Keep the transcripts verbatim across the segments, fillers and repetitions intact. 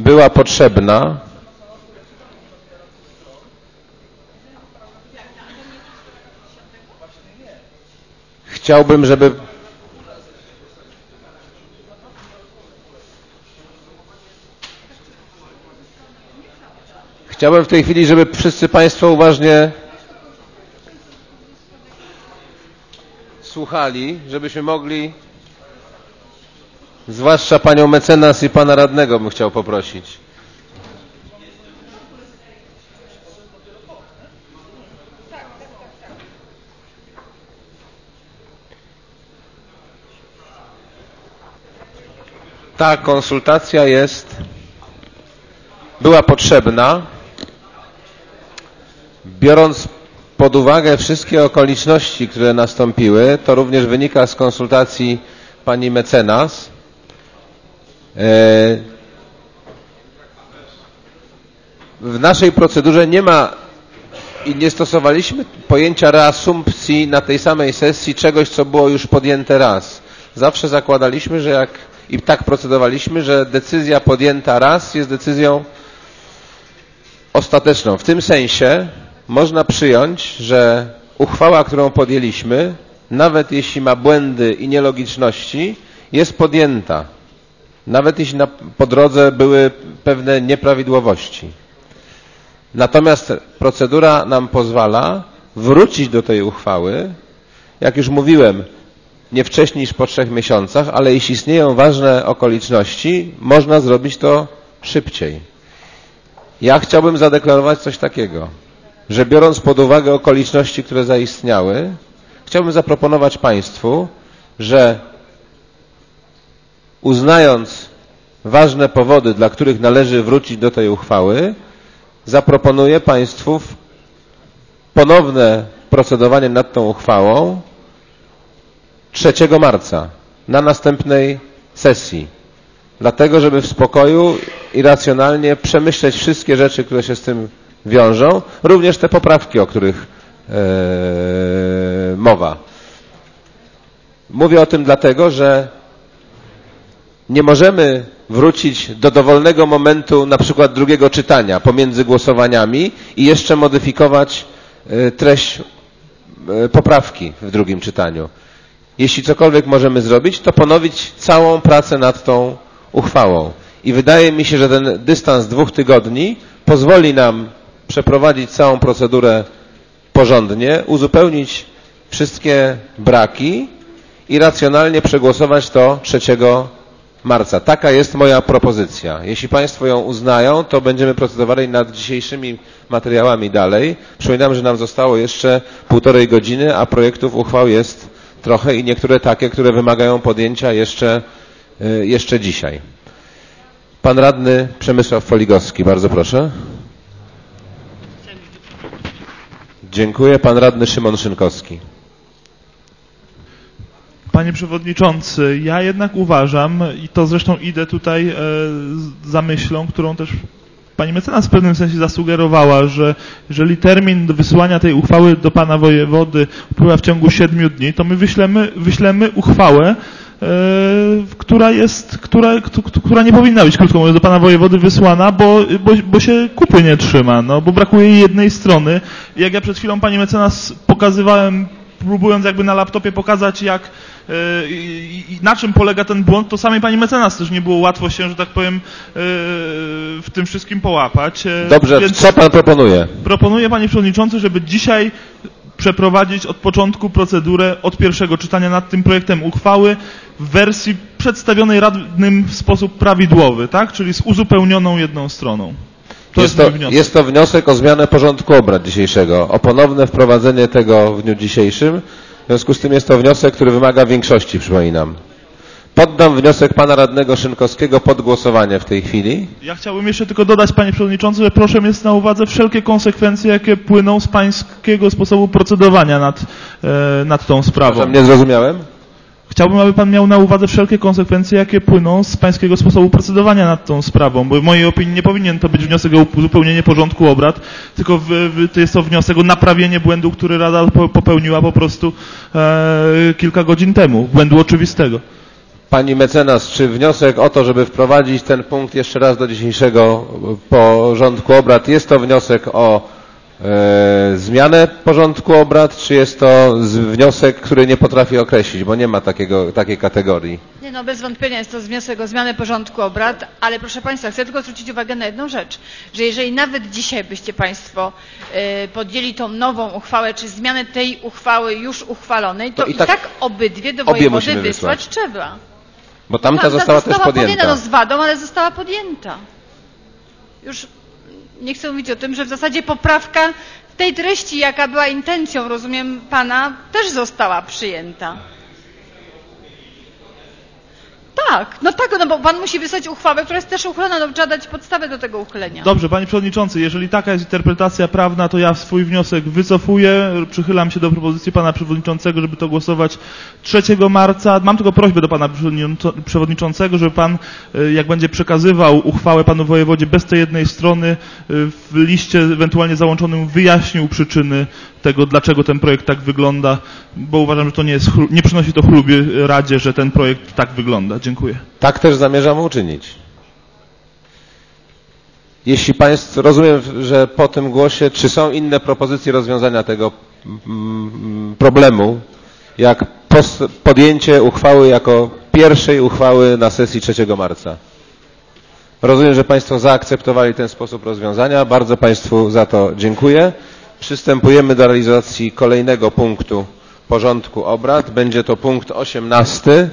była potrzebna. Chciałbym, żeby Chciałbym w tej chwili, żeby wszyscy Państwo uważnie słuchali, żebyśmy mogli, zwłaszcza Panią mecenas i Pana radnego bym chciał poprosić. Ta konsultacja jest, była potrzebna, biorąc pod uwagę wszystkie okoliczności, które nastąpiły, to również wynika z konsultacji pani mecenas. W naszej procedurze nie ma i nie stosowaliśmy pojęcia reasumpcji na tej samej sesji czegoś, co było już podjęte raz. Zawsze zakładaliśmy, że jak i tak procedowaliśmy, że decyzja podjęta raz jest decyzją ostateczną. W tym sensie można przyjąć, że uchwała, którą podjęliśmy, nawet jeśli ma błędy i nielogiczności, jest podjęta. Nawet jeśli na, po drodze były pewne nieprawidłowości. Natomiast procedura nam pozwala wrócić do tej uchwały, jak już mówiłem, nie wcześniej niż po trzech miesiącach, ale jeśli istnieją ważne okoliczności, można zrobić to szybciej. Ja chciałbym zadeklarować coś takiego, że biorąc pod uwagę okoliczności, które zaistniały, chciałbym zaproponować Państwu, że uznając ważne powody, dla których należy wrócić do tej uchwały, zaproponuję Państwu ponowne procedowanie nad tą uchwałą trzeciego marca na następnej sesji. Dlatego, żeby w spokoju i racjonalnie przemyśleć wszystkie rzeczy, które się z tym wiążą, również te poprawki, o których e, mowa. Mówię o tym dlatego, że nie możemy wrócić do dowolnego momentu, na przykład drugiego czytania pomiędzy głosowaniami i jeszcze modyfikować e, treść e, poprawki w drugim czytaniu. Jeśli cokolwiek możemy zrobić, to ponowić całą pracę nad tą uchwałą. I wydaje mi się, że ten dystans dwóch tygodni pozwoli nam przeprowadzić całą procedurę porządnie, uzupełnić wszystkie braki i racjonalnie przegłosować to trzeciego marca. Taka jest moja propozycja. Jeśli Państwo ją uznają, to będziemy procedowali nad dzisiejszymi materiałami dalej. Przypominam, że nam zostało jeszcze półtorej godziny, a projektów uchwał jest trochę i niektóre takie, które wymagają podjęcia jeszcze, jeszcze dzisiaj. Pan radny Przemysław Foligowski, bardzo proszę. Dziękuję. Pan radny Szymon Szynkowski. Panie Przewodniczący, ja jednak uważam, i to zresztą idę tutaj e, za myślą, którą też Pani mecenas w pewnym sensie zasugerowała, że jeżeli termin do wysłania tej uchwały do Pana Wojewody upływa w ciągu siedmiu dni, to my wyślemy, wyślemy uchwałę, e, która jest, która, która nie powinna być, krótko mówiąc, do Pana Wojewody wysłana, bo, bo, bo się kupy nie trzyma, no, bo brakuje jej jednej strony. Jak ja przed chwilą Pani mecenas pokazywałem, próbując jakby na laptopie pokazać, jak i, i na czym polega ten błąd, to samej pani mecenas też nie było łatwo się, że tak powiem, w tym wszystkim połapać. Dobrze, więc co Pan proponuje? Proponuję, Panie Przewodniczący, żeby dzisiaj przeprowadzić od początku procedurę od pierwszego czytania nad tym projektem uchwały w wersji przedstawionej radnym w sposób prawidłowy, tak? Czyli z uzupełnioną jedną stroną. To jest, jest, to, jest to wniosek o zmianę porządku obrad dzisiejszego, o ponowne wprowadzenie tego w dniu dzisiejszym. W związku z tym jest to wniosek, który wymaga większości, przypominam. Poddam wniosek pana radnego Szynkowskiego pod głosowanie w tej chwili. Ja chciałbym jeszcze tylko dodać, panie przewodniczący, że proszę mieć na uwadze wszelkie konsekwencje, jakie płyną z pańskiego sposobu procedowania nad, e, nad tą sprawą. Proszę, nie zrozumiałem? Chciałbym, aby pan miał na uwadze wszelkie konsekwencje, jakie płyną z pańskiego sposobu procedowania nad tą sprawą, bo w mojej opinii nie powinien to być wniosek o uzupełnienie porządku obrad, tylko w, w, to jest to wniosek o naprawienie błędu, który Rada popełniła po prostu e, kilka godzin temu, błędu oczywistego. Pani mecenas, czy wniosek o to, żeby wprowadzić ten punkt jeszcze raz do dzisiejszego porządku obrad, jest to wniosek o e, zmianę porządku obrad, czy jest to wniosek, który nie potrafi określić, bo nie ma takiego, takiej kategorii? Nie, no bez wątpienia jest to wniosek o zmianę porządku obrad, ale proszę Państwa, chcę tylko zwrócić uwagę na jedną rzecz, że jeżeli nawet dzisiaj byście Państwo y, podjęli tą nową uchwałę, czy zmianę tej uchwały już uchwalonej, to, to i, tak, i tak obydwie do wojewody wysłać trzeba. Bo tamta no, została, została też podjęta. podjęta. No z wadą, ale została podjęta. Już nie chcę mówić o tym, że w zasadzie poprawka w tej treści, jaka była intencją, rozumiem, Pana, też została przyjęta. Tak, no tak, no bo Pan musi wysłać uchwałę, która jest też uchylona, no trzeba dać podstawę do tego uchylenia. Dobrze, Panie Przewodniczący, jeżeli taka jest interpretacja prawna, to ja swój wniosek wycofuję, przychylam się do propozycji Pana Przewodniczącego, żeby to głosować trzeciego marca. Mam tylko prośbę do Pana Przewodniczącego, żeby Pan, jak będzie przekazywał uchwałę Panu Wojewodzie bez tej jednej strony, w liście ewentualnie załączonym wyjaśnił przyczyny tego, dlaczego ten projekt tak wygląda, bo uważam, że to nie, jest, nie przynosi to chluby Radzie, że ten projekt tak wygląda. Dziękuję. Tak też zamierzam uczynić. Jeśli Państwo, rozumiem, że po tym głosie, czy są inne propozycje rozwiązania tego problemu, jak podjęcie uchwały jako pierwszej uchwały na sesji trzeciego marca? Rozumiem, że Państwo zaakceptowali ten sposób rozwiązania. Bardzo Państwu za to dziękuję. Przystępujemy do realizacji kolejnego punktu porządku obrad. Będzie to punkt osiemnasty.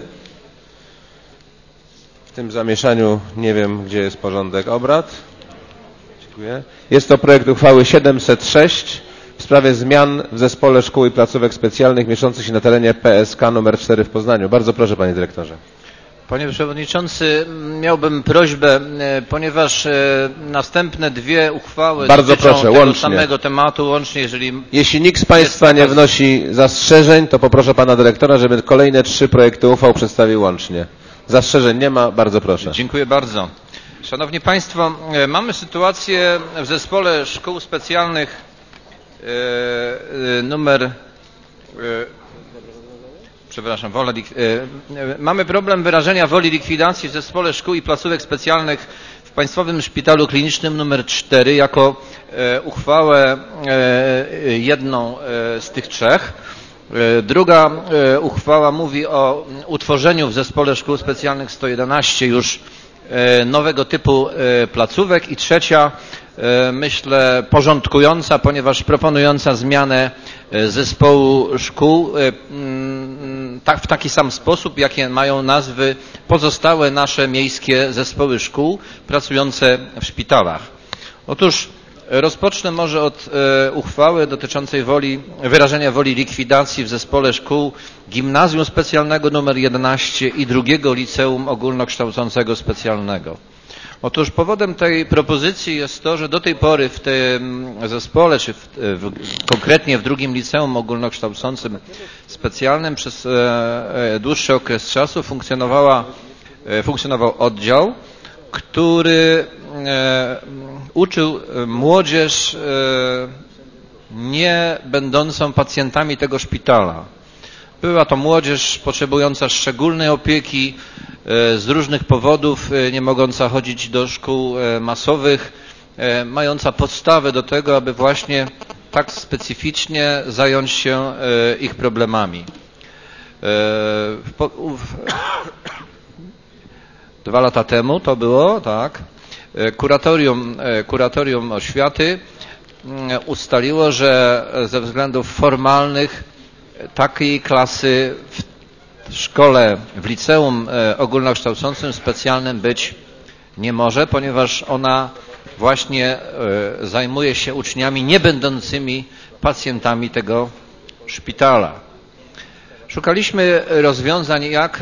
W tym zamieszaniu nie wiem, gdzie jest porządek obrad. Dziękuję. Jest to projekt uchwały siedemset sześć w sprawie zmian w Zespole Szkół i Placówek Specjalnych mieszczących się na terenie P S K numer cztery w Poznaniu. Bardzo proszę, Panie Dyrektorze. Panie Przewodniczący, miałbym prośbę, ponieważ następne dwie uchwały Bardzo dotyczą proszę, tego łącznie. samego tematu, łącznie, jeżeli... Jeśli nikt z Państwa nie wnosi zastrzeżeń, to poproszę Pana Dyrektora, żeby kolejne trzy projekty uchwał przedstawił łącznie. Zastrzeżeń nie ma, bardzo proszę. Dziękuję bardzo. Szanowni Państwo, mamy sytuację w Zespole Szkół Specjalnych numer... Przepraszam, wola, mamy problem wyrażenia woli likwidacji w Zespole Szkół i Placówek Specjalnych w Państwowym Szpitalu Klinicznym numer cztery jako uchwałę jedną z tych trzech. Druga uchwała mówi o utworzeniu w Zespole Szkół Specjalnych sto jedenaście już nowego typu placówek i trzecia, myślę, porządkująca, ponieważ proponująca zmianę zespołu szkół w taki sam sposób, jakie mają nazwy pozostałe nasze miejskie zespoły szkół pracujące w szpitalach. Otóż rozpocznę może od uchwały dotyczącej woli, wyrażenia woli likwidacji w Zespole Szkół Gimnazjum Specjalnego nr jedenaście i drugiego Liceum Ogólnokształcącego Specjalnego. Otóż powodem tej propozycji jest to, że do tej pory w tym zespole, czy w, w, konkretnie w drugim Liceum Ogólnokształcącym Specjalnym przez e, e, dłuższy okres czasu funkcjonowała, e, funkcjonował oddział, który e, uczył młodzież e, nie będącą pacjentami tego szpitala. Była to młodzież potrzebująca szczególnej opieki, z różnych powodów, nie mogąca chodzić do szkół masowych, mająca podstawę do tego, aby właśnie tak specyficznie zająć się ich problemami. Dwa lata temu to było, tak, kuratorium, kuratorium oświaty ustaliło, że ze względów formalnych takiej klasy w w szkole, w liceum ogólnokształcącym specjalnym być nie może, ponieważ ona właśnie zajmuje się uczniami nie będącymi pacjentami tego szpitala. Szukaliśmy rozwiązań, jak,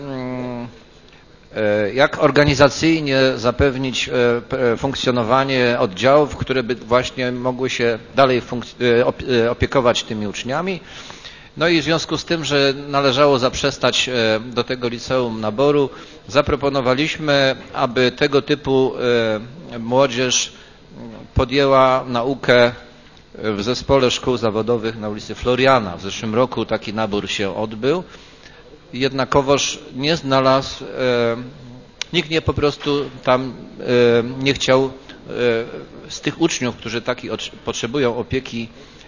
jak organizacyjnie zapewnić funkcjonowanie oddziałów, które by właśnie mogły się dalej opiekować tymi uczniami. No i w związku z tym, że należało zaprzestać do tego liceum naboru, zaproponowaliśmy, aby tego typu młodzież podjęła naukę w Zespole Szkół Zawodowych na ulicy Floriana. W zeszłym roku taki nabór się odbył jednakowoż nie znalazł, nikt nie po prostu tam nie chciał z tych uczniów, którzy takiej potrzebują opieki,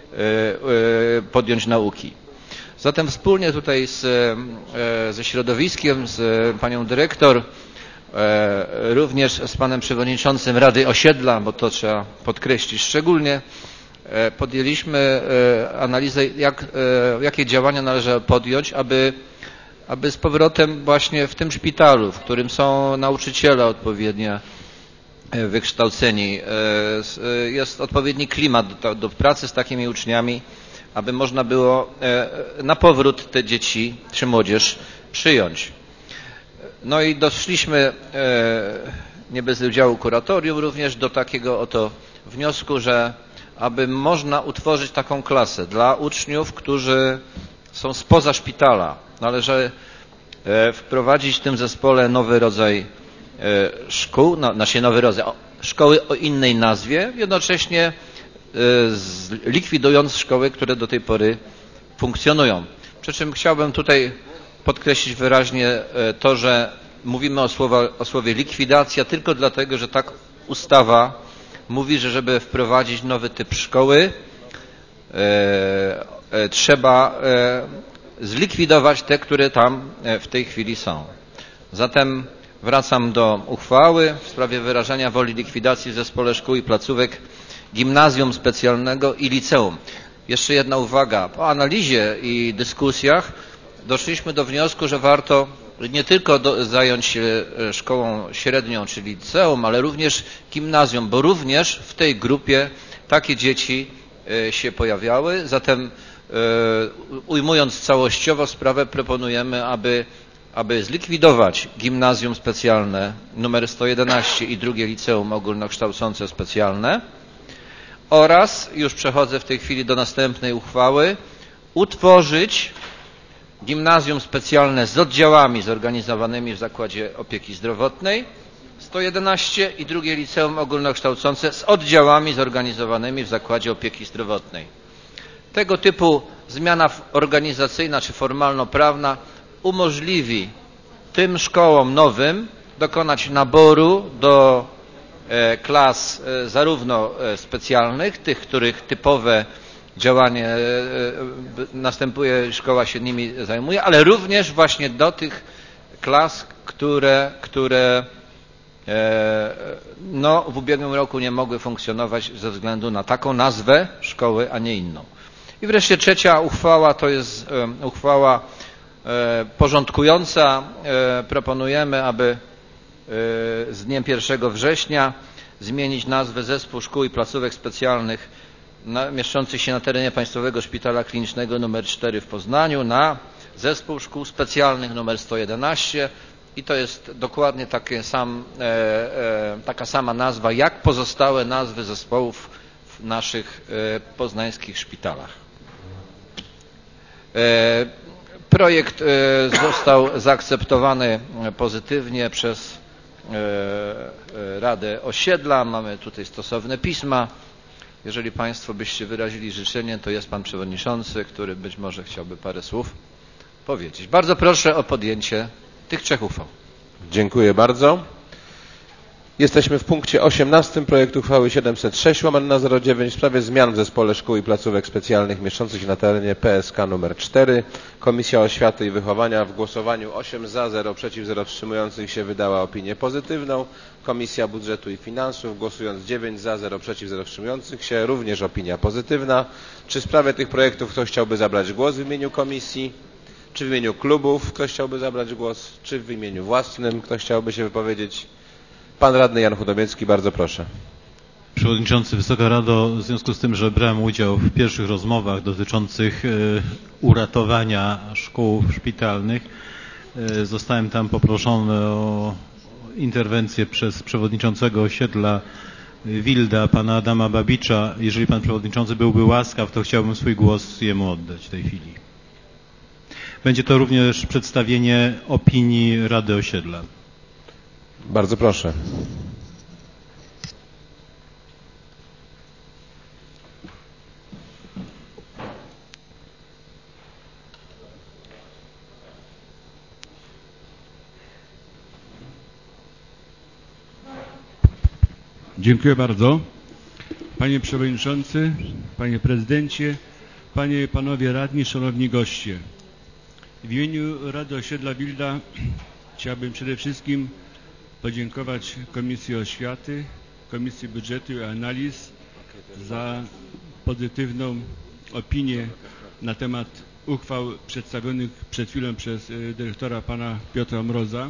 podjąć nauki. Zatem wspólnie tutaj z, ze środowiskiem, z panią dyrektor, również z panem przewodniczącym Rady Osiedla, bo to trzeba podkreślić szczególnie, podjęliśmy analizę, jak, jakie działania należy podjąć, aby, aby z powrotem właśnie w tym szpitalu, w którym są nauczyciele odpowiednio wykształceni, jest odpowiedni klimat do, do pracy z takimi uczniami, aby można było na powrót te dzieci czy młodzież przyjąć. No i doszliśmy, nie bez udziału kuratorium, również do takiego oto wniosku, że aby można utworzyć taką klasę dla uczniów, którzy są spoza szpitala. Należy wprowadzić w tym zespole nowy rodzaj szkół, no, znaczy nowy rodzaj, szkoły o innej nazwie, jednocześnie likwidując szkoły, które do tej pory funkcjonują. Przy czym chciałbym tutaj podkreślić wyraźnie to, że mówimy o, słowa, o słowie likwidacja tylko dlatego, że tak ustawa mówi, że żeby wprowadzić nowy typ szkoły, e, e, trzeba e, zlikwidować te, które tam w tej chwili są. Zatem wracam do uchwały w sprawie wyrażenia woli likwidacji w zespole szkół i placówek gimnazjum specjalnego i liceum. Jeszcze jedna uwaga. Po analizie i dyskusjach doszliśmy do wniosku, że warto nie tylko do, zająć się szkołą średnią, czyli liceum, ale również gimnazjum, bo również w tej grupie takie dzieci się pojawiały. Zatem ujmując całościowo sprawę, proponujemy, aby, aby zlikwidować gimnazjum specjalne numer sto jedenaście i drugie liceum ogólnokształcące specjalne oraz, już przechodzę w tej chwili do następnej uchwały, utworzyć gimnazjum specjalne z oddziałami zorganizowanymi w Zakładzie Opieki Zdrowotnej sto jedenaście i drugie liceum ogólnokształcące z oddziałami zorganizowanymi w Zakładzie Opieki Zdrowotnej. Tego typu zmiana organizacyjna czy formalno-prawna umożliwi tym szkołom nowym dokonać naboru do klas zarówno specjalnych, tych, których typowe działanie następuje, szkoła się nimi zajmuje, ale również właśnie do tych klas, które, które no, w ubiegłym roku nie mogły funkcjonować ze względu na taką nazwę szkoły, a nie inną. I wreszcie trzecia uchwała to jest uchwała porządkująca. Proponujemy, aby z dniem pierwszego września zmienić nazwę Zespół Szkół i Placówek Specjalnych na, mieszczących się na terenie Państwowego Szpitala Klinicznego numer cztery w Poznaniu na Zespół Szkół Specjalnych numer sto jedenaście i to jest dokładnie takie sam, e, e, taka sama nazwa jak pozostałe nazwy zespołów w naszych e, poznańskich szpitalach. E, projekt e, został zaakceptowany pozytywnie przez e, Radę Osiedla. Mamy tutaj stosowne pisma. Jeżeli Państwo byście wyrazili życzenie, to jest Pan Przewodniczący, który być może chciałby parę słów powiedzieć. Bardzo proszę o podjęcie tych trzech uchwał. Dziękuję bardzo. Jesteśmy w punkcie osiemnastym projektu uchwały siedemset sześć łamane na zero dziewięć w sprawie zmian w Zespole Szkół i Placówek Specjalnych mieszczących się na terenie P S K numer cztery. Komisja Oświaty i Wychowania w głosowaniu osiem za, zero przeciw, zero wstrzymujących się wydała opinię pozytywną. Komisja Budżetu i Finansów głosując dziewięć za, zero przeciw, zero wstrzymujących się również opinia pozytywna. Czy w sprawie tych projektów ktoś chciałby zabrać głos w imieniu komisji? Czy w imieniu klubów ktoś chciałby zabrać głos? Czy w imieniu własnym ktoś chciałby się wypowiedzieć? Pan radny Jan Chudobiecki, bardzo proszę. Przewodniczący, Wysoka Rado, w związku z tym, że brałem udział w pierwszych rozmowach dotyczących uratowania szkół szpitalnych, zostałem tam poproszony o interwencję przez przewodniczącego osiedla Wilda, pana Adama Babicza. Jeżeli pan przewodniczący byłby łaskaw, to chciałbym swój głos jemu oddać w tej chwili. Będzie to również przedstawienie opinii Rady Osiedla. Bardzo proszę. Dziękuję bardzo. Panie Przewodniczący, Panie Prezydencie, Panie i Panowie Radni, Szanowni Goście. W imieniu Rady Osiedla Wilda chciałbym przede wszystkim podziękować Komisji Oświaty, Komisji Budżetu i Analiz za pozytywną opinię na temat uchwał przedstawionych przed chwilą przez dyrektora pana Piotra Mroza.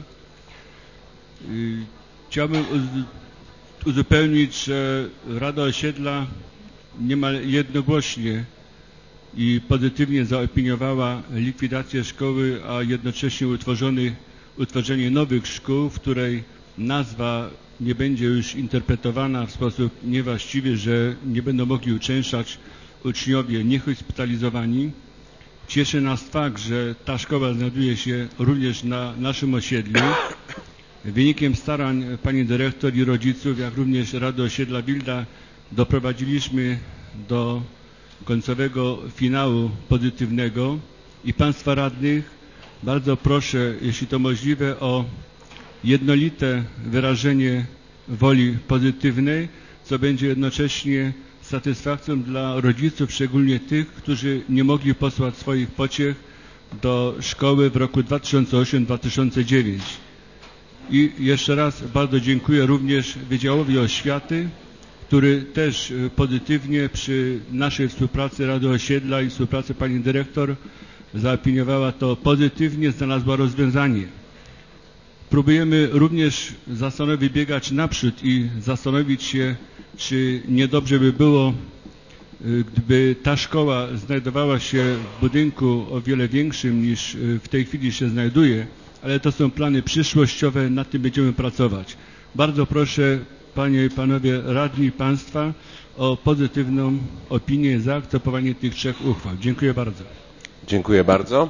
Chciałbym uzupełnić, że Rada Osiedla niemal jednogłośnie i pozytywnie zaopiniowała likwidację szkoły, a jednocześnie utworzony, utworzenie nowych szkół, w której nazwa nie będzie już interpretowana w sposób niewłaściwy, że nie będą mogli uczęszczać uczniowie niehospitalizowani. Cieszy nas fakt, że ta szkoła znajduje się również na naszym osiedlu. Wynikiem starań pani dyrektor i rodziców, jak również Rady Osiedla Wilda doprowadziliśmy do końcowego finału pozytywnego i Państwa radnych bardzo proszę, jeśli to możliwe, o jednolite wyrażenie woli pozytywnej, co będzie jednocześnie satysfakcją dla rodziców, szczególnie tych, którzy nie mogli posłać swoich pociech do szkoły w roku dwa tysiące ósmym dwa tysiące dziewiątym. I jeszcze raz bardzo dziękuję również Wydziałowi Oświaty, który też pozytywnie przy naszej współpracy Rady Osiedla i współpracy pani dyrektor zaopiniowała to pozytywnie, znalazła rozwiązanie. Próbujemy również zastanowić, biegać naprzód i zastanowić się, czy niedobrze by było, gdyby ta szkoła znajdowała się w budynku o wiele większym niż w tej chwili się znajduje, ale to są plany przyszłościowe, nad tym będziemy pracować. Bardzo proszę Panie i Panowie Radni i Państwa o pozytywną opinię, zaakceptowanie tych trzech uchwał. Dziękuję bardzo. Dziękuję bardzo.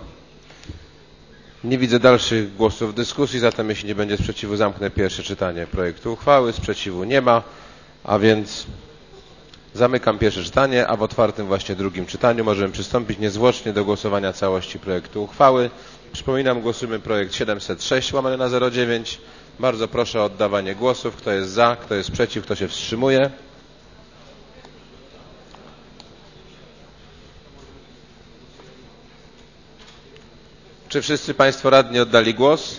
Nie widzę dalszych głosów w dyskusji, zatem jeśli nie będzie sprzeciwu, zamknę pierwsze czytanie projektu uchwały. Sprzeciwu nie ma, a więc zamykam pierwsze czytanie, a w otwartym właśnie drugim czytaniu możemy przystąpić niezwłocznie do głosowania całości projektu uchwały. Przypominam, głosujemy projekt siedemset sześć łamane na zero dziewięć. Bardzo proszę o oddawanie głosów. Kto jest za, kto jest przeciw, kto się wstrzymuje. Czy wszyscy Państwo radni oddali głos?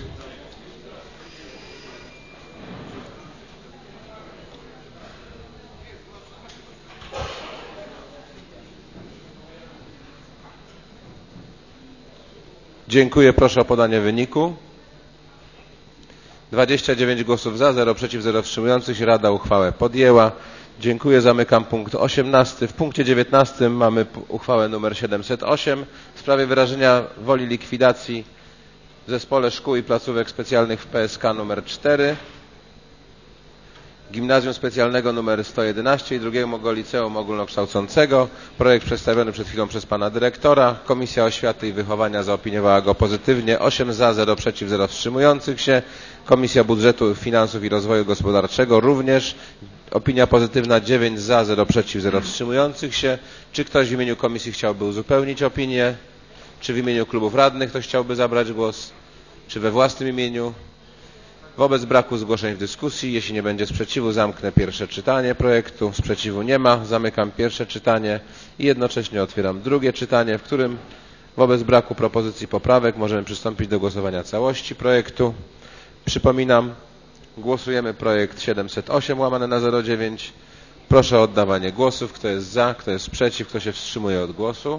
Dziękuję. Proszę o podanie wyniku. dwadzieścia dziewięć głosów za, zero przeciw, zero wstrzymujących się. Rada uchwałę podjęła. Dziękuję. Zamykam punkt osiemnasty. W punkcie dziewiętnastym mamy uchwałę numer siedemset osiem w sprawie wyrażenia woli likwidacji w Zespole Szkół i Placówek Specjalnych w P S K numer cztery, Gimnazjum Specjalnego numer sto jedenaście i drugiego Liceum Ogólnokształcącego. Projekt przedstawiony przed chwilą przez pana dyrektora. Komisja Oświaty i Wychowania zaopiniowała go pozytywnie. osiem za, zero przeciw, zero wstrzymujących się. Komisja Budżetu, Finansów i Rozwoju Gospodarczego również. Opinia pozytywna, dziewięć za, zero przeciw, zero wstrzymujących się. Czy ktoś w imieniu komisji chciałby uzupełnić opinię? Czy w imieniu klubów radnych ktoś chciałby zabrać głos? Czy we własnym imieniu? Wobec braku zgłoszeń w dyskusji, jeśli nie będzie sprzeciwu, zamknę pierwsze czytanie projektu. Sprzeciwu nie ma. Zamykam pierwsze czytanie i jednocześnie otwieram drugie czytanie, w którym wobec braku propozycji poprawek możemy przystąpić do głosowania całości projektu. Przypominam, głosujemy projekt siedemset osiem łamane na zero dziewięć. Proszę o oddawanie głosów. Kto jest za, kto jest przeciw, kto się wstrzymuje od głosu.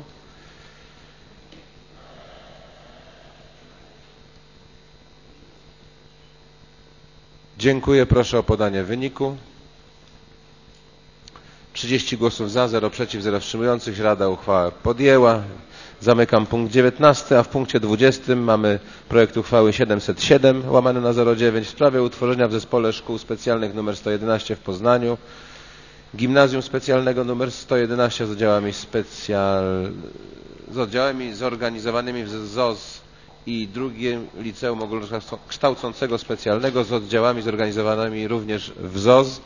Dziękuję. Proszę o podanie wyniku. trzydzieści głosów za, zero przeciw, zero wstrzymujących się. Rada uchwałę podjęła. Zamykam punkt dziewiętnasty, a w punkcie dwudziestym mamy projekt uchwały siedemset siedem łamane na zero dziewięć w sprawie utworzenia w Zespole Szkół Specjalnych nr sto jedenaście w Poznaniu Gimnazjum Specjalnego nr sto jedenaście z oddziałami specjal... z oddziałami zorganizowanymi w Z O Z i drugim Liceum Ogólnokształcącego Specjalnego z oddziałami zorganizowanymi również w Z O Z.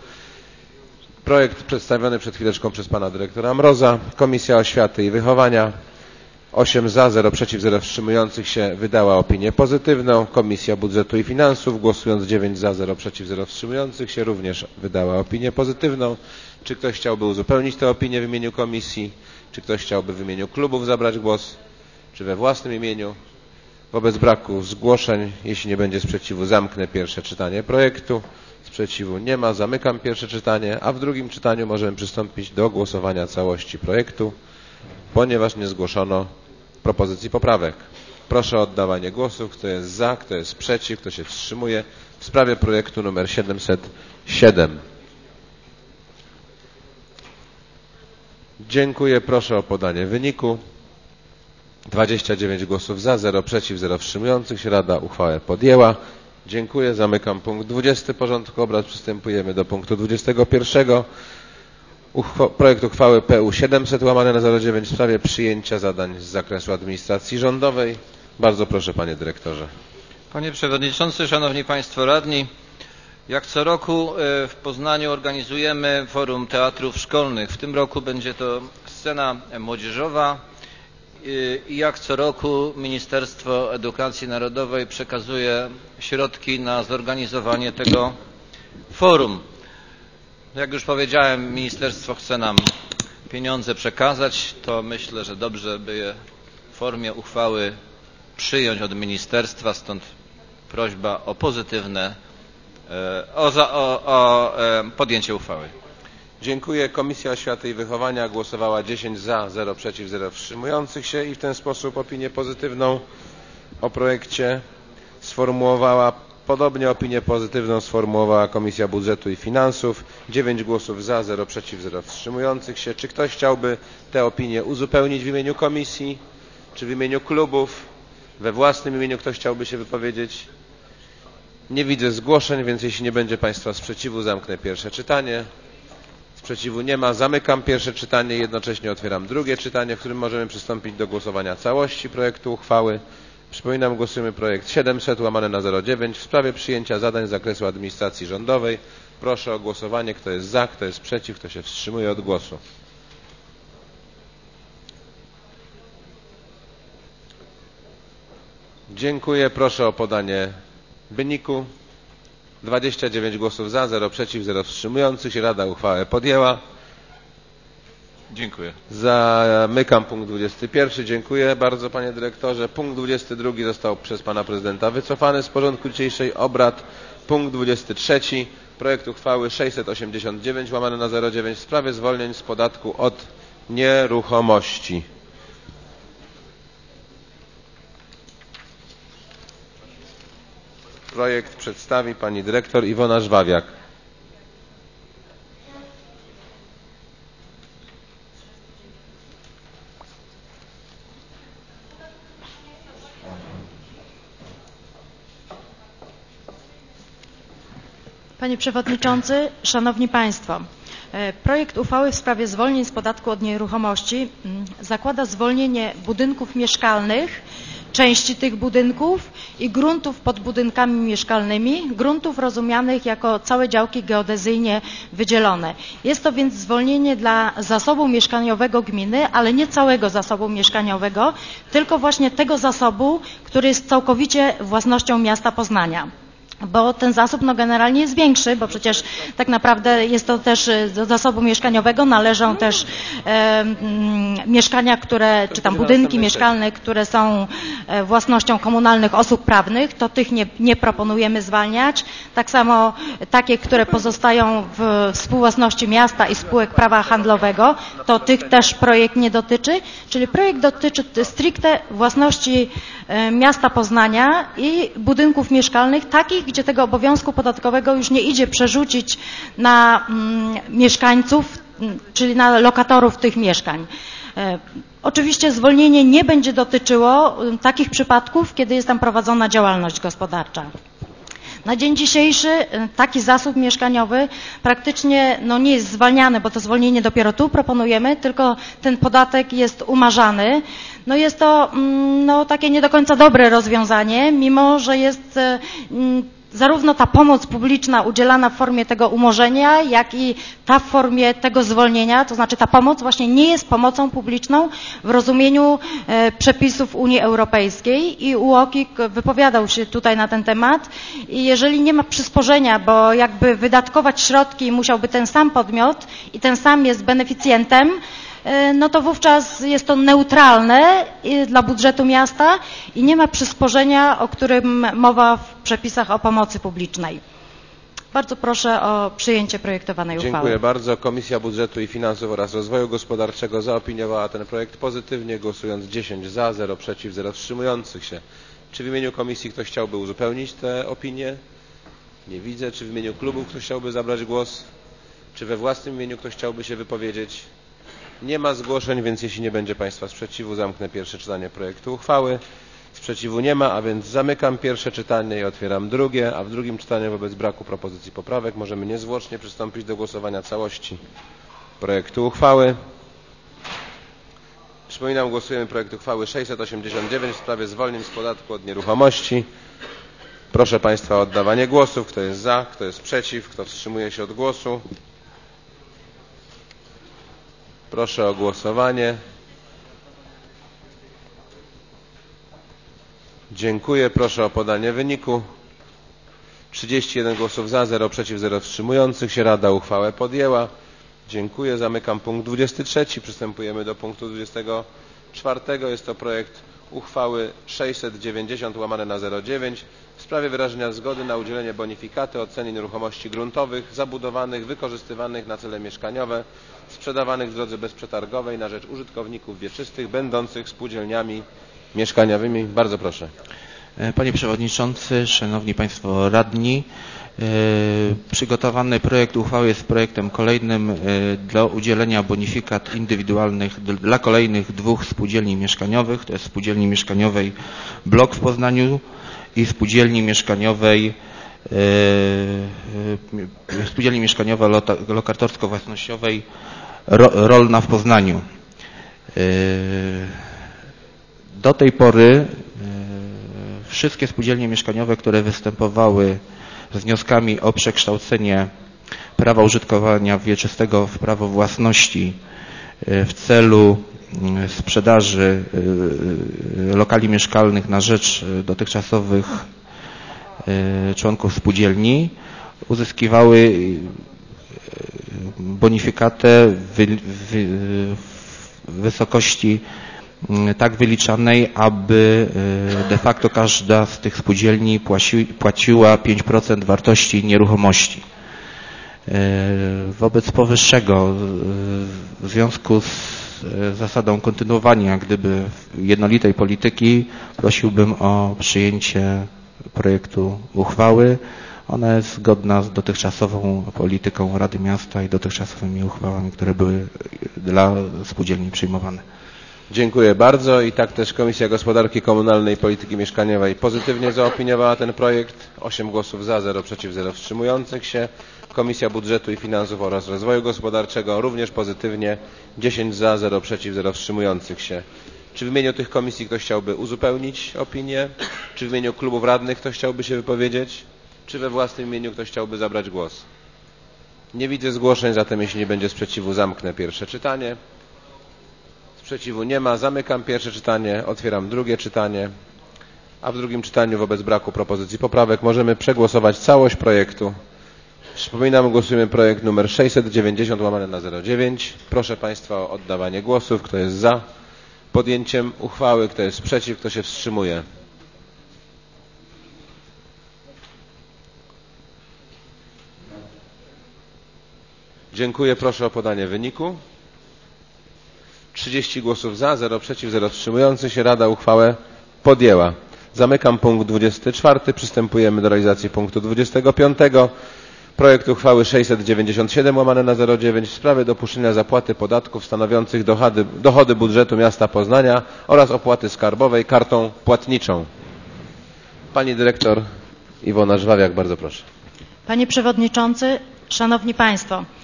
Projekt przedstawiony przed chwileczką przez pana dyrektora Mroza. Komisja Oświaty i Wychowania osiem za, zero przeciw, zero wstrzymujących się wydała opinię pozytywną. Komisja Budżetu i Finansów, głosując dziewięć za, zero przeciw, zero wstrzymujących się, również wydała opinię pozytywną. Czy ktoś chciałby uzupełnić tę opinię w imieniu komisji? Czy ktoś chciałby w imieniu klubów zabrać głos? Czy we własnym imieniu? Wobec braku zgłoszeń, jeśli nie będzie sprzeciwu, zamknę pierwsze czytanie projektu. Sprzeciwu nie ma, zamykam pierwsze czytanie, a w drugim czytaniu możemy przystąpić do głosowania całości projektu, ponieważ nie zgłoszono propozycji poprawek. Proszę o oddawanie głosu, kto jest za, kto jest przeciw, kto się wstrzymuje w sprawie projektu numer siedemset siedem. Dziękuję, proszę o podanie wyniku. dwadzieścia dziewięć głosów za, zero przeciw, zero wstrzymujących się. Rada uchwałę podjęła. Dziękuję, zamykam punkt dwudziesty porządku obrad. Przystępujemy do punktu dwudziestego pierwszego. Uchwa projekt uchwały P U siedemset łamane na zero dziewięć w sprawie przyjęcia zadań z zakresu administracji rządowej. Bardzo proszę, panie dyrektorze. Panie przewodniczący, szanowni państwo radni, jak co roku w Poznaniu organizujemy Forum Teatrów Szkolnych. W tym roku będzie to scena młodzieżowa i jak co roku Ministerstwo Edukacji Narodowej przekazuje środki na zorganizowanie tego forum. Jak już powiedziałem, ministerstwo chce nam pieniądze przekazać, to myślę, że dobrze by je w formie uchwały przyjąć od ministerstwa, stąd prośba o pozytywne, o, za, o, o podjęcie uchwały. Dziękuję. Komisja Oświaty i Wychowania głosowała dziesięć za, zero przeciw, zero wstrzymujących się i w ten sposób opinię pozytywną o projekcie sformułowała. Podobnie opinię pozytywną sformułowała Komisja Budżetu i Finansów. dziewięć głosów za, zero przeciw, zero wstrzymujących się. Czy ktoś chciałby tę opinię uzupełnić w imieniu komisji, czy w imieniu klubów? We własnym imieniu ktoś chciałby się wypowiedzieć? Nie widzę zgłoszeń, więc jeśli nie będzie państwa sprzeciwu, zamknę pierwsze czytanie. Sprzeciwu nie ma. Zamykam pierwsze czytanie i jednocześnie otwieram drugie czytanie, w którym możemy przystąpić do głosowania całości projektu uchwały. Przypominam, głosujemy projekt siedemset łamane na zero dziewięć w sprawie przyjęcia zadań z zakresu administracji rządowej. Proszę o głosowanie. Kto jest za, kto jest przeciw, kto się wstrzymuje od głosu. Dziękuję. Proszę o podanie wyniku. dwadzieścia dziewięć głosów za, zero przeciw, zero wstrzymujących się. Rada uchwałę podjęła. Dziękuję. Zamykam punkt dwudziesty pierwszy. Dziękuję bardzo, panie dyrektorze. Punkt dwudziesty drugi został przez pana prezydenta wycofany z porządku dzisiejszej obrad. Punkt dwudziesty trzeci. Projekt uchwały sześćset osiemdziesiąt dziewięć łamane na zero dziewięć w sprawie zwolnień z podatku od nieruchomości. Projekt przedstawi pani dyrektor Iwona Żwawiak. Panie Przewodniczący, Szanowni Państwo! Projekt uchwały w sprawie zwolnień z podatku od nieruchomości zakłada zwolnienie budynków mieszkalnych, części tych budynków i gruntów pod budynkami mieszkalnymi, gruntów rozumianych jako całe działki geodezyjnie wydzielone. Jest to więc zwolnienie dla zasobu mieszkaniowego gminy, ale nie całego zasobu mieszkaniowego, tylko właśnie tego zasobu, który jest całkowicie własnością miasta Poznania. Bo ten zasób no, generalnie jest większy, bo przecież tak naprawdę jest to też do zasobu mieszkaniowego należą też e, m, mieszkania, które, czy tam budynki mieszkalne, które są e, własnością komunalnych osób prawnych, to tych nie, nie proponujemy zwalniać. Tak samo takie, które pozostają w współwłasności miasta i spółek prawa handlowego, to tych też projekt nie dotyczy, czyli projekt dotyczy stricte własności e, miasta Poznania i budynków mieszkalnych takich, gdzie tego obowiązku podatkowego już nie idzie przerzucić na mm, mieszkańców, czyli na lokatorów tych mieszkań. E, oczywiście zwolnienie nie będzie dotyczyło takich przypadków, kiedy jest tam prowadzona działalność gospodarcza. Na dzień dzisiejszy taki zasób mieszkaniowy praktycznie no, nie jest zwalniany, bo to zwolnienie dopiero tu proponujemy, tylko ten podatek jest umarzany. No jest to no, takie nie do końca dobre rozwiązanie, mimo że jest zarówno ta pomoc publiczna udzielana w formie tego umorzenia, jak i ta w formie tego zwolnienia, to znaczy ta pomoc właśnie nie jest pomocą publiczną w rozumieniu e, przepisów Unii Europejskiej i U O K I K wypowiadał się tutaj na ten temat i jeżeli nie ma przysporzenia, bo jakby wydatkować środki musiałby ten sam podmiot i ten sam jest beneficjentem, no to wówczas jest to neutralne dla budżetu miasta i nie ma przysporzenia, o którym mowa w przepisach o pomocy publicznej. Bardzo proszę o przyjęcie projektowanej uchwały. Dziękuję bardzo. Komisja Budżetu i Finansów oraz Rozwoju Gospodarczego zaopiniowała ten projekt pozytywnie, głosując dziesięć za, zero przeciw, zero wstrzymujących się. Czy w imieniu komisji ktoś chciałby uzupełnić tę opinię? Nie widzę. Czy w imieniu klubu ktoś chciałby zabrać głos? Czy we własnym imieniu ktoś chciałby się wypowiedzieć? Nie ma zgłoszeń, więc jeśli nie będzie Państwa sprzeciwu, zamknę pierwsze czytanie projektu uchwały. Sprzeciwu nie ma, a więc zamykam pierwsze czytanie i otwieram drugie, a w drugim czytaniu wobec braku propozycji poprawek możemy niezwłocznie przystąpić do głosowania całości projektu uchwały. Przypominam, głosujemy projekt uchwały sześćset osiemdziesiąt dziewięć w sprawie zwolnień z podatku od nieruchomości. Proszę Państwa o oddawanie głosów. Kto jest za, kto jest przeciw, kto wstrzymuje się od głosu. Proszę o głosowanie. Dziękuję. Proszę o podanie wyniku. trzydzieści jeden głosów za, zero przeciw, zero wstrzymujących się. Rada uchwałę podjęła. Dziękuję. Zamykam punkt dwudziesty trzeci. Przystępujemy do punktu dwudziestego czwartego. Jest to projekt uchwały sześćset dziewięćdziesiąt łamane na zero dziewięć w sprawie wyrażenia zgody na udzielenie bonifikaty od ceny nieruchomości gruntowych, zabudowanych, wykorzystywanych na cele mieszkaniowe, sprzedawanych w drodze bezprzetargowej na rzecz użytkowników wieczystych będących spółdzielniami mieszkaniowymi. Bardzo proszę. Panie Przewodniczący, Szanowni Państwo Radni, przygotowany projekt uchwały jest projektem kolejnym dla udzielenia bonifikat indywidualnych dla kolejnych dwóch spółdzielni mieszkaniowych, to jest spółdzielni mieszkaniowej Blok w Poznaniu i spółdzielni mieszkaniowej spółdzielni mieszkaniowej lokatorsko-własnościowej Rolna w Poznaniu. Do tej pory wszystkie spółdzielnie mieszkaniowe, które występowały z wnioskami o przekształcenie prawa użytkowania wieczystego w prawo własności w celu sprzedaży lokali mieszkalnych na rzecz dotychczasowych członków spółdzielni, uzyskiwały bonifikatę w wysokości tak wyliczanej, aby de facto każda z tych spółdzielni płaci, płaciła pięć procent wartości nieruchomości. Wobec powyższego, w związku z zasadą kontynuowania gdyby jednolitej polityki, prosiłbym o przyjęcie projektu uchwały. Ona jest zgodna z dotychczasową polityką Rady Miasta i dotychczasowymi uchwałami, które były dla spółdzielni przyjmowane. Dziękuję bardzo. I tak też Komisja Gospodarki Komunalnej i Polityki Mieszkaniowej pozytywnie zaopiniowała ten projekt. osiem głosów za, zero przeciw, zero wstrzymujących się. Komisja Budżetu i Finansów oraz Rozwoju Gospodarczego również pozytywnie. dziesięć za, zero przeciw, zero wstrzymujących się. Czy w imieniu tych komisji ktoś chciałby uzupełnić opinię? Czy w imieniu klubów radnych ktoś chciałby się wypowiedzieć? Czy we własnym imieniu ktoś chciałby zabrać głos? Nie widzę zgłoszeń, zatem jeśli nie będzie sprzeciwu, zamknę pierwsze czytanie. Sprzeciwu nie ma. Zamykam pierwsze czytanie. Otwieram drugie czytanie. A w drugim czytaniu wobec braku propozycji poprawek możemy przegłosować całość projektu. Przypominam, głosujemy projekt numer sześćset dziewięćdziesiąt łamane na zero dziewięć. Proszę Państwa o oddawanie głosów. Kto jest za podjęciem uchwały? Kto jest przeciw? Kto się wstrzymuje? Dziękuję. Proszę o podanie wyniku. trzydzieści głosów za, zero przeciw, zero wstrzymujących się. Rada uchwałę podjęła. Zamykam punkt dwudziesty czwarty. Przystępujemy do realizacji punktu dwudziestego piątego. Projekt uchwały sześćset dziewięćdziesiąt siedem łamane na zero dziewięć w sprawie dopuszczenia zapłaty podatków stanowiących dochody, dochody budżetu miasta Poznania oraz opłaty skarbowej kartą płatniczą. Pani dyrektor Iwona Żwawiak, bardzo proszę. Panie Przewodniczący, Szanowni Państwo.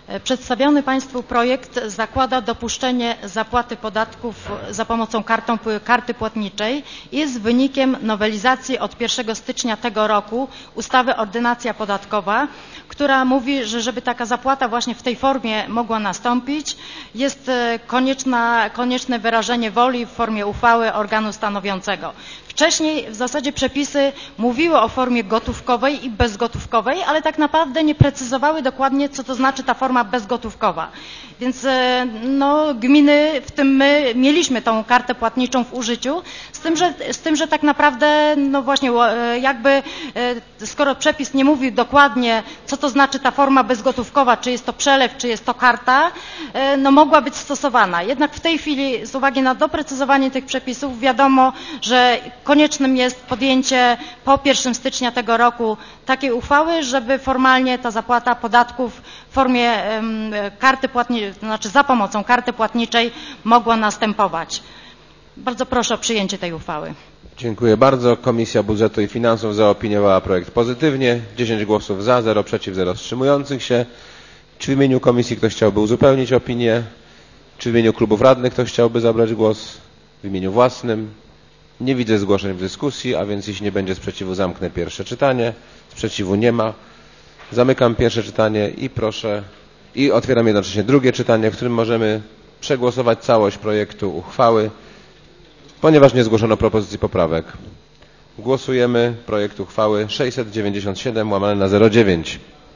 Przedstawiony Państwu projekt zakłada dopuszczenie zapłaty podatków za pomocą kartą, karty płatniczej i jest wynikiem nowelizacji od pierwszego stycznia tego roku ustawy Ordynacja podatkowa, która mówi, że żeby taka zapłata właśnie w tej formie mogła nastąpić, jest konieczna, konieczne wyrażenie woli w formie uchwały organu stanowiącego. Wcześniej w zasadzie przepisy mówiły o formie gotówkowej i bezgotówkowej, ale tak naprawdę nie precyzowały dokładnie, co to znaczy ta forma bezgotówkowa. Więc no, gminy, w tym my, mieliśmy tą kartę płatniczą w użyciu, z tym, że, z tym, że tak naprawdę, no właśnie, jakby skoro przepis nie mówi dokładnie, co to znaczy ta forma bezgotówkowa, czy jest to przelew, czy jest to karta, no mogła być stosowana. Jednak w tej chwili, z uwagi na doprecyzowanie tych przepisów, wiadomo, że koniecznym jest podjęcie po pierwszego stycznia tego roku takiej uchwały, żeby formalnie ta zapłata podatków w formie um, karty płatniczej, to znaczy za pomocą karty płatniczej mogła następować. Bardzo proszę o przyjęcie tej uchwały. Dziękuję bardzo. Komisja Budżetu i Finansów zaopiniowała projekt pozytywnie. dziesięć głosów za, zero przeciw, zero wstrzymujących się. Czy w imieniu komisji ktoś chciałby uzupełnić opinię? Czy w imieniu klubów radnych ktoś chciałby zabrać głos? W imieniu własnym? Nie widzę zgłoszeń w dyskusji, a więc jeśli nie będzie sprzeciwu, zamknę pierwsze czytanie. Sprzeciwu nie ma. Zamykam pierwsze czytanie i proszę, i otwieram jednocześnie drugie czytanie, w którym możemy przegłosować całość projektu uchwały, ponieważ nie zgłoszono propozycji poprawek. Głosujemy projekt uchwały sześćset dziewięćdziesiąt siedem łamane na zero dziewięć.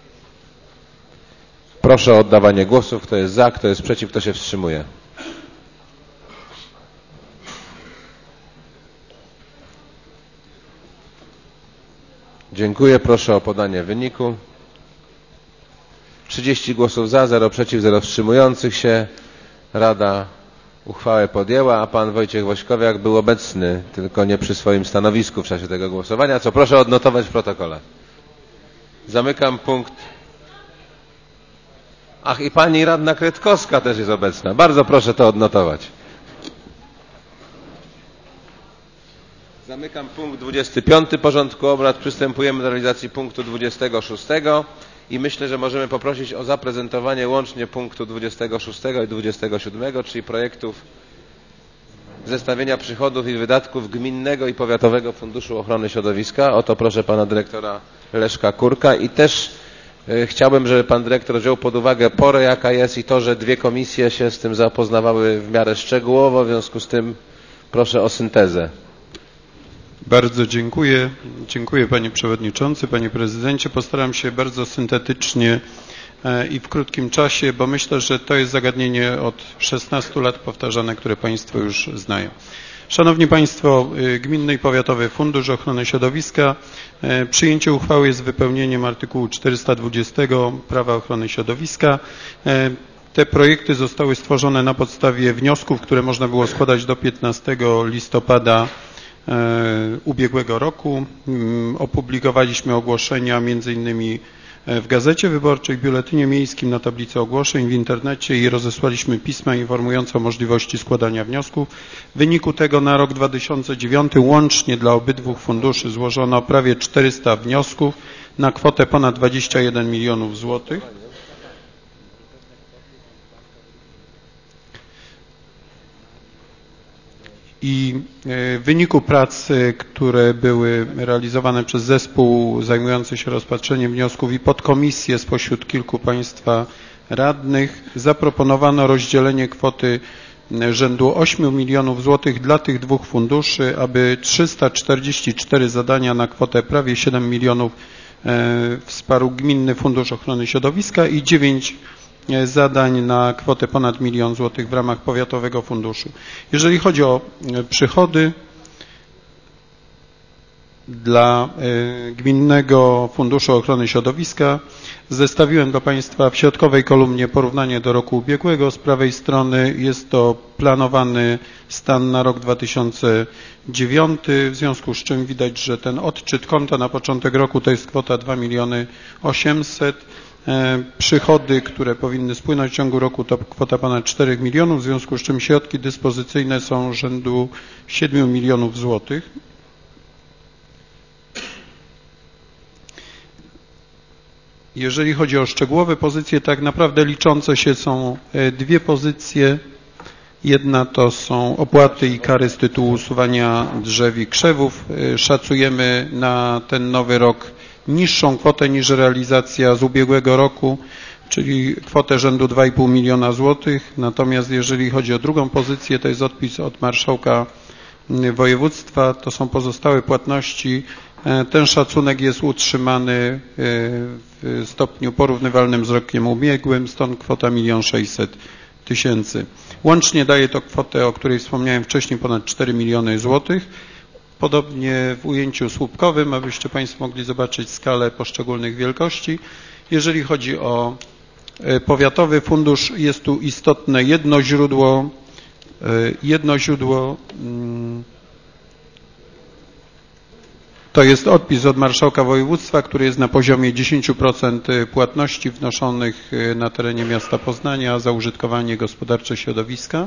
Proszę o oddawanie głosów. Kto jest za, kto jest przeciw, kto się wstrzymuje. Dziękuję. Proszę o podanie wyniku. trzydzieści głosów za, zero przeciw, zero wstrzymujących się. Rada uchwałę podjęła, a pan Wojciech Wośkowiak był obecny, tylko nie przy swoim stanowisku w czasie tego głosowania, co proszę odnotować w protokole. Zamykam punkt. Ach, i pani radna Kretkowska też jest obecna. Bardzo proszę to odnotować. Zamykam punkt dwudziesty piąty porządku obrad. Przystępujemy do realizacji punktu dwudziestego szóstego i myślę, że możemy poprosić o zaprezentowanie łącznie punktu dwudziestego szóstego i dwudziestego siódmego, czyli projektów zestawienia przychodów i wydatków Gminnego i Powiatowego Funduszu Ochrony Środowiska. O to proszę pana dyrektora Leszka Kurka i też y, chciałbym, żeby pan dyrektor wziął pod uwagę porę, jaka jest, i to, że dwie komisje się z tym zapoznawały w miarę szczegółowo, w związku z tym proszę o syntezę. Bardzo dziękuję. Dziękuję panie przewodniczący, panie prezydencie. Postaram się bardzo syntetycznie i w krótkim czasie, bo myślę, że to jest zagadnienie od szesnastu lat powtarzane, które państwo już znają. Szanowni państwo, Gminny i Powiatowy Fundusz Ochrony Środowiska. Przyjęcie uchwały jest wypełnieniem artykułu czterysta dwudziestego Prawa Ochrony Środowiska. Te projekty zostały stworzone na podstawie wniosków, które można było składać do piętnastego listopada ubiegłego roku. Opublikowaliśmy ogłoszenia między innymi w Gazecie Wyborczej, w Biuletynie Miejskim, na tablicy ogłoszeń, w internecie i rozesłaliśmy pisma informujące o możliwości składania wniosków. W wyniku tego na rok dwa tysiące dziewiąty łącznie dla obydwu funduszy złożono prawie czterysta wniosków na kwotę ponad dwadzieścia jeden milionów złotych. I w wyniku prac, które były realizowane przez zespół zajmujący się rozpatrzeniem wniosków i podkomisję spośród kilku państwa radnych, zaproponowano rozdzielenie kwoty rzędu ośmiu milionów złotych dla tych dwóch funduszy, aby trzysta czterdzieści cztery zadania na kwotę prawie siedem milionów wsparł Gminny Fundusz Ochrony Środowiska i dziewięć zadań na kwotę ponad milion złotych w ramach Powiatowego Funduszu. Jeżeli chodzi o przychody dla Gminnego Funduszu Ochrony Środowiska, zestawiłem dla państwa w środkowej kolumnie porównanie do roku ubiegłego. Z prawej strony jest to planowany stan na rok dwa tysiące dziewiąty, w związku z czym widać, że ten odczyt konta na początek roku to jest kwota dwa miliony osiemset. Przychody, które powinny spłynąć w ciągu roku, to kwota ponad czterech milionów, w związku z czym środki dyspozycyjne są rzędu siedmiu milionów złotych. Jeżeli chodzi o szczegółowe pozycje, tak naprawdę liczące się są dwie pozycje. Jedna to są opłaty i kary z tytułu usuwania drzew i krzewów. Szacujemy na ten nowy rok niższą kwotę niż realizacja z ubiegłego roku, czyli kwotę rzędu dwa i pół miliona złotych. Natomiast jeżeli chodzi o drugą pozycję, to jest odpis od marszałka województwa, to są pozostałe płatności. Ten szacunek jest utrzymany w stopniu porównywalnym z rokiem ubiegłym, stąd kwota milion sześćset tysięcy. Łącznie daje to kwotę, o której wspomniałem wcześniej, ponad cztery miliony złotych. Podobnie w ujęciu słupkowym, abyście Państwo mogli zobaczyć skalę poszczególnych wielkości. Jeżeli chodzi o powiatowy fundusz, jest tu istotne jedno źródło, jedno źródło to jest odpis od marszałka województwa, który jest na poziomie dziesięć procent płatności wnoszonych na terenie miasta Poznania za użytkowanie gospodarcze środowiska.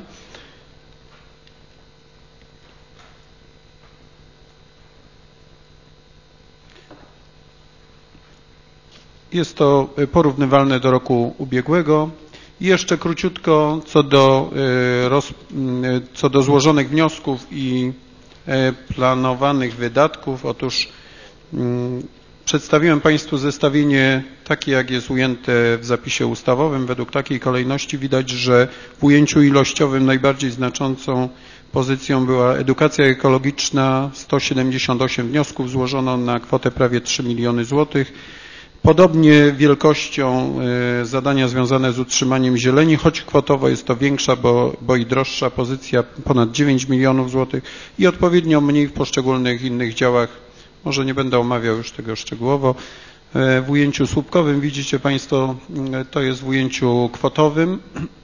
Jest to porównywalne do roku ubiegłego. I jeszcze króciutko co do, roz, co do złożonych wniosków i planowanych wydatków. Otóż mm, przedstawiłem Państwu zestawienie takie, jak jest ujęte w zapisie ustawowym. Według takiej kolejności widać, że w ujęciu ilościowym najbardziej znaczącą pozycją była edukacja ekologiczna. sto siedemdziesiąt osiem wniosków złożono na kwotę prawie trzy miliony złotych. Podobnie wielkością zadania związane z utrzymaniem zieleni, choć kwotowo jest to większa, bo, bo i droższa pozycja, ponad dziewięć milionów złotych i odpowiednio mniej w poszczególnych innych działach. Może nie będę omawiał już tego szczegółowo. W ujęciu słupkowym widzicie Państwo, to jest w ujęciu kwotowym.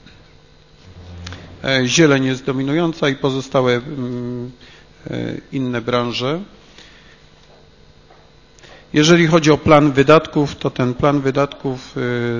Zieleń jest dominująca i pozostałe inne branże. Jeżeli chodzi o plan wydatków, to ten plan wydatków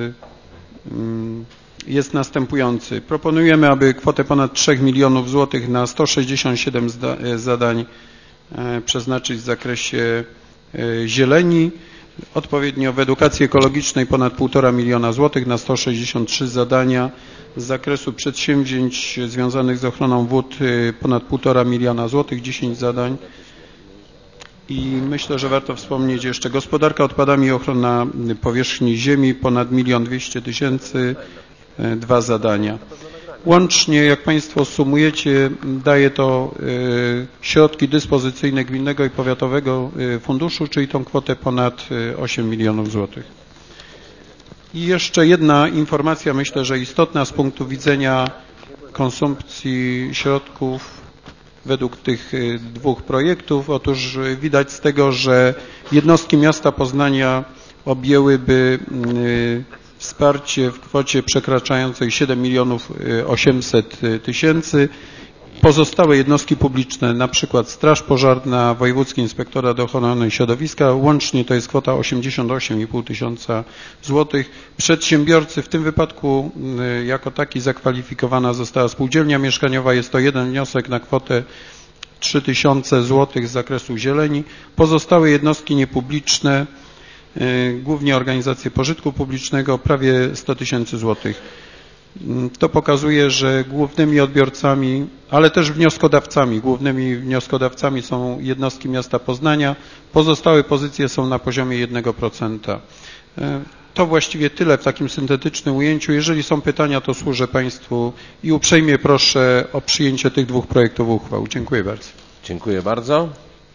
jest następujący. Proponujemy, aby kwotę ponad trzech milionów złotych na sto sześćdziesiąt siedem zadań przeznaczyć w zakresie zieleni. Odpowiednio w edukacji ekologicznej ponad półtora miliona złotych na sto sześćdziesiąt trzy zadania. Z zakresu przedsięwzięć związanych z ochroną wód ponad półtora miliona złotych, dziesięć zadań. I myślę, że warto wspomnieć jeszcze gospodarka odpadami i ochrona powierzchni ziemi, ponad milion dwieście tysięcy, dwa zadania. Łącznie, jak Państwo sumujecie, daje to środki dyspozycyjne gminnego i powiatowego funduszu, czyli tą kwotę ponad osiem milionów złotych. I jeszcze jedna informacja, myślę, że istotna z punktu widzenia konsumpcji środków według tych dwóch projektów. Otóż widać z tego, że jednostki miasta Poznania objęłyby wsparcie w kwocie przekraczającej siedem milionów osiemset tysięcy. Pozostałe jednostki publiczne, na przykład Straż Pożarna, Wojewódzki Inspektorat Ochrony Środowiska, łącznie to jest kwota osiemdziesiąt osiem i pół tysiąca złotych. Przedsiębiorcy, w tym wypadku jako taki zakwalifikowana została spółdzielnia mieszkaniowa, jest to jeden wniosek na kwotę trzy tysiące złotych z zakresu zieleni. Pozostałe jednostki niepubliczne, głównie organizacje pożytku publicznego, prawie sto tysięcy złotych. To pokazuje, że głównymi odbiorcami, ale też wnioskodawcami, głównymi wnioskodawcami są jednostki miasta Poznania. Pozostałe pozycje są na poziomie jednego procenta. To właściwie tyle w takim syntetycznym ujęciu. Jeżeli są pytania, to służę Państwu i uprzejmie proszę o przyjęcie tych dwóch projektów uchwał. Dziękuję bardzo. Dziękuję bardzo.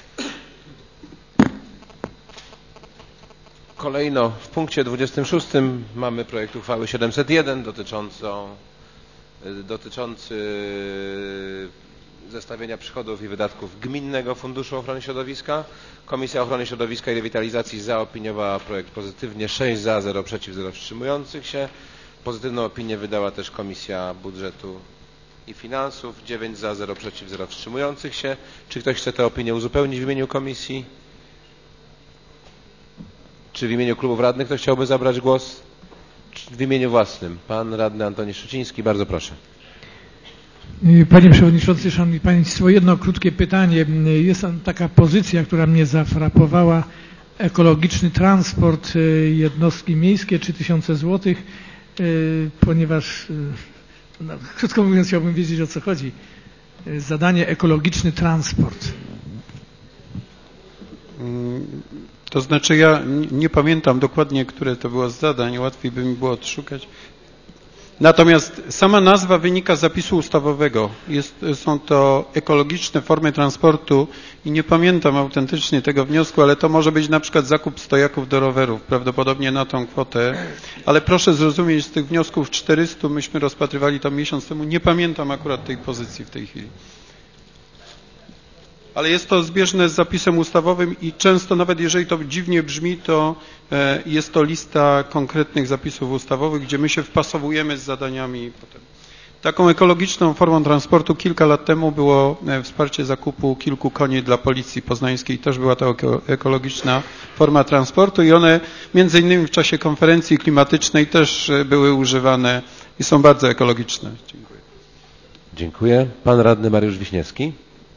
Kolejno w punkcie dwudziestym szóstym mamy projekt uchwały siedemset jeden dotyczącą, dotyczący zestawienia przychodów i wydatków Gminnego Funduszu Ochrony Środowiska. Komisja Ochrony Środowiska i Rewitalizacji zaopiniowała projekt pozytywnie, sześć za, zero przeciw, zero wstrzymujących się. Pozytywną opinię wydała też Komisja Budżetu i Finansów, dziewięć za, zero przeciw, zero wstrzymujących się. Czy ktoś chce tę opinię uzupełnić w imieniu komisji? Czy w imieniu klubów radnych ktoś chciałby zabrać głos? Czy w imieniu własnym? Pan radny Antoni Szczuciński, bardzo proszę. Panie Przewodniczący, Szanowni Państwo, jedno krótkie pytanie. Jest taka pozycja, która mnie zafrapowała, ekologiczny transport, jednostki miejskie, trzy tysiące złotych, ponieważ, no, krótko mówiąc, chciałbym wiedzieć, o co chodzi. Zadanie ekologiczny transport. To znaczy ja nie pamiętam dokładnie, które to było z zadań, łatwiej by mi było odszukać. Natomiast sama nazwa wynika z zapisu ustawowego. Jest, są to ekologiczne formy transportu i nie pamiętam autentycznie tego wniosku, ale to może być na przykład zakup stojaków do rowerów, prawdopodobnie na tą kwotę. Ale proszę zrozumieć, z tych wniosków czterystu, myśmy rozpatrywali to miesiąc temu, nie pamiętam akurat tej pozycji w tej chwili. Ale jest to zbieżne z zapisem ustawowym i często, nawet jeżeli to dziwnie brzmi, to jest to lista konkretnych zapisów ustawowych, gdzie my się wpasowujemy z zadaniami. Taką ekologiczną formą transportu kilka lat temu było wsparcie zakupu kilku koni dla Policji Poznańskiej. Też była to ekologiczna forma transportu i one między innymi w czasie konferencji klimatycznej też były używane i są bardzo ekologiczne. Dziękuję. Dziękuję. Pan radny Mariusz Wiśniewski.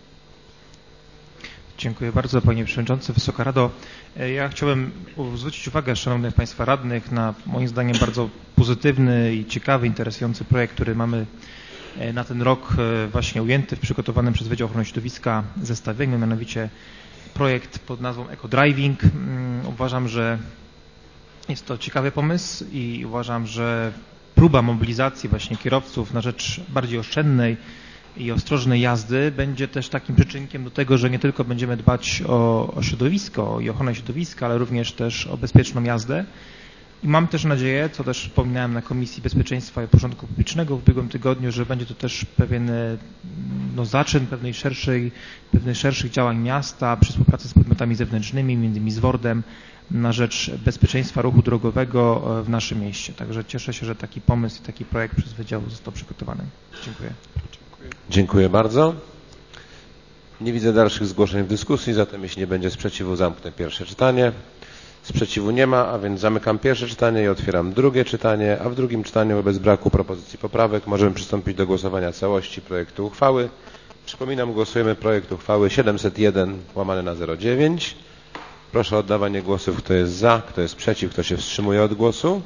Dziękuję bardzo, panie przewodniczący, Wysoka Rado. Ja chciałbym zwrócić uwagę szanownych państwa radnych na moim zdaniem bardzo pozytywny i ciekawy, interesujący projekt, który mamy na ten rok właśnie ujęty w przygotowanym przez Wydział Ochrony Środowiska zestawieniu, mianowicie projekt pod nazwą EcoDriving. Uważam, że jest to ciekawy pomysł i uważam, że próba mobilizacji właśnie kierowców na rzecz bardziej oszczędnej i ostrożnej jazdy będzie też takim przyczynkiem do tego, że nie tylko będziemy dbać o, o środowisko i ochronę środowiska, ale również też o bezpieczną jazdę. I mam też nadzieję, co też wspominałem na Komisji Bezpieczeństwa i Porządku Publicznego w ubiegłym tygodniu, że będzie to też pewien no, zaczyn pewnej szerszej, pewnych szerszych działań miasta przy współpracy z podmiotami zewnętrznymi, między innymi z WORD-em, na rzecz bezpieczeństwa ruchu drogowego w naszym mieście. Także cieszę się, że taki pomysł i taki projekt przez Wydział został przygotowany. Dziękuję. Dziękuję bardzo. Nie widzę dalszych zgłoszeń w dyskusji, zatem jeśli nie będzie sprzeciwu, zamknę pierwsze czytanie. Sprzeciwu nie ma, a więc zamykam pierwsze czytanie i otwieram drugie czytanie, a w drugim czytaniu wobec braku propozycji poprawek możemy przystąpić do głosowania całości projektu uchwały. Przypominam, głosujemy projekt uchwały siedemset jeden łamane na zero dziewięć. Proszę o oddawanie głosów, kto jest za, kto jest przeciw, kto się wstrzymuje od głosu.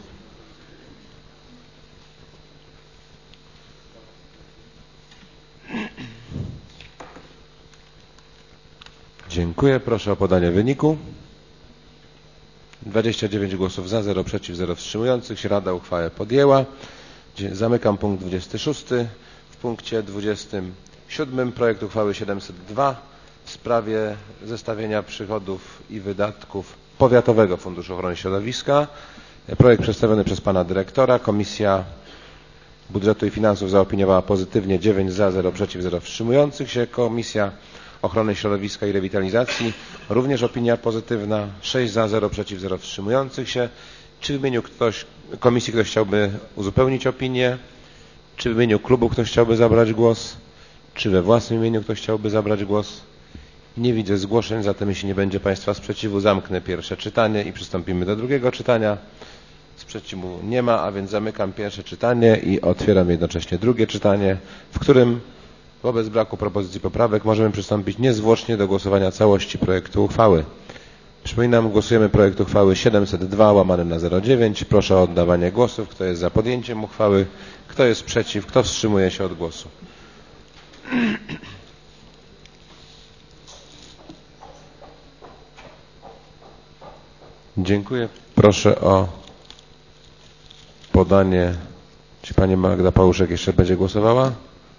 Dziękuję. Proszę o podanie wyniku. dwadzieścia dziewięć głosów za, zero przeciw, zero wstrzymujących się. Rada uchwałę podjęła. Zamykam punkt dwudziesty szósty. W punkcie dwudziestym siódmym projekt uchwały siedemset dwa w sprawie zestawienia przychodów i wydatków Powiatowego Funduszu Ochrony Środowiska. Projekt przedstawiony przez pana dyrektora. Komisja Budżetu i Finansów zaopiniowała pozytywnie, dziewięć za, zero przeciw, zero wstrzymujących się. Komisja Ochrony Środowiska i Rewitalizacji również opinia pozytywna, sześć za, zero przeciw, zero wstrzymujących się. Czy w imieniu ktoś, komisji ktoś chciałby uzupełnić opinię? Czy w imieniu klubu ktoś chciałby zabrać głos? Czy we własnym imieniu ktoś chciałby zabrać głos? Nie widzę zgłoszeń, zatem jeśli nie będzie państwa sprzeciwu, zamknę pierwsze czytanie i przystąpimy do drugiego czytania. Sprzeciwu nie ma, a więc zamykam pierwsze czytanie i otwieram jednocześnie drugie czytanie, w którym wobec braku propozycji poprawek możemy przystąpić niezwłocznie do głosowania całości projektu uchwały. Przypominam, głosujemy projekt uchwały siedemset dwa łamane na zero dziewięć. Proszę o oddawanie głosów. Kto jest za podjęciem uchwały? Kto jest przeciw? Kto wstrzymuje się od głosu? Dziękuję. Proszę o podanie. Czy pani Magda Pałuszek jeszcze będzie głosowała?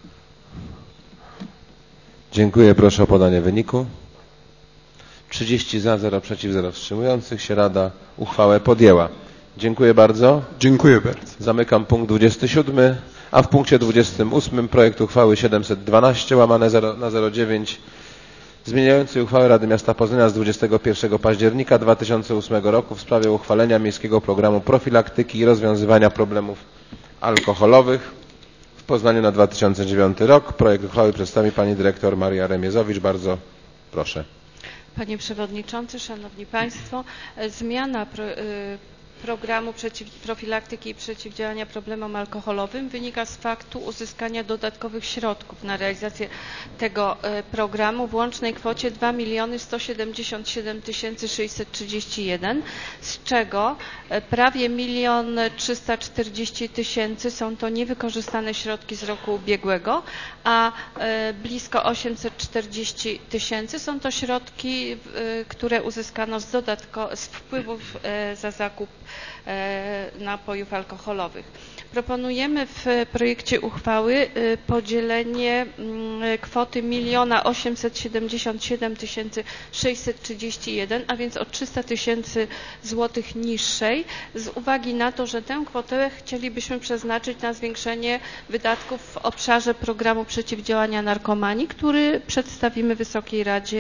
Dziękuję. Proszę o podanie wyniku. trzydzieści za, zero przeciw, zero wstrzymujących się. Rada uchwałę podjęła. Dziękuję bardzo. Dziękuję bardzo. Zamykam punkt dwudziesty siódmy, a w punkcie dwudziestym ósmym projekt uchwały siedemset dwanaście łamane na zero dziewięć zmieniający uchwałę Rady Miasta Poznania z dwudziestego pierwszego października dwa tysiące ósmego roku w sprawie uchwalenia Miejskiego Programu Profilaktyki i Rozwiązywania Problemów Alkoholowych w Poznaniu na dwa tysiące dziewiąty rok. Projekt uchwały przedstawi pani dyrektor Maria Remiezowicz. Bardzo proszę. Panie Przewodniczący, Szanowni Państwo, zmiana pro, programu przeciw, profilaktyki i przeciwdziałania problemom alkoholowym wynika z faktu uzyskania dodatkowych środków na realizację tego programu w łącznej kwocie dwa miliony sto siedemdziesiąt siedem tysięcy sześćset trzydzieści jeden, z czego prawie milion trzysta czterdzieści tysięcy są to niewykorzystane środki z roku ubiegłego, a blisko osiemset czterdzieści tysięcy są to środki, które uzyskano z, dodatko, z wpływów za zakup napojów alkoholowych. Proponujemy w projekcie uchwały podzielenie kwoty miliona osiemset siedemdziesiąt siedem tysięcy sześćset trzydzieści jeden, a więc o trzysta tysięcy złotych niższej, z uwagi na to, że tę kwotę chcielibyśmy przeznaczyć na zwiększenie wydatków w obszarze programu przeciwdziałania narkomanii, który przedstawimy Wysokiej Radzie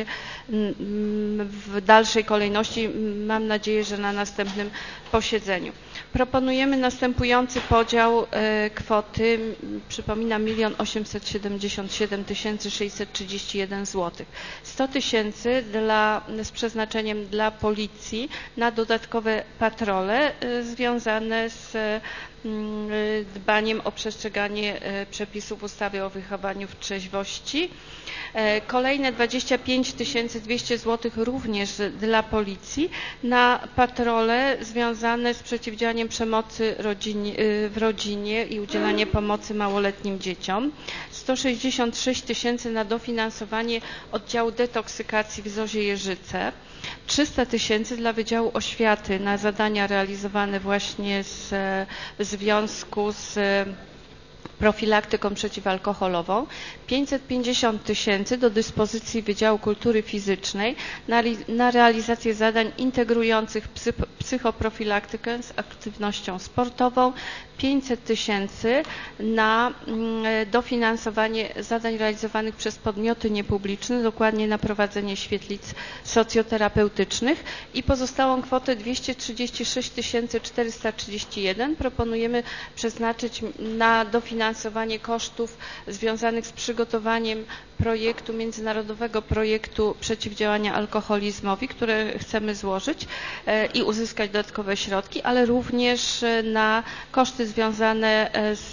w dalszej kolejności, mam nadzieję, że na następnym posiedzeniu. Proponujemy następujący podział kwoty, przypominam, milion osiemset siedemdziesiąt siedem tysięcy sześćset trzydzieści jeden złotych. sto tysięcy dla, z przeznaczeniem dla policji na dodatkowe patrole związane z dbaniem o przestrzeganie przepisów ustawy o wychowaniu w trzeźwości. Kolejne dwadzieścia pięć tysięcy dwieście złotych również dla policji na patrole związane z przeciwdziałaniem przemocy rodzinie, w rodzinie i udzielanie pomocy małoletnim dzieciom. sto sześćdziesiąt sześć tysięcy na dofinansowanie oddziału detoksykacji w Zozie Jeżyce. trzysta tysięcy dla Wydziału Oświaty na zadania realizowane właśnie z, w związku z profilaktyką przeciwalkoholową, pięćset pięćdziesiąt tysięcy do dyspozycji Wydziału Kultury Fizycznej na, na realizację zadań integrujących psy, psychoprofilaktykę z aktywnością sportową, pięćset tysięcy na dofinansowanie zadań realizowanych przez podmioty niepubliczne, dokładnie na prowadzenie świetlic socjoterapeutycznych, i pozostałą kwotę dwieście trzydzieści sześć tysięcy czterysta trzydzieści jeden proponujemy przeznaczyć na dofinansowanie kosztów związanych z przygotowaniem projektu, międzynarodowego projektu przeciwdziałania alkoholizmowi, które chcemy złożyć i uzyskać dodatkowe środki, ale również na koszty związane z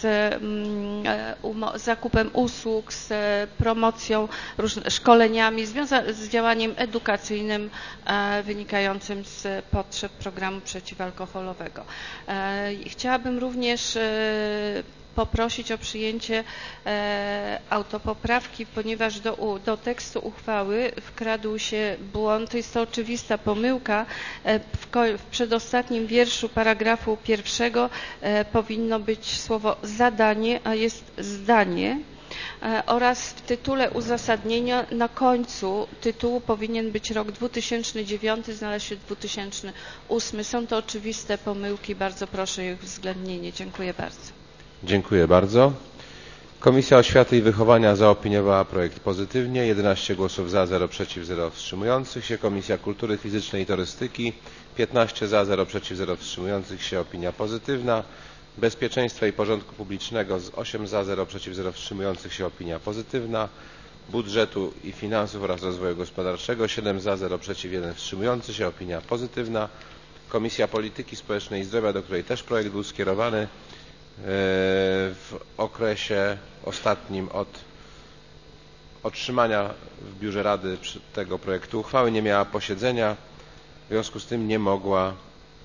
zakupem usług, z promocją, szkoleniami, z działaniem edukacyjnym wynikającym z potrzeb programu przeciwalkoholowego. Chciałabym również poprosić o przyjęcie e, autopoprawki, ponieważ do, do tekstu uchwały wkradł się błąd. Jest to oczywista pomyłka. E, w, w przedostatnim wierszu paragrafu pierwszego e, powinno być słowo zadanie, a jest zdanie. Oraz w tytule uzasadnienia na końcu tytułu powinien być rok dwa tysiące dziewiąty, znalazł się dwa tysiące ósmy. Są to oczywiste pomyłki, bardzo proszę ich uwzględnienie. Dziękuję bardzo. Dziękuję bardzo. Komisja Oświaty i Wychowania zaopiniowała projekt pozytywnie. jedenaście głosów za, zero przeciw, zero wstrzymujących się. Komisja Kultury Fizycznej i Turystyki piętnaście za, zero przeciw, zero wstrzymujących się. Opinia pozytywna. Bezpieczeństwa i Porządku Publicznego z osiem za, zero przeciw, zero wstrzymujących się. Opinia pozytywna. Budżetu i Finansów oraz Rozwoju Gospodarczego siedem za, zero przeciw, jeden wstrzymujący się. Opinia pozytywna. Komisja Polityki Społecznej i Zdrowia, do której też projekt był skierowany, w okresie ostatnim od otrzymania w Biurze Rady tego projektu uchwały nie miała posiedzenia, w związku z tym nie mogła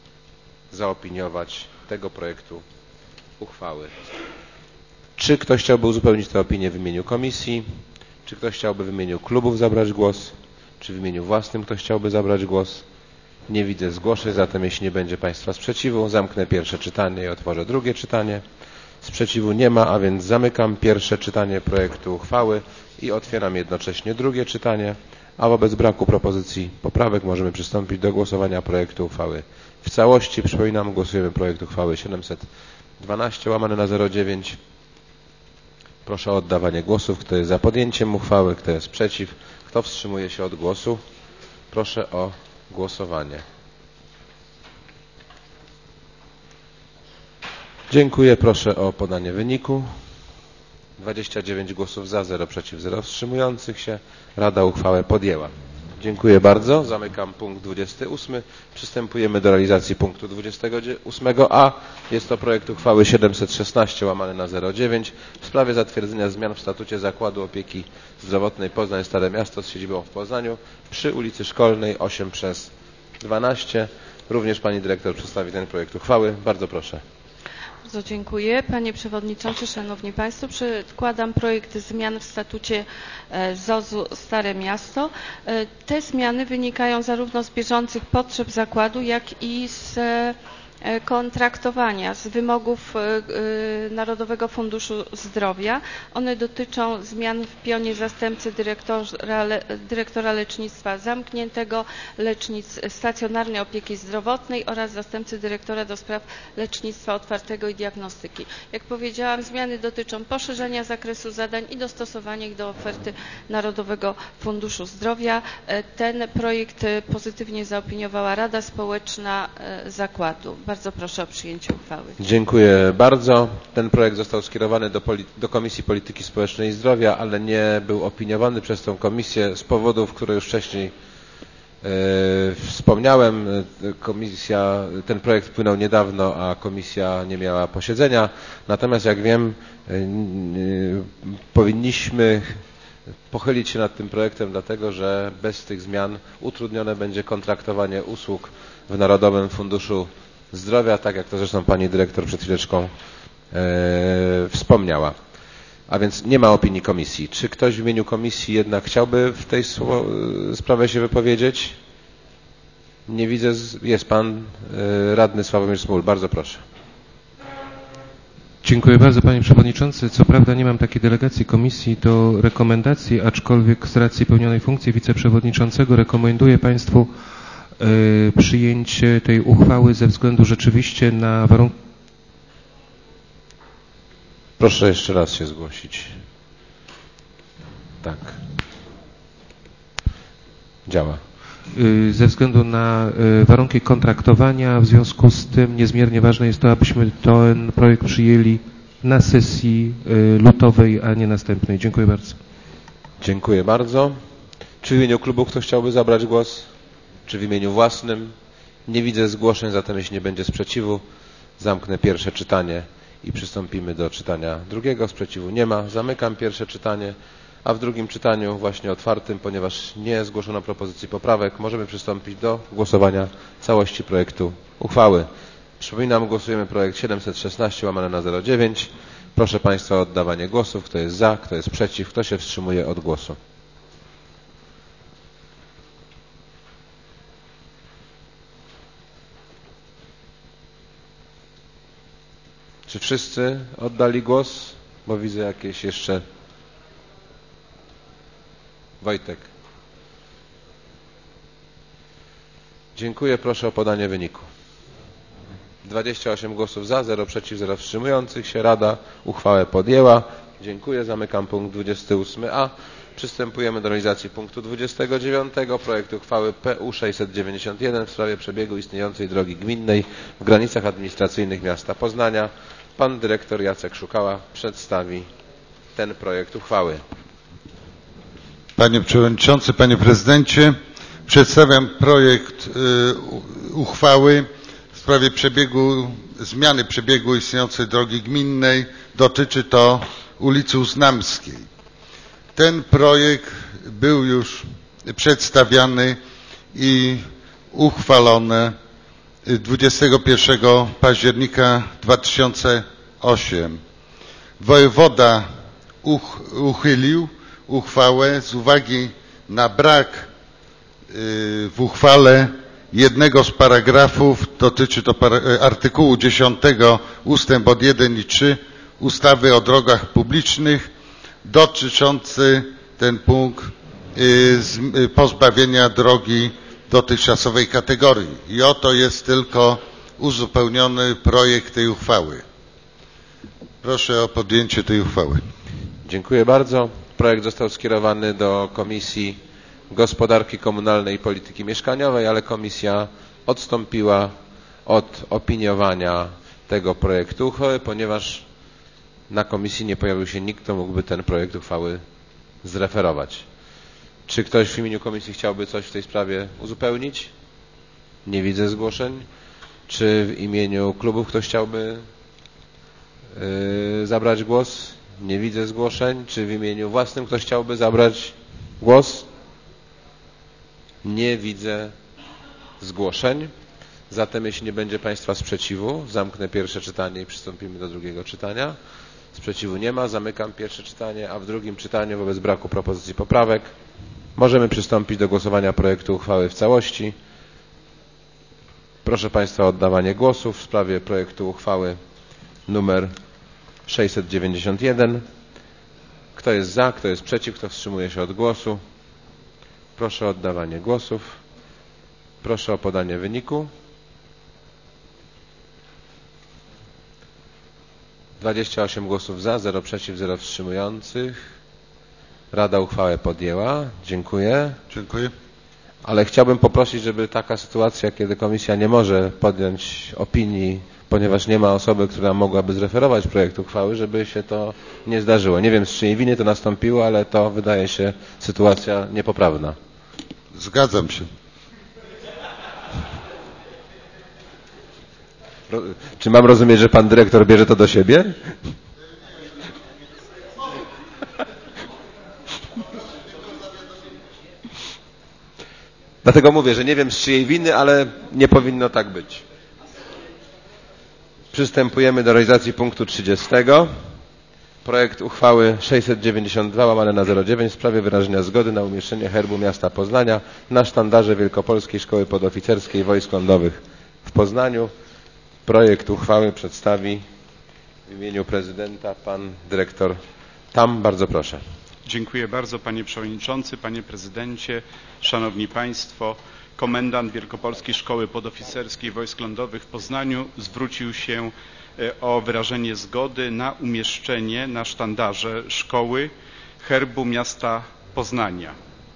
zaopiniować tego projektu uchwały. Czy ktoś chciałby uzupełnić tę opinię w imieniu komisji? Czy ktoś chciałby w imieniu klubów zabrać głos? Czy w imieniu własnym ktoś chciałby zabrać głos? Nie widzę zgłoszeń, zatem jeśli nie będzie Państwa sprzeciwu, zamknę pierwsze czytanie i otworzę drugie czytanie. Sprzeciwu nie ma, a więc zamykam pierwsze czytanie projektu uchwały i otwieram jednocześnie drugie czytanie, a wobec braku propozycji poprawek możemy przystąpić do głosowania projektu uchwały w całości. Przypominam, głosujemy projekt uchwały siedemset dwanaście łamane na zero dziewięć. Proszę o oddawanie głosów. Kto jest za podjęciem uchwały, kto jest przeciw, kto wstrzymuje się od głosu. Proszę o głosowanie. Dziękuję. Proszę o podanie wyniku. dwadzieścia dziewięć głosów za, zero przeciw, zero wstrzymujących się. Rada uchwałę podjęła. Dziękuję bardzo. Zamykam punkt dwudziesty ósmy. Przystępujemy do realizacji punktu dwudziestego ósmego a. Jest to projekt uchwały siedemset szesnaście łamane na zero dziewięć w sprawie zatwierdzenia zmian w statucie Zakładu Opieki Zdrowotnej Poznań Stare Miasto z siedzibą w Poznaniu przy ulicy Szkolnej osiem przez dwanaście. Również pani dyrektor przedstawi ten projekt uchwały. Bardzo proszę. Bardzo dziękuję. Panie Przewodniczący, Szanowni Państwo, przedkładam projekt zmian w statucie Z O Z-u Stare Miasto. Te zmiany wynikają zarówno z bieżących potrzeb zakładu, jak i z kontraktowania, z wymogów Narodowego Funduszu Zdrowia. One dotyczą zmian w pionie zastępcy dyrektora, dyrektora lecznictwa zamkniętego, lecznic stacjonarnej opieki zdrowotnej oraz zastępcy dyrektora do spraw lecznictwa otwartego i diagnostyki. Jak powiedziałam, zmiany dotyczą poszerzenia zakresu zadań i dostosowania ich do oferty Narodowego Funduszu Zdrowia. Ten projekt pozytywnie zaopiniowała Rada Społeczna Zakładu. Bardzo proszę o przyjęcie uchwały. Dziękuję bardzo. Ten projekt został skierowany do, do Komisji Polityki Społecznej i Zdrowia, ale nie był opiniowany przez tę komisję z powodów, które już wcześniej e, wspomniałem. Komisja, ten projekt wpłynął niedawno, a komisja nie miała posiedzenia. Natomiast jak wiem, e, e, powinniśmy pochylić się nad tym projektem, dlatego że bez tych zmian utrudnione będzie kontraktowanie usług w Narodowym Funduszu Zdrowia, tak jak to zresztą pani dyrektor przed chwileczką e, wspomniała. A więc nie ma opinii komisji. Czy ktoś w imieniu komisji jednak chciałby w tej sprawie się wypowiedzieć? Nie widzę. Jest pan e, radny Sławomir Smul. Bardzo proszę. Dziękuję bardzo panie przewodniczący. Co prawda nie mam takiej delegacji komisji do rekomendacji, aczkolwiek z racji pełnionej funkcji wiceprzewodniczącego rekomenduję państwu przyjęcie tej uchwały ze względu rzeczywiście na warunki. Proszę jeszcze raz się zgłosić. Tak. Działa. Ze względu na warunki kontraktowania, w związku z tym niezmiernie ważne jest to, abyśmy ten projekt przyjęli na sesji lutowej, a nie następnej. Dziękuję bardzo. Dziękuję bardzo. Czy w imieniu klubu ktoś chciałby zabrać głos? Czy w imieniu własnym? Nie widzę zgłoszeń, zatem jeśli nie będzie sprzeciwu, zamknę pierwsze czytanie i przystąpimy do czytania drugiego. Sprzeciwu nie ma. Zamykam pierwsze czytanie, a w drugim czytaniu, właśnie otwartym, ponieważ nie zgłoszono propozycji poprawek, możemy przystąpić do głosowania całości projektu uchwały. Przypominam, głosujemy projekt siedemset szesnaście łamane na zero dziewięć. Proszę państwa o oddawanie głosów. Kto jest za, kto jest przeciw, kto się wstrzymuje od głosu. Czy wszyscy oddali głos? Bo widzę jakieś jeszcze... Wojtek. Dziękuję. Proszę o podanie wyniku. dwadzieścia osiem głosów za, zero przeciw, zero wstrzymujących się. Rada uchwałę podjęła. Dziękuję. Zamykam punkt dwudziesty ósmy a. Przystępujemy do realizacji punktu dwudziestego dziewiątego. Projekt uchwały P U sześćset dziewięćdziesiąt jeden w sprawie przebiegu istniejącej drogi gminnej w granicach administracyjnych miasta Poznania. Pan dyrektor Jacek Szukała przedstawi ten projekt uchwały. Panie Przewodniczący, Panie Prezydencie, przedstawiam projekt y, uchwały w sprawie przebiegu, zmiany przebiegu istniejącej drogi gminnej. Dotyczy to ulicy Uznamskiej. Ten projekt był już przedstawiany i uchwalony dwudziestego pierwszego października dwa tysiące ósmego. Wojewoda uch, uchylił uchwałę z uwagi na brak y, w uchwale jednego z paragrafów, dotyczy to para, artykułu dziesiątego ustęp od jeden i trzy ustawy o drogach publicznych, dotyczący ten punkt y, z, y, pozbawienia drogi dotychczasowej kategorii. I oto jest tylko uzupełniony projekt tej uchwały. Proszę o podjęcie tej uchwały. Dziękuję bardzo. Projekt został skierowany do Komisji Gospodarki Komunalnej i Polityki Mieszkaniowej, ale komisja odstąpiła od opiniowania tego projektu uchwały, ponieważ na komisji nie pojawił się nikt, kto mógłby ten projekt uchwały zreferować. Czy ktoś w imieniu komisji chciałby coś w tej sprawie uzupełnić? Nie widzę zgłoszeń. Czy w imieniu klubów ktoś chciałby yy, zabrać głos? Nie widzę zgłoszeń. Czy w imieniu własnym ktoś chciałby zabrać głos? Nie widzę zgłoszeń. Zatem jeśli nie będzie Państwa sprzeciwu, zamknę pierwsze czytanie i przystąpimy do drugiego czytania. Sprzeciwu nie ma, zamykam pierwsze czytanie, a w drugim czytaniu wobec braku propozycji poprawek możemy przystąpić do głosowania projektu uchwały w całości. Proszę Państwa o oddawanie głosów w sprawie projektu uchwały numer sześćset dziewięćdziesiąt jeden. Kto jest za, kto jest przeciw, kto wstrzymuje się od głosu? Proszę o oddawanie głosów. Proszę o podanie wyniku. dwadzieścia osiem głosów za, zero przeciw, zero wstrzymujących. Rada uchwałę podjęła. Dziękuję. Dziękuję. Ale chciałbym poprosić, żeby taka sytuacja, kiedy komisja nie może podjąć opinii, ponieważ nie ma osoby, która mogłaby zreferować projekt uchwały, żeby się to nie zdarzyło. Nie wiem, z czyjej winy to nastąpiło, ale to wydaje się sytuacja niepoprawna. Zgadzam się. Czy mam rozumieć, że pan dyrektor bierze to do siebie? Dlatego mówię, że nie wiem z czyjej winy, ale nie powinno tak być. Przystępujemy do realizacji punktu trzydziestego. Projekt uchwały sześćset dziewięćdziesiąt dwa łamane na zero dziewięć w sprawie wyrażenia zgody na umieszczenie herbu miasta Poznania na sztandarze Wielkopolskiej Szkoły Podoficerskiej Wojsk Lądowych w Poznaniu. Projekt uchwały przedstawi w imieniu prezydenta pan dyrektor Tam. Bardzo proszę. Dziękuję bardzo panie przewodniczący, panie prezydencie, szanowni państwo. Komendant Wielkopolskiej Szkoły Podoficerskiej Wojsk Lądowych w Poznaniu zwrócił się o wyrażenie zgody na umieszczenie na sztandarze szkoły herbu miasta Poznania.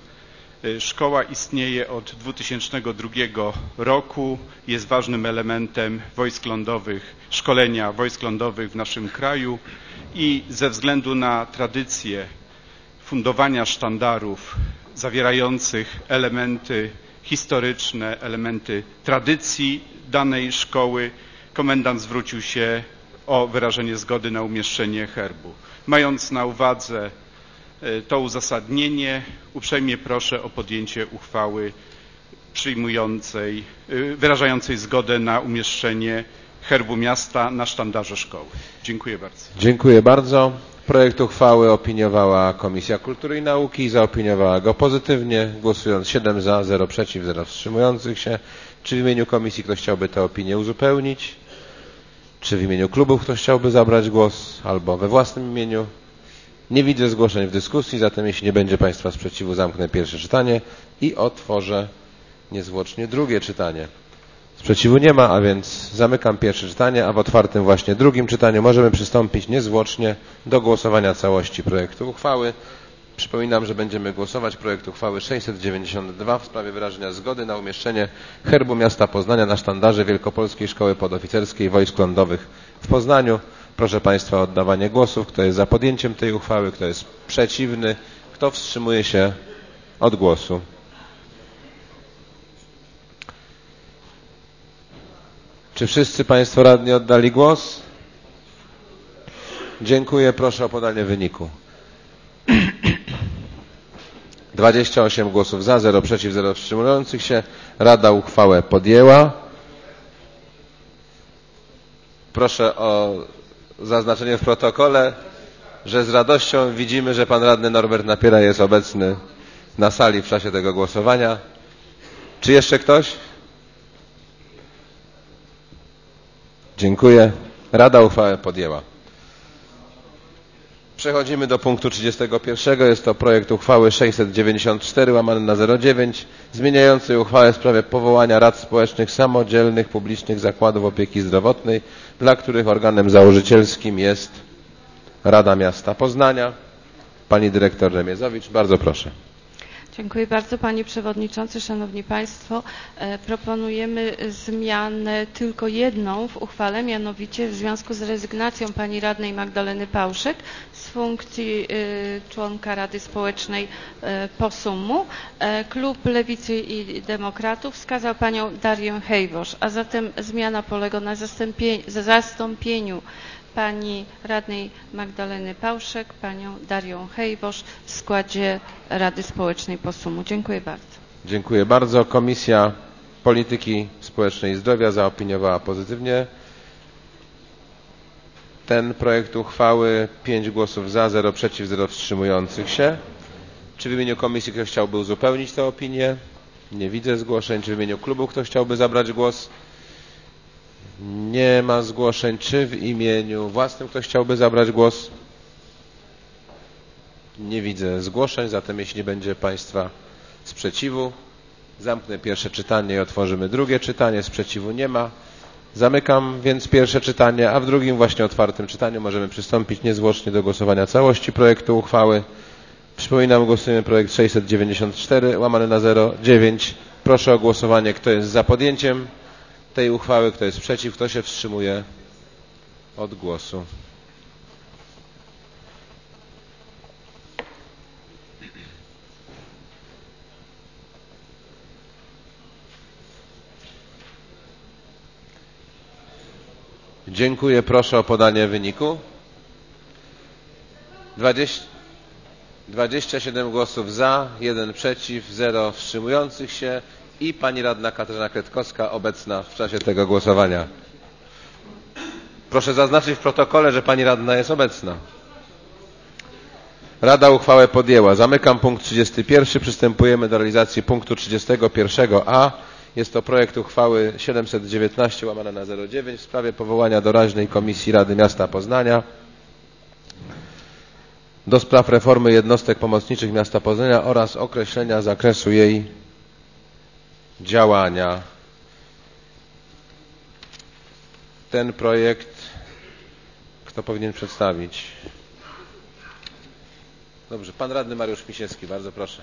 Szkoła istnieje od dwutysięcznego drugiego roku, jest ważnym elementem wojsk lądowych, szkolenia wojsk lądowych w naszym kraju i ze względu na tradycję fundowania sztandarów zawierających elementy historyczne, elementy tradycji danej szkoły, komendant zwrócił się o wyrażenie zgody na umieszczenie herbu. Mając na uwadze to uzasadnienie, uprzejmie proszę o podjęcie uchwały przyjmującej, wyrażającej zgodę na umieszczenie herbu miasta na sztandarze szkoły. Dziękuję bardzo. Dziękuję bardzo. Projekt uchwały opiniowała Komisja Kultury i Nauki i zaopiniowała go pozytywnie, głosując siedem za, zero przeciw, zero wstrzymujących się. Czy w imieniu komisji ktoś chciałby tę opinię uzupełnić? Czy w imieniu klubów ktoś chciałby zabrać głos albo we własnym imieniu? Nie widzę zgłoszeń w dyskusji, zatem jeśli nie będzie Państwa sprzeciwu, zamknę pierwsze czytanie i otworzę niezwłocznie drugie czytanie. Sprzeciwu nie ma, a więc zamykam pierwsze czytanie, a w otwartym właśnie drugim czytaniu możemy przystąpić niezwłocznie do głosowania całości projektu uchwały. Przypominam, że będziemy głosować projekt uchwały sześćset dziewięćdziesiąt dwa w sprawie wyrażenia zgody na umieszczenie herbu miasta Poznania na sztandarze Wielkopolskiej Szkoły Podoficerskiej Wojsk Lądowych w Poznaniu. Proszę Państwa o oddawanie głosów. Kto jest za podjęciem tej uchwały, kto jest przeciwny, kto wstrzymuje się od głosu. Czy wszyscy Państwo radni oddali głos? Dziękuję. Proszę o podanie wyniku. dwadzieścia osiem głosów za, zero przeciw, zero wstrzymujących się. Rada uchwałę podjęła. Proszę o zaznaczenie w protokole, że z radością widzimy, że pan radny Norbert Napiera jest obecny na sali w czasie tego głosowania. Czy jeszcze ktoś? Dziękuję. Rada uchwałę podjęła. Przechodzimy do punktu trzydziestego pierwszego. Jest to projekt uchwały sześćset dziewięćdziesiąt cztery łamane na zero dziewięć zmieniającej uchwałę w sprawie powołania rad społecznych samodzielnych publicznych zakładów opieki zdrowotnej, dla których organem założycielskim jest Rada Miasta Poznania. Pani dyrektor Remiezowicz, bardzo proszę. Dziękuję bardzo Panie Przewodniczący, Szanowni Państwo. Proponujemy zmianę tylko jedną w uchwale, mianowicie w związku z rezygnacją Pani Radnej Magdaleny Pałszyk z funkcji członka Rady Społecznej POSUM-u. Klub Lewicy i Demokratów wskazał Panią Darię Hejwosz, a zatem zmiana polega na zastąpieniu Pani Radnej Magdaleny Pałszyk, Panią Darią Hejwosz w składzie Rady Społecznej POSUM-u. Dziękuję bardzo. Dziękuję bardzo. Komisja Polityki Społecznej i Zdrowia zaopiniowała pozytywnie ten projekt uchwały. pięć głosów za, zero przeciw, zero wstrzymujących się. Czy w imieniu komisji ktoś chciałby uzupełnić tę opinię? Nie widzę zgłoszeń. Czy w imieniu klubu ktoś chciałby zabrać głos? Nie ma zgłoszeń. Czy w imieniu własnym ktoś chciałby zabrać głos? Nie widzę zgłoszeń, zatem jeśli nie będzie Państwa sprzeciwu, zamknę pierwsze czytanie i otworzymy drugie czytanie. Sprzeciwu nie ma. Zamykam więc pierwsze czytanie, a w drugim właśnie otwartym czytaniu możemy przystąpić niezwłocznie do głosowania całości projektu uchwały. Przypominam, głosujemy projekt sześćset dziewięćdziesiąt cztery łamane na zero dziewięć. Proszę o głosowanie, kto jest za podjęciem tej uchwały, kto jest przeciw, kto się wstrzymuje od głosu. Dziękuję. Proszę o podanie wyniku. dwadzieścia siedem głosów za, jeden przeciw, zero wstrzymujących się i pani radna Katarzyna Kretkowska obecna w czasie tego głosowania. Proszę zaznaczyć w protokole, że pani radna jest obecna. Rada uchwałę podjęła. Zamykam punkt trzydziesty pierwszy. Przystępujemy do realizacji punktu trzydziestego pierwszego a. Jest to projekt uchwały siedemset dziewiętnaście łamane na zero dziewięć w sprawie powołania doraźnej Komisji Rady Miasta Poznania do spraw reformy jednostek pomocniczych miasta Poznania oraz określenia zakresu jej działania. Ten projekt kto powinien przedstawić? Dobrze, pan radny Mariusz Misiewski, bardzo proszę.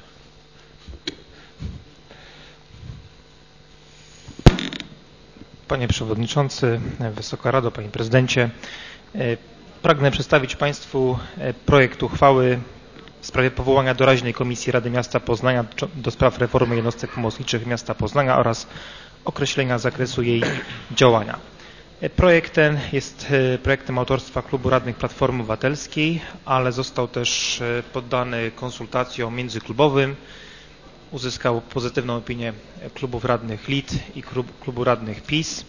Panie Przewodniczący, Wysoka Rado, Panie Prezydencie, pragnę przedstawić Państwu projekt uchwały w sprawie powołania doraźnej Komisji Rady Miasta Poznania do spraw reformy jednostek pomocniczych miasta Poznania oraz określenia zakresu jej działania. Projekt ten jest projektem autorstwa Klubu Radnych Platformy Obywatelskiej, ale został też poddany konsultacjom międzyklubowym. Uzyskał pozytywną opinię klubów radnych L I D i klubu radnych PiS.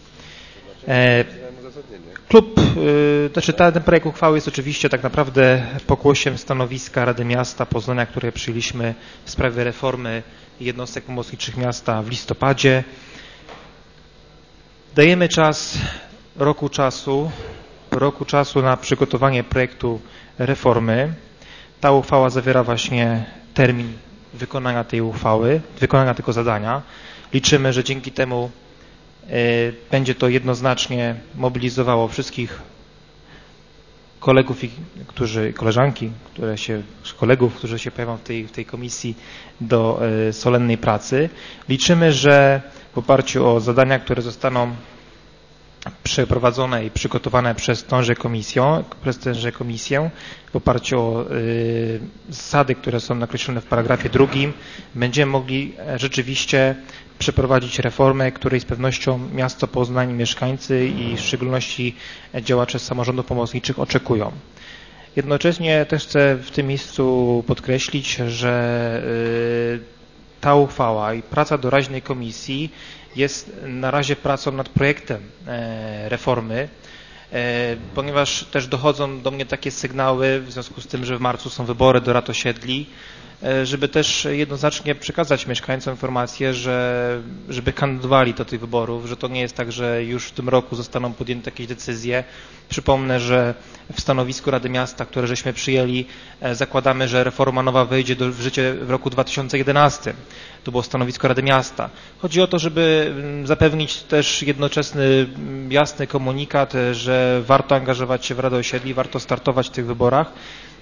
Klub, znaczy ten projekt uchwały jest oczywiście tak naprawdę pokłosiem stanowiska Rady Miasta Poznania, które przyjęliśmy w sprawie reformy jednostek pomocniczych miasta w listopadzie. Dajemy czas, roku czasu, roku czasu na przygotowanie projektu reformy. Ta uchwała zawiera właśnie termin wykonania tej uchwały, wykonania tego zadania. Liczymy, że dzięki temu y, będzie to jednoznacznie mobilizowało wszystkich kolegów i którzy, koleżanki, które się, kolegów, którzy się pojawią w tej, w tej komisji do y, solennej pracy. Liczymy, że w oparciu o zadania, które zostaną przeprowadzone i przygotowane przez tąże komisję, przez tęże komisję w oparciu o y, zasady, które są nakreślone w paragrafie drugim, będziemy mogli rzeczywiście przeprowadzić reformę, której z pewnością miasto Poznań, mieszkańcy i w szczególności działacze samorządów pomocniczych oczekują. Jednocześnie też chcę w tym miejscu podkreślić, że y, ta uchwała i praca doraźnej komisji jest na razie pracą nad projektem reformy, ponieważ też dochodzą do mnie takie sygnały w związku z tym, że w marcu są wybory do rad osiedli, żeby też jednoznacznie przekazać mieszkańcom informację, że żeby kandydowali do tych wyborów, że to nie jest tak, że już w tym roku zostaną podjęte jakieś decyzje. Przypomnę, że w stanowisku Rady Miasta, które żeśmy przyjęli, zakładamy, że reforma nowa wejdzie do, w życie w roku dwa tysiące jedenastym. To było stanowisko Rady Miasta. Chodzi o to, żeby zapewnić też jednoczesny, jasny komunikat, że warto angażować się w Radę Osiedli, warto startować w tych wyborach.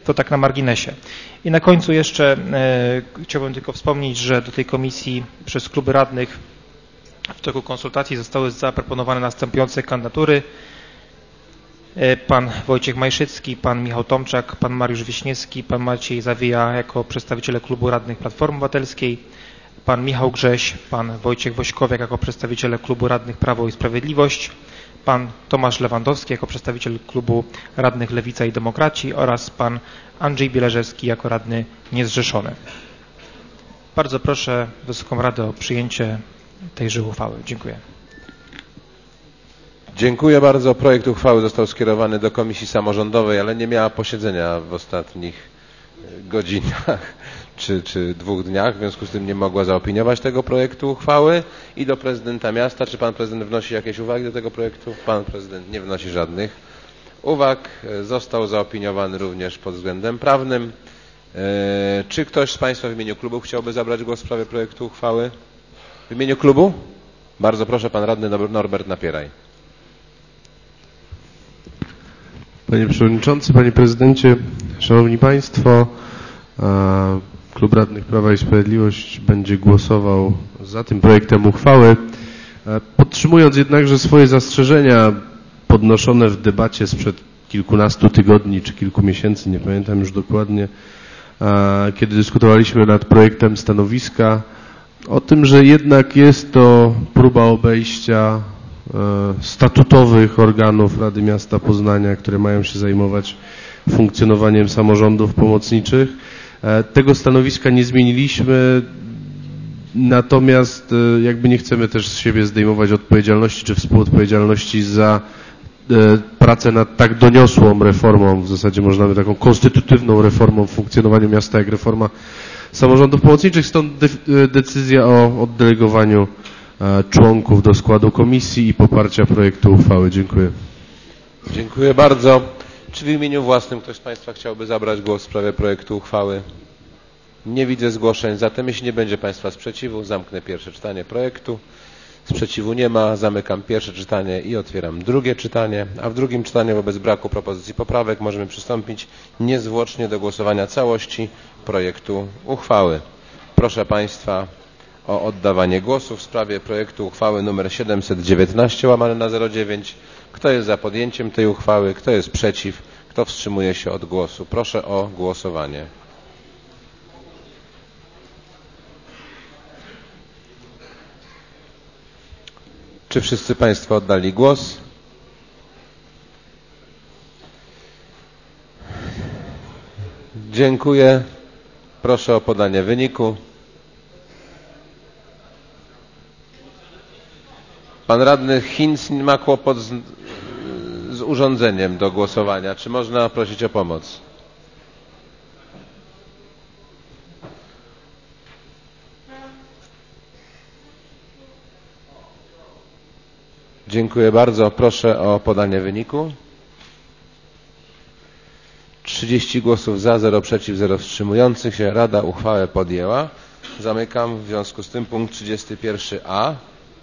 To tak na marginesie. I na końcu jeszcze e, chciałbym tylko wspomnieć, że do tej komisji przez kluby radnych w toku konsultacji zostały zaproponowane następujące kandydatury. E, pan Wojciech Majszycki, pan Michał Tomczak, pan Mariusz Wiśniewski, pan Maciej Zawija jako przedstawiciele klubu radnych Platformy Obywatelskiej, pan Michał Grześ, pan Wojciech Wośkowiak jako przedstawiciele klubu radnych Prawo i Sprawiedliwość, pan Tomasz Lewandowski jako przedstawiciel klubu radnych Lewica i Demokraci oraz pan Andrzej Bielerzewski jako radny niezrzeszony. Bardzo proszę Wysoką Radę o przyjęcie tejże uchwały. Dziękuję. Dziękuję bardzo. Projekt uchwały został skierowany do Komisji Samorządowej, ale nie miała posiedzenia w ostatnich godzinach czy, czy dwóch dniach, w związku z tym nie mogła zaopiniować tego projektu uchwały. I do prezydenta miasta. Czy pan prezydent wnosi jakieś uwagi do tego projektu? Pan prezydent nie wnosi żadnych uwag. Został zaopiniowany również pod względem prawnym. Czy ktoś z państwa w imieniu klubu chciałby zabrać głos w sprawie projektu uchwały? W imieniu klubu? Bardzo proszę, pan radny Norbert Napieraj. Panie Przewodniczący, Panie Prezydencie, Szanowni Państwo, Klub Radnych Prawa i Sprawiedliwość będzie głosował za tym projektem uchwały, podtrzymując jednakże swoje zastrzeżenia podnoszone w debacie sprzed kilkunastu tygodni czy kilku miesięcy, nie pamiętam już dokładnie, kiedy dyskutowaliśmy nad projektem stanowiska, o tym, że jednak jest to próba obejścia statutowych organów Rady Miasta Poznania, które mają się zajmować funkcjonowaniem samorządów pomocniczych. Tego stanowiska nie zmieniliśmy, natomiast jakby nie chcemy też z siebie zdejmować odpowiedzialności czy współodpowiedzialności za pracę nad tak doniosłą reformą, w zasadzie można by taką konstytutywną reformą w funkcjonowaniu miasta jak reforma samorządów pomocniczych, stąd de decyzja o oddelegowaniu członków do składu komisji i poparcia projektu uchwały. Dziękuję. Dziękuję bardzo. Czy w imieniu własnym ktoś z państwa chciałby zabrać głos w sprawie projektu uchwały? Nie widzę zgłoszeń, zatem jeśli nie będzie państwa sprzeciwu, zamknę pierwsze czytanie projektu. Sprzeciwu nie ma, zamykam pierwsze czytanie i otwieram drugie czytanie, a w drugim czytaniu wobec braku propozycji poprawek możemy przystąpić niezwłocznie do głosowania całości projektu uchwały. Proszę państwa o oddawanie głosu w sprawie projektu uchwały nr siedemset dziewiętnaście łamane na zero dziewięć. Kto jest za podjęciem tej uchwały? Kto jest przeciw? Kto wstrzymuje się od głosu? Proszę o głosowanie. Czy wszyscy państwo oddali głos? Dziękuję. Proszę o podanie wyniku. Pan radny Hinz ma kłopot z, z urządzeniem do głosowania. Czy można prosić o pomoc? Dziękuję bardzo. Proszę o podanie wyniku. trzydzieści głosów za, zero przeciw, zero wstrzymujących się. Rada uchwałę podjęła. Zamykam w związku z tym punkt trzydziesty pierwszy a.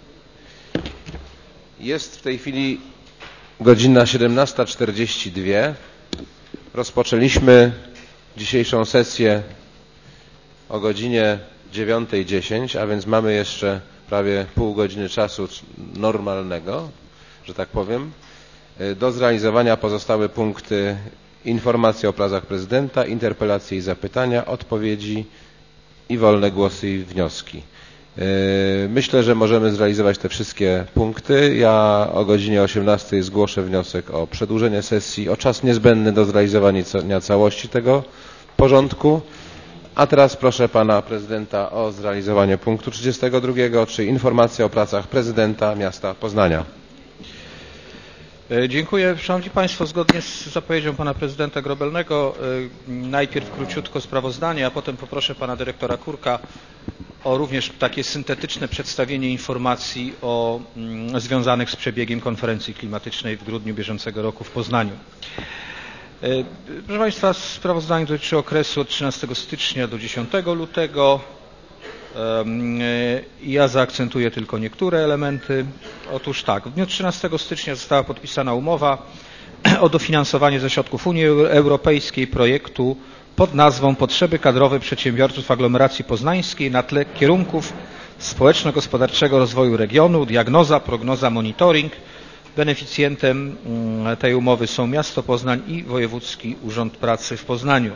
Jest w tej chwili godzina siedemnasta czterdzieści dwa. Rozpoczęliśmy dzisiejszą sesję o godzinie dziewiąta dziesięć, a więc mamy jeszcze prawie pół godziny czasu normalnego, że tak powiem. Do zrealizowania pozostały punkty: informacje o pracach prezydenta, interpelacje i zapytania, odpowiedzi i wolne głosy i wnioski. Myślę, że możemy zrealizować te wszystkie punkty. Ja o godzinie osiemnastej zgłoszę wniosek o przedłużenie sesji o czas niezbędny do zrealizowania całości tego porządku. A teraz proszę pana prezydenta o zrealizowanie punktu trzydziestego drugiego, czyli informacja o pracach prezydenta miasta Poznania. Dziękuję. Szanowni Państwo, zgodnie z zapowiedzią pana prezydenta Grobelnego najpierw króciutko sprawozdanie, a potem poproszę pana dyrektora Kurka o również takie syntetyczne przedstawienie informacji o, mm, związanych z przebiegiem konferencji klimatycznej w grudniu bieżącego roku w Poznaniu. Proszę Państwa, sprawozdanie dotyczy okresu od trzynastego stycznia do dziesiątego lutego. Ja zaakcentuję tylko niektóre elementy. Otóż tak, w dniu trzynastego stycznia została podpisana umowa o dofinansowanie ze środków Unii Europejskiej projektu pod nazwą Potrzeby kadrowe przedsiębiorców aglomeracji poznańskiej na tle kierunków społeczno-gospodarczego rozwoju regionu, diagnoza, prognoza, monitoring. Beneficjentem tej umowy są miasto Poznań i Wojewódzki Urząd Pracy w Poznaniu.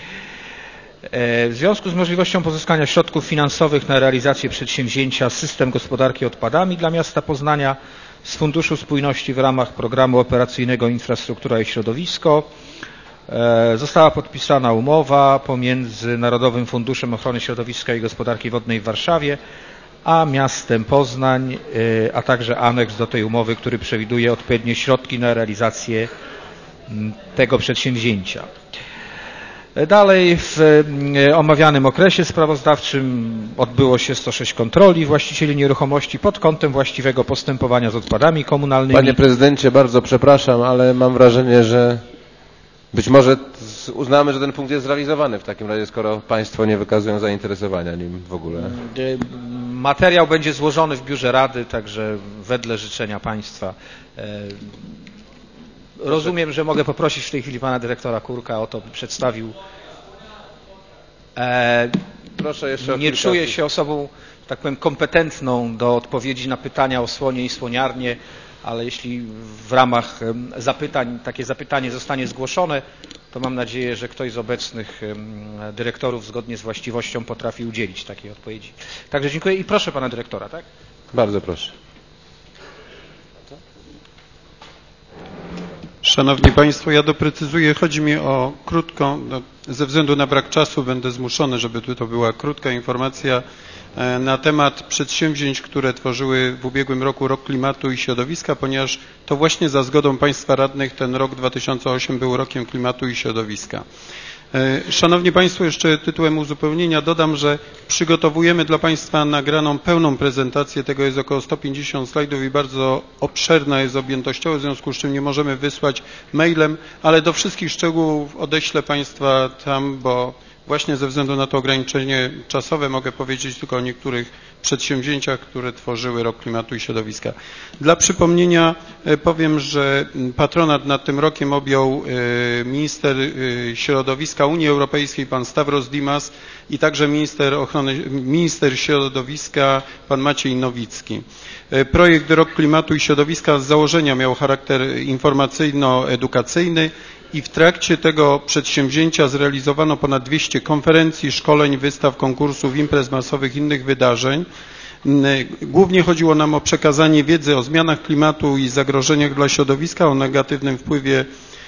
W związku z możliwością pozyskania środków finansowych na realizację przedsięwzięcia System Gospodarki Odpadami dla miasta Poznania z Funduszu Spójności w ramach Programu Operacyjnego Infrastruktura i Środowisko została podpisana umowa pomiędzy Narodowym Funduszem Ochrony Środowiska i Gospodarki Wodnej w Warszawie a miastem Poznań, a także aneks do tej umowy, który przewiduje odpowiednie środki na realizację tego przedsięwzięcia. Dalej w omawianym okresie sprawozdawczym odbyło się sto sześć kontroli właścicieli nieruchomości pod kątem właściwego postępowania z odpadami komunalnymi. Panie prezydencie, bardzo przepraszam, ale mam wrażenie, że być może uznamy, że ten punkt jest zrealizowany w takim razie, skoro państwo nie wykazują zainteresowania nim w ogóle. Materiał będzie złożony w biurze Rady, także wedle życzenia państwa. Rozumiem, że mogę poprosić w tej chwili pana dyrektora Kurka o to, by przedstawił. E, Proszę jeszcze o nie kilka czuję słów. się osobą, tak powiem, kompetentną do odpowiedzi na pytania o słonie i słoniarnie, ale jeśli w ramach zapytań takie zapytanie zostanie zgłoszone, to mam nadzieję, że ktoś z obecnych dyrektorów zgodnie z właściwością potrafi udzielić takiej odpowiedzi. Także dziękuję i proszę pana dyrektora, tak? Bardzo proszę. Szanowni Państwo, ja doprecyzuję, chodzi mi o krótką, no, ze względu na brak czasu będę zmuszony, żeby to była krótka informacja na temat przedsięwzięć, które tworzyły w ubiegłym roku Rok Klimatu i Środowiska, ponieważ to właśnie za zgodą Państwa radnych ten rok dwa tysiące ósmy był rokiem klimatu i środowiska. Szanowni Państwo, jeszcze tytułem uzupełnienia dodam, że przygotowujemy dla Państwa nagraną pełną prezentację, tego jest około sto pięćdziesiąt slajdów i bardzo obszerna jest objętościowo, w związku z czym nie możemy wysłać mailem, ale do wszystkich szczegółów odeślę Państwa tam, bo właśnie ze względu na to ograniczenie czasowe mogę powiedzieć tylko o niektórych przedsięwzięciach, które tworzyły Rok Klimatu i Środowiska. Dla przypomnienia powiem, że patronat nad tym rokiem objął minister środowiska Unii Europejskiej pan Stavros Dimas i także minister ochrony, minister środowiska pan Maciej Nowicki. Projekt Rok Klimatu i Środowiska z założenia miał charakter informacyjno-edukacyjny i w trakcie tego przedsięwzięcia zrealizowano ponad dwieście konferencji, szkoleń, wystaw, konkursów, imprez masowych, innych wydarzeń. Głównie chodziło nam o przekazanie wiedzy o zmianach klimatu i zagrożeniach dla środowiska, o negatywnym wpływie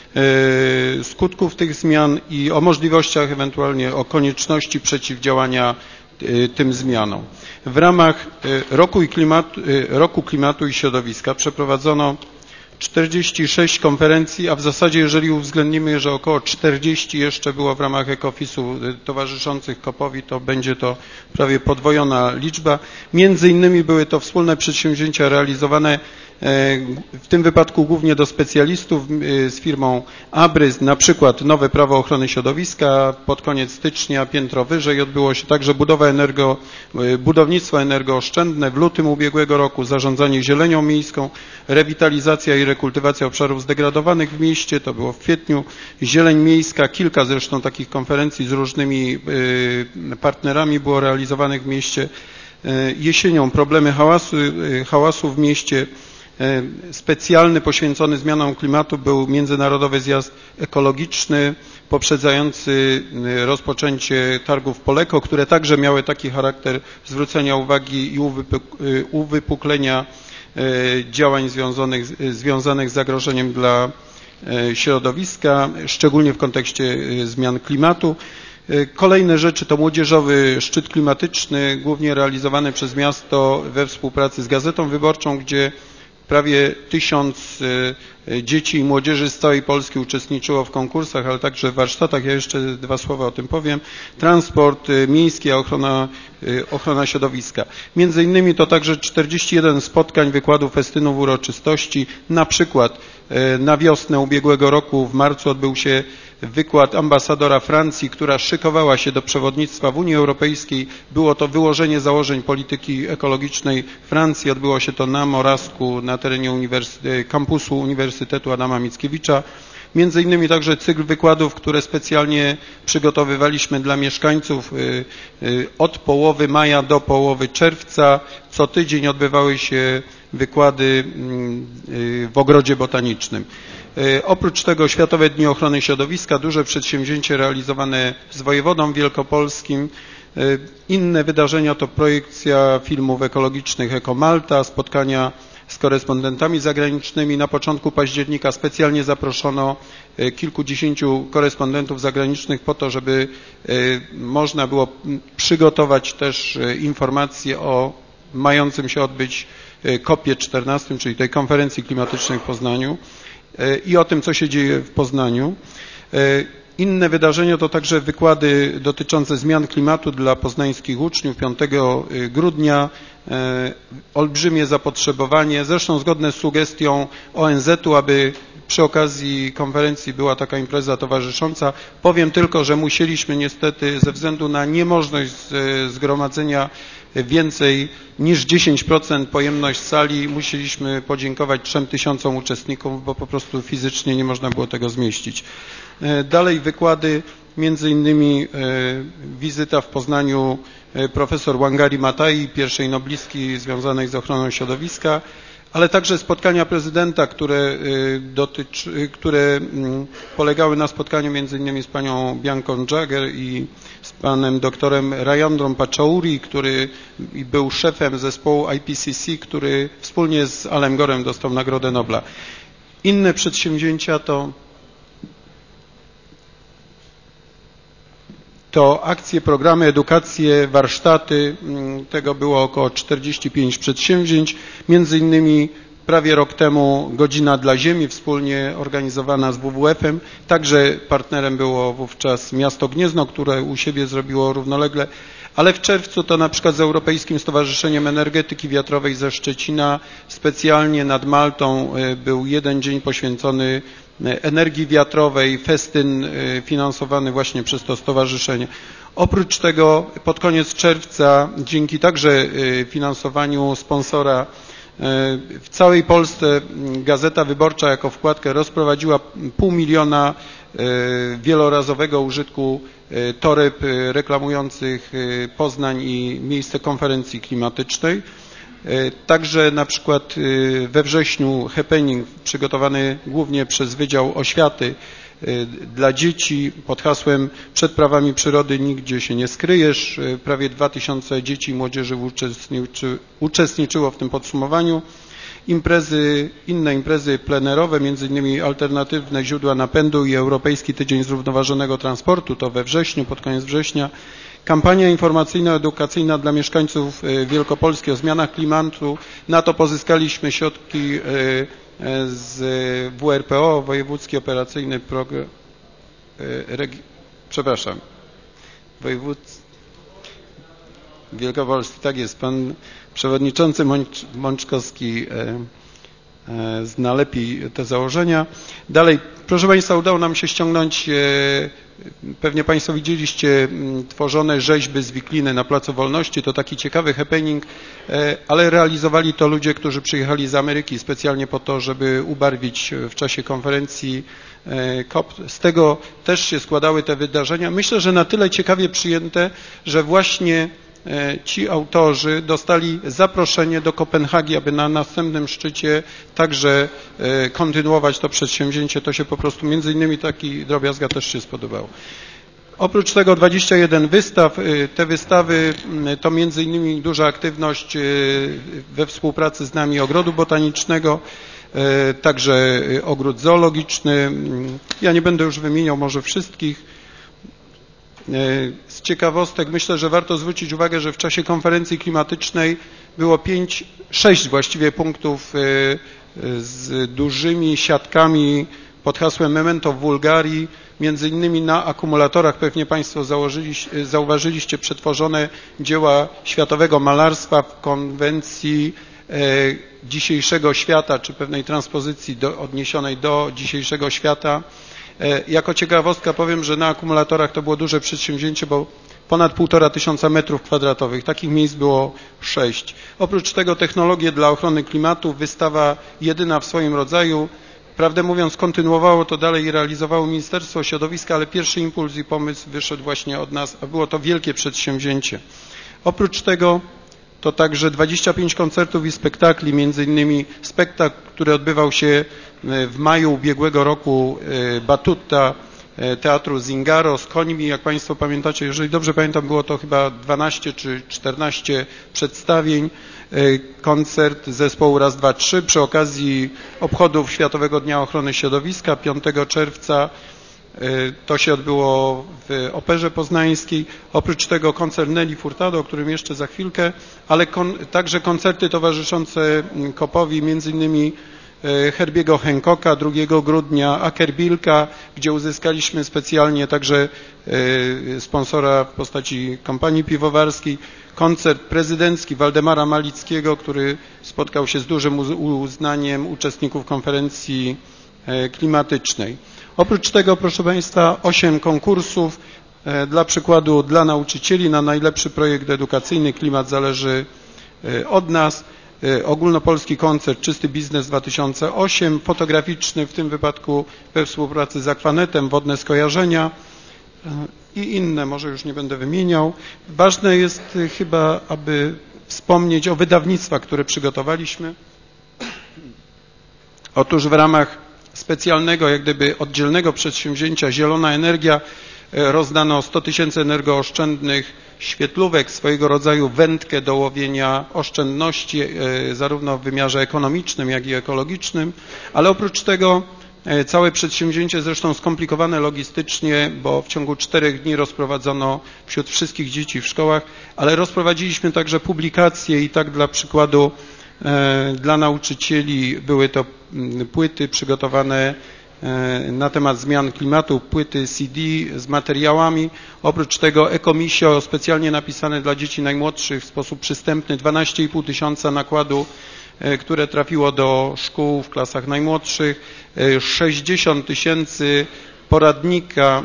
skutków tych zmian i o możliwościach, ewentualnie o konieczności przeciwdziałania tym zmianom. W ramach Roku, i klimatu, Roku Klimatu i Środowiska przeprowadzono czterdzieści sześć konferencji, a w zasadzie jeżeli uwzględnimy, że około czterdzieści jeszcze było w ramach ECOFIS-u towarzyszących kopowi, to będzie to prawie podwojona liczba. Między innymi były to wspólne przedsięwzięcia realizowane w tym wypadku głównie do specjalistów z firmą Abrys, na przykład nowe prawo ochrony środowiska, pod koniec stycznia piętro wyżej odbyło się także budowa energo, budownictwo energooszczędne w lutym ubiegłego roku, zarządzanie zielenią miejską, rewitalizacja i rekultywacja obszarów zdegradowanych w mieście, to było w kwietniu, zieleń miejska, kilka zresztą takich konferencji z różnymi partnerami było realizowanych w mieście. Jesienią problemy hałasu, hałasu w mieście. Specjalny poświęcony zmianom klimatu był międzynarodowy zjazd ekologiczny poprzedzający rozpoczęcie targów Poleko, które także miały taki charakter zwrócenia uwagi i uwypuklenia działań związanych, związanych z zagrożeniem dla środowiska, szczególnie w kontekście zmian klimatu. Kolejne rzeczy to młodzieżowy szczyt klimatyczny, głównie realizowany przez miasto we współpracy z Gazetą Wyborczą, gdzie prawie tysiąc dzieci i młodzieży z całej Polski uczestniczyło w konkursach, ale także w warsztatach. Ja jeszcze dwa słowa o tym powiem. Transport miejski, ochrona, ochrona środowiska. Między innymi to także czterdzieści jeden spotkań, wykładów, festynów, uroczystości. Na przykład na wiosnę ubiegłego roku w marcu odbył się wykład ambasadora Francji, która szykowała się do przewodnictwa w Unii Europejskiej. Było to wyłożenie założeń polityki ekologicznej Francji. Odbyło się to na Morawsku, na terenie uniwersytetu, kampusu Uniwersytetu Adama Mickiewicza. Między innymi także cykl wykładów, które specjalnie przygotowywaliśmy dla mieszkańców od połowy maja do połowy czerwca. Co tydzień odbywały się wykłady w ogrodzie botanicznym. Oprócz tego Światowe Dni Ochrony Środowiska, duże przedsięwzięcie realizowane z wojewodą wielkopolskim. Inne wydarzenia to projekcja filmów ekologicznych Eko Malta, spotkania z korespondentami zagranicznymi. Na początku października specjalnie zaproszono kilkudziesięciu korespondentów zagranicznych po to, żeby można było przygotować też informacje o mającym się odbyć kopie czternastym, czyli tej konferencji klimatycznej w Poznaniu i o tym, co się dzieje w Poznaniu. Inne wydarzenia to także wykłady dotyczące zmian klimatu dla poznańskich uczniów piątego grudnia. Olbrzymie zapotrzebowanie, zresztą zgodne z sugestią O N Z u, aby przy okazji konferencji była taka impreza towarzysząca. Powiem tylko, że musieliśmy niestety ze względu na niemożność zgromadzenia więcej niż dziesięć procent pojemność sali, musieliśmy podziękować trzem tysiącom uczestników, bo po prostu fizycznie nie można było tego zmieścić. Dalej wykłady, między innymi wizyta w Poznaniu profesor Wangari Maathai, pierwszej noblistki związanej z ochroną środowiska, ale także spotkania prezydenta, które, dotyczy, które polegały na spotkaniu między innymi z panią Bianką Jagger i z panem doktorem Rajandrą Pachauri, który był szefem zespołu I P C C, który wspólnie z Alem Gorem dostał Nagrodę Nobla. Inne przedsięwzięcia to to akcje, programy, edukacje, warsztaty. Tego było około czterdzieści pięć przedsięwzięć. Między innymi prawie rok temu Godzina dla Ziemi, wspólnie organizowana z W W F em. Także partnerem było wówczas miasto Gniezno, które u siebie zrobiło równolegle. Ale w czerwcu to na przykład z Europejskim Stowarzyszeniem Energetyki Wiatrowej ze Szczecina specjalnie nad Maltą był jeden dzień poświęcony energii wiatrowej, festyn finansowany właśnie przez to stowarzyszenie. Oprócz tego pod koniec czerwca, dzięki także finansowaniu sponsora, w całej Polsce Gazeta Wyborcza jako wkładkę rozprowadziła pół miliona wielorazowego użytku toreb reklamujących Poznań i miejsce konferencji klimatycznej. Także na przykład we wrześniu happening przygotowany głównie przez Wydział Oświaty dla dzieci pod hasłem Przed prawami przyrody nigdzie się nie skryjesz. Prawie dwa tysiące dzieci i młodzieży uczestniczy, uczestniczyło w tym podsumowaniu. Imprezy, inne imprezy plenerowe, między innymi alternatywne źródła napędu i Europejski Tydzień Zrównoważonego Transportu, to we wrześniu, pod koniec września. Kampania informacyjno-edukacyjna dla mieszkańców Wielkopolski o zmianach klimatu. Na to pozyskaliśmy środki z W R P O, Wojewódzki Operacyjny Program, regi, przepraszam, Wojewódzki Wielkopolski, tak jest, pan przewodniczący Mącz, Mączkowski zna lepiej te założenia. Dalej, proszę Państwa, udało nam się ściągnąć, pewnie Państwo widzieliście, tworzone rzeźby z Wikliny na Placu Wolności. To taki ciekawy happening, ale realizowali to ludzie, którzy przyjechali z Ameryki specjalnie po to, żeby ubarwić w czasie konferencji COP. Z tego też się składały te wydarzenia. Myślę, że na tyle ciekawie przyjęte, że właśnie ci autorzy dostali zaproszenie do Kopenhagi, aby na następnym szczycie także kontynuować to przedsięwzięcie. To się po prostu, między innymi taki drobiazga też się spodobało. Oprócz tego dwadzieścia jeden wystaw. Te wystawy to między innymi duża aktywność we współpracy z nami Ogrodu Botanicznego, także ogród zoologiczny. Ja nie będę już wymieniał może wszystkich. Z ciekawostek myślę, że warto zwrócić uwagę, że w czasie konferencji klimatycznej było pięć, sześć właściwie punktów z dużymi siatkami pod hasłem Memento Vulgari, między innymi na akumulatorach, pewnie Państwo zauważyliście przetworzone dzieła światowego malarstwa w konwencji dzisiejszego świata, czy pewnej transpozycji do, odniesionej do dzisiejszego świata. Jako ciekawostka powiem, że na akumulatorach to było duże przedsięwzięcie, bo ponad półtora tysiąca metrów kwadratowych. Takich miejsc było sześć. Oprócz tego technologie dla ochrony klimatu, wystawa jedyna w swoim rodzaju. Prawdę mówiąc, kontynuowało to dalej i realizowało Ministerstwo Środowiska, ale pierwszy impuls i pomysł wyszedł właśnie od nas, a było to wielkie przedsięwzięcie. Oprócz tego to także dwadzieścia pięć koncertów i spektakli, między innymi spektakl, który odbywał się w maju ubiegłego roku, Batuta Teatru Zingaro z końmi. Jak Państwo pamiętacie, jeżeli dobrze pamiętam, było to chyba dwanaście czy czternaście przedstawień. Koncert zespołu Raz, Dwa, Trzy przy okazji obchodów Światowego Dnia Ochrony Środowiska piątego czerwca. To się odbyło w Operze Poznańskiej. Oprócz tego koncert Nelly Furtado, o którym jeszcze za chwilkę, ale kon, także koncerty towarzyszące Kopowi, między innymi Herbiego Hancocka drugiego grudnia, Akerbilka, gdzie uzyskaliśmy specjalnie także sponsora w postaci kompanii piwowarskiej, koncert prezydencki Waldemara Malickiego, który spotkał się z dużym uznaniem uczestników konferencji klimatycznej. Oprócz tego, proszę Państwa, osiem konkursów, dla przykładu dla nauczycieli na najlepszy projekt edukacyjny Klimat zależy od nas, ogólnopolski koncert Czysty Biznes dwa tysiące osiem, fotograficzny w tym wypadku we współpracy z Aquanetem, Wodne Skojarzenia i inne, może już nie będę wymieniał. Ważne jest chyba, aby wspomnieć o wydawnictwach, które przygotowaliśmy. Otóż w ramach specjalnego, jak gdyby oddzielnego przedsięwzięcia Zielona Energia rozdano sto tysięcy energooszczędnych świetlówek, swojego rodzaju wędkę do łowienia oszczędności zarówno w wymiarze ekonomicznym, jak i ekologicznym, ale oprócz tego całe przedsięwzięcie zresztą skomplikowane logistycznie, bo w ciągu czterech dni rozprowadzono wśród wszystkich dzieci w szkołach, ale rozprowadziliśmy także publikacje i tak dla przykładu dla nauczycieli były to płyty przygotowane na temat zmian klimatu, płyty C D z materiałami. Oprócz tego Ekomisio specjalnie napisane dla dzieci najmłodszych w sposób przystępny, dwanaście i pół tysiąca nakładu, które trafiło do szkół w klasach najmłodszych, sześćdziesiąt tysięcy poradnika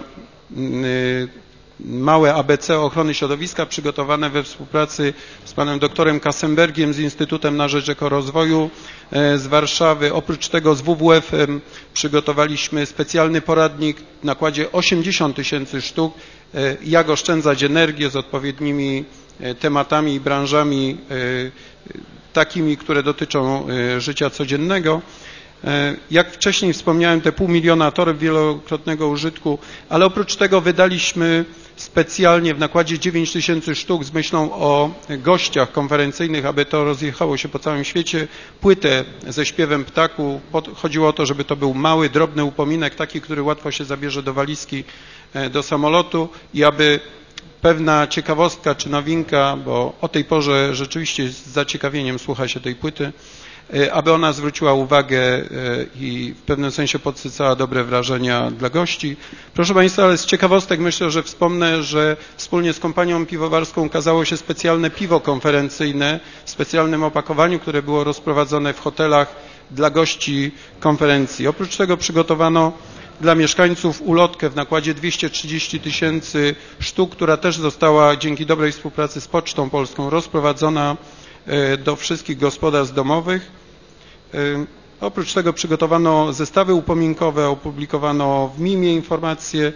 małe A B C ochrony środowiska przygotowane we współpracy z panem doktorem Kassenbergiem z Instytutem na Rzecz Ekorozwoju z Warszawy. Oprócz tego z W W F-em przygotowaliśmy specjalny poradnik w nakładzie osiemdziesiąt tysięcy sztuk, jak oszczędzać energię z odpowiednimi tematami i branżami takimi, które dotyczą życia codziennego. Jak wcześniej wspomniałem, te pół miliona toreb wielokrotnego użytku, ale oprócz tego wydaliśmy specjalnie w nakładzie dziewięć tysięcy sztuk z myślą o gościach konferencyjnych, aby to rozjechało się po całym świecie, płytę ze śpiewem ptaków. Chodziło o to, żeby to był mały, drobny upominek, taki, który łatwo się zabierze do walizki, do samolotu i aby pewna ciekawostka czy nowinka, bo o tej porze rzeczywiście z zaciekawieniem słucha się tej płyty, aby ona zwróciła uwagę i w pewnym sensie podsycała dobre wrażenia dla gości. Proszę Państwa, ale z ciekawostek myślę, że wspomnę, że wspólnie z kompanią piwowarską ukazało się specjalne piwo konferencyjne w specjalnym opakowaniu, które było rozprowadzone w hotelach dla gości konferencji. Oprócz tego przygotowano dla mieszkańców ulotkę w nakładzie dwieście trzydzieści tysięcy sztuk, która też została dzięki dobrej współpracy z Pocztą Polską rozprowadzona do wszystkich gospodarstw domowych. Oprócz tego przygotowano zestawy upominkowe, opublikowano w mimie informacje.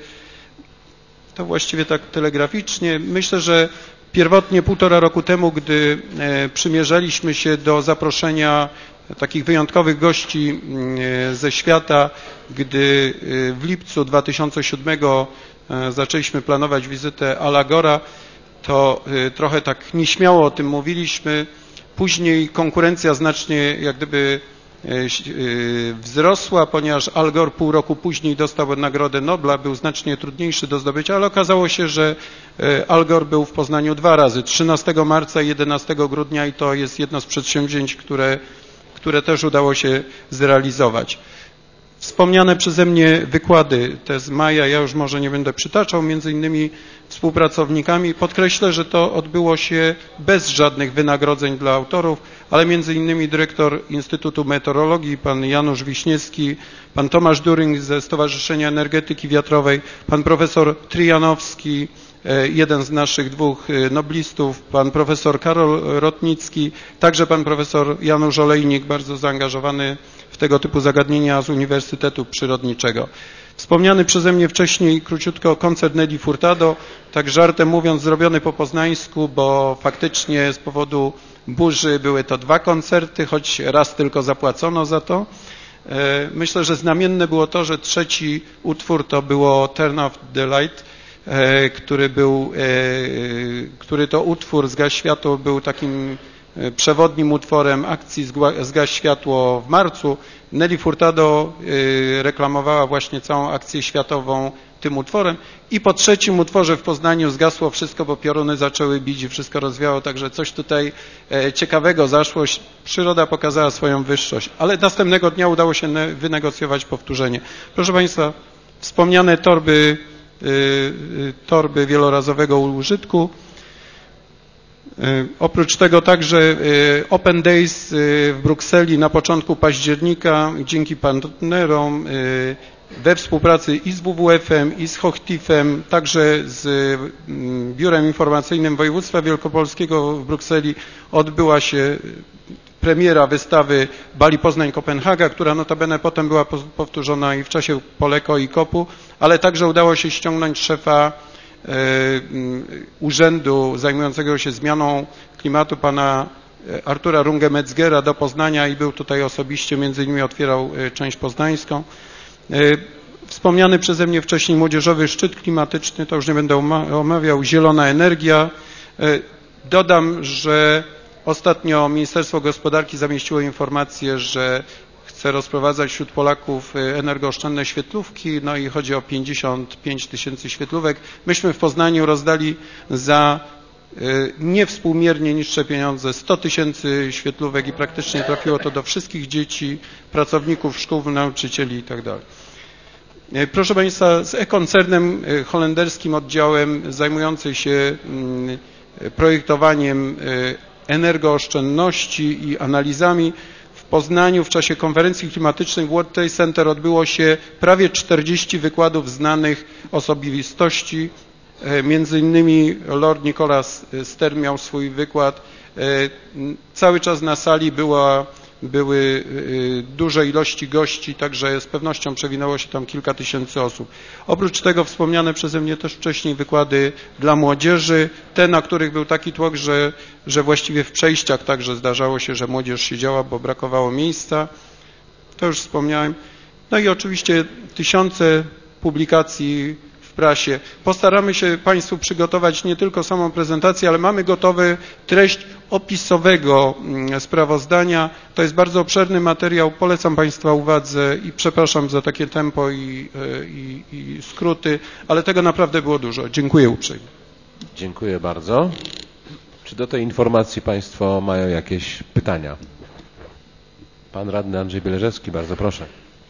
To właściwie tak telegraficznie. Myślę, że pierwotnie półtora roku temu, gdy przymierzaliśmy się do zaproszenia takich wyjątkowych gości ze świata, gdy w lipcu dwa tysiące siódmego zaczęliśmy planować wizytę Al Gore'a, to trochę tak nieśmiało o tym mówiliśmy. Później konkurencja znacznie jak gdyby wzrosła, ponieważ Al Gore pół roku później dostał Nagrodę Nobla, był znacznie trudniejszy do zdobycia, ale okazało się, że Al Gore był w Poznaniu dwa razy, trzynastego marca i jedenastego grudnia i to jest jedno z przedsięwzięć, które, które też udało się zrealizować. Wspomniane przeze mnie wykłady, te z maja, ja już może nie będę przytaczał, między innymi współpracownikami. Podkreślę, że to odbyło się bez żadnych wynagrodzeń dla autorów, ale między innymi dyrektor Instytutu Meteorologii, pan Janusz Wiśniewski, pan Tomasz During ze Stowarzyszenia Energetyki Wiatrowej, pan profesor Tryjanowski, jeden z naszych dwóch noblistów, pan profesor Karol Rotnicki, także pan profesor Janusz Olejnik, bardzo zaangażowany w tego typu zagadnienia z Uniwersytetu Przyrodniczego. Wspomniany przeze mnie wcześniej króciutko koncert Nelly Furtado, tak żartem mówiąc zrobiony po poznańsku, bo faktycznie z powodu burzy były to dwa koncerty, choć raz tylko zapłacono za to. Myślę, że znamienne było to, że trzeci utwór to było Turn Off the Light, który był, który to utwór Zgaś światło był takim przewodnim utworem akcji Zgaś światło w marcu. Nelly Furtado reklamowała właśnie całą akcję światową tym utworem i po trzecim utworze w Poznaniu zgasło wszystko, bo pioruny zaczęły bić i wszystko rozwiało, także coś tutaj ciekawego zaszło. Przyroda pokazała swoją wyższość, ale następnego dnia udało się wynegocjować powtórzenie. Proszę Państwa, wspomniane torby, torby wielorazowego użytku. Oprócz tego także Open Days w Brukseli na początku października dzięki partnerom we współpracy i z W W F-em, i z Hochtiefem, także z Biurem Informacyjnym Województwa Wielkopolskiego w Brukseli odbyła się premiera wystawy Bali Poznań Kopenhaga, która notabene potem była powtórzona i w czasie Poleko i Kopu, ale także udało się ściągnąć szefa urzędu zajmującego się zmianą klimatu, pana Artura Runge-Metzgera do Poznania i był tutaj osobiście, między innymi otwierał część poznańską. Wspomniany przeze mnie wcześniej młodzieżowy szczyt klimatyczny, to już nie będę omawiał, zielona energia. Dodam, że ostatnio Ministerstwo Gospodarki zamieściło informację, że chce rozprowadzać wśród Polaków energooszczędne świetlówki, no i chodzi o pięćdziesiąt pięć tysięcy świetlówek. Myśmy w Poznaniu rozdali za niewspółmiernie niższe pieniądze sto tysięcy świetlówek i praktycznie trafiło to do wszystkich dzieci, pracowników szkół, nauczycieli i tak dalej. Proszę Państwa, z e-koncernem holenderskim oddziałem zajmującym się projektowaniem energooszczędności i analizami w Poznaniu w czasie konferencji klimatycznej w World Trade Center odbyło się prawie czterdzieści wykładów znanych osobistości. Między innymi Lord Nicholas Stern miał swój wykład. Cały czas na sali była, były duże ilości gości, także z pewnością przewinęło się tam kilka tysięcy osób. Oprócz tego wspomniane przeze mnie też wcześniej wykłady dla młodzieży, te, na których był taki tłok, że, że właściwie w przejściach także zdarzało się, że młodzież siedziała, bo brakowało miejsca. To już wspomniałem. No i oczywiście tysiące publikacji w prasie. Postaramy się Państwu przygotować nie tylko samą prezentację, ale mamy gotowy treść opisowego sprawozdania. To jest bardzo obszerny materiał. Polecam Państwa uwadze i przepraszam za takie tempo i, i, i skróty, ale tego naprawdę było dużo. Dziękuję uprzejmie. Dziękuję bardzo. Czy do tej informacji Państwo mają jakieś pytania? Pan radny Andrzej Bieleżewski, bardzo proszę.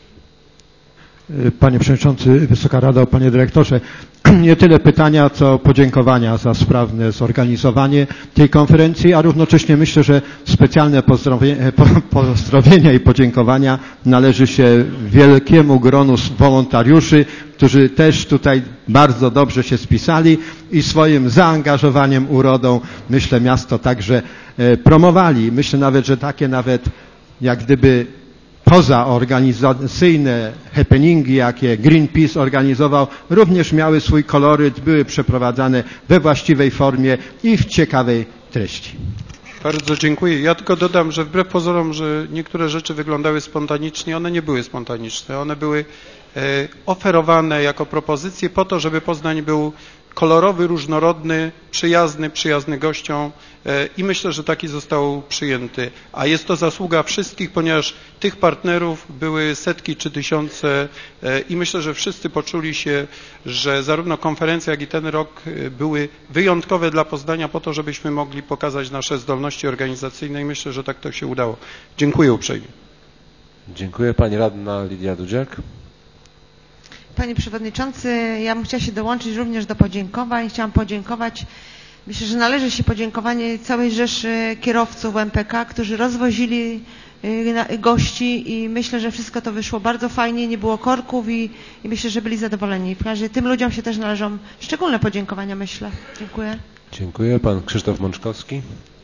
Panie Przewodniczący, Wysoka Rado, Panie Dyrektorze, nie tyle pytania, co podziękowania za sprawne zorganizowanie tej konferencji, a równocześnie myślę, że specjalne pozdrowienia, pozdrowienia i podziękowania należy się wielkiemu gronu wolontariuszy, którzy też tutaj bardzo dobrze się spisali i swoim zaangażowaniem, urodą, myślę, miasto także promowali. Myślę nawet, że takie nawet jak gdyby pozaorganizacyjne happeningi, jakie Greenpeace organizował, również miały swój koloryt, były przeprowadzane we właściwej formie i w ciekawej treści. Bardzo dziękuję. Ja tylko dodam, że wbrew pozorom, że niektóre rzeczy wyglądały spontanicznie, one nie były spontaniczne. One były e, oferowane jako propozycje po to, żeby Poznań był kolorowy, różnorodny, przyjazny, przyjazny gościom i myślę, że taki został przyjęty. A jest to zasługa wszystkich, ponieważ tych partnerów były setki czy tysiące i myślę, że wszyscy poczuli się, że zarówno konferencja, jak i ten rok były wyjątkowe dla Poznania po to, żebyśmy mogli pokazać nasze zdolności organizacyjne i myślę, że tak to się udało. Dziękuję uprzejmie. Dziękuję. Pani radna Lidia Dudziak. Panie Przewodniczący, ja bym chciała się dołączyć również do podziękowań. Chciałam podziękować, myślę, że należy się podziękowanie całej rzeszy kierowców M P K, którzy rozwozili gości i myślę, że wszystko to wyszło bardzo fajnie, nie było korków i, i myślę, że byli zadowoleni. W razie tym ludziom się też należą szczególne podziękowania, myślę. Dziękuję. Dziękuję. Pan Krzysztof Mączkowski.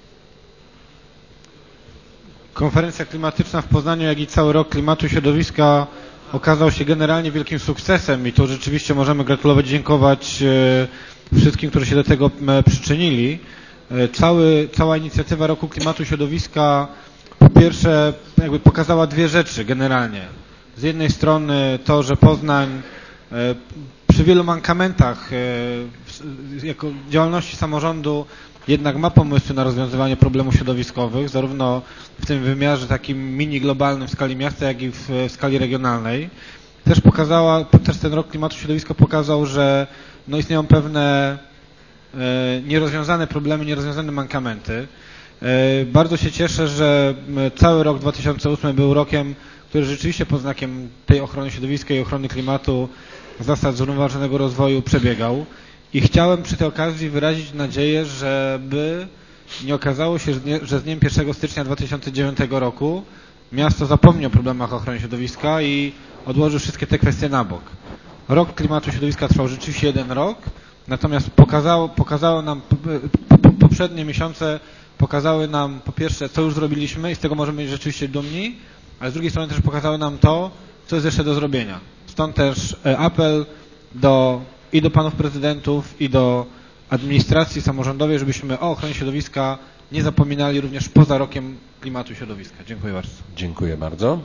Konferencja klimatyczna w Poznaniu, jak i cały rok klimatu i środowiska okazał się generalnie wielkim sukcesem i tu rzeczywiście możemy gratulować, dziękować wszystkim, którzy się do tego przyczynili. Cały, cała inicjatywa Roku Klimatu i Środowiska po pierwsze jakby pokazała dwie rzeczy generalnie. Z jednej strony to, że Poznań przy wielu mankamentach jako działalności samorządu jednak ma pomysły na rozwiązywanie problemów środowiskowych, zarówno w tym wymiarze takim mini globalnym w skali miasta, jak i w, w skali regionalnej. Też pokazała, też ten rok klimatu i środowiska pokazał, że no istnieją pewne e, nierozwiązane problemy, nierozwiązane mankamenty. E, bardzo się cieszę, że cały rok dwa tysiące ósmy był rokiem, który rzeczywiście pod znakiem tej ochrony środowiska i ochrony klimatu, zasad zrównoważonego rozwoju przebiegał. I chciałem przy tej okazji wyrazić nadzieję, żeby nie okazało się, że z dniem pierwszego stycznia dwa tysiące dziewiątego roku miasto zapomni o problemach ochrony środowiska i odłoży wszystkie te kwestie na bok. Rok klimatu i środowiska trwał rzeczywiście jeden rok, natomiast pokazało, pokazało nam, poprzednie miesiące pokazały nam po pierwsze, co już zrobiliśmy i z tego możemy być rzeczywiście dumni, ale z drugiej strony też pokazały nam to, co jest jeszcze do zrobienia. Stąd też apel do i do panów prezydentów, i do administracji samorządowej, żebyśmy o ochronie środowiska nie zapominali również poza rokiem klimatu i środowiska. Dziękuję bardzo. Dziękuję bardzo.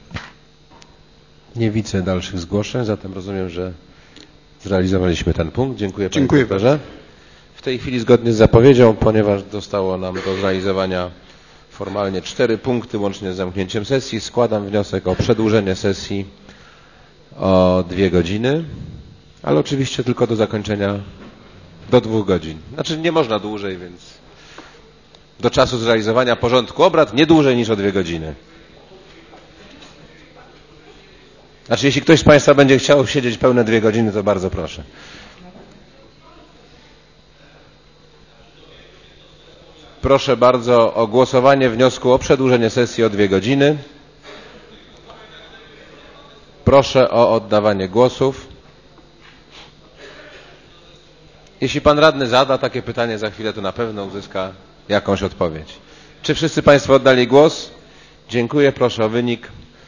Nie widzę dalszych zgłoszeń, zatem rozumiem, że zrealizowaliśmy ten punkt. Dziękuję panie Dziękuję doktorze. W tej chwili zgodnie z zapowiedzią, ponieważ zostało nam do zrealizowania formalnie cztery punkty łącznie z zamknięciem sesji, składam wniosek o przedłużenie sesji o dwie godziny. Ale oczywiście tylko do zakończenia do dwóch godzin. Znaczy nie można dłużej, więc do czasu zrealizowania porządku obrad nie dłużej niż o dwie godziny. Znaczy jeśli ktoś z Państwa będzie chciał siedzieć pełne dwie godziny, to bardzo proszę. Proszę bardzo o głosowanie wniosku o przedłużenie sesji o dwie godziny. Proszę o oddawanie głosów. Jeśli pan radny zada takie pytanie za chwilę, to na pewno uzyska jakąś odpowiedź. Czy wszyscy Państwo oddali głos? Dziękuję. Proszę o wynik.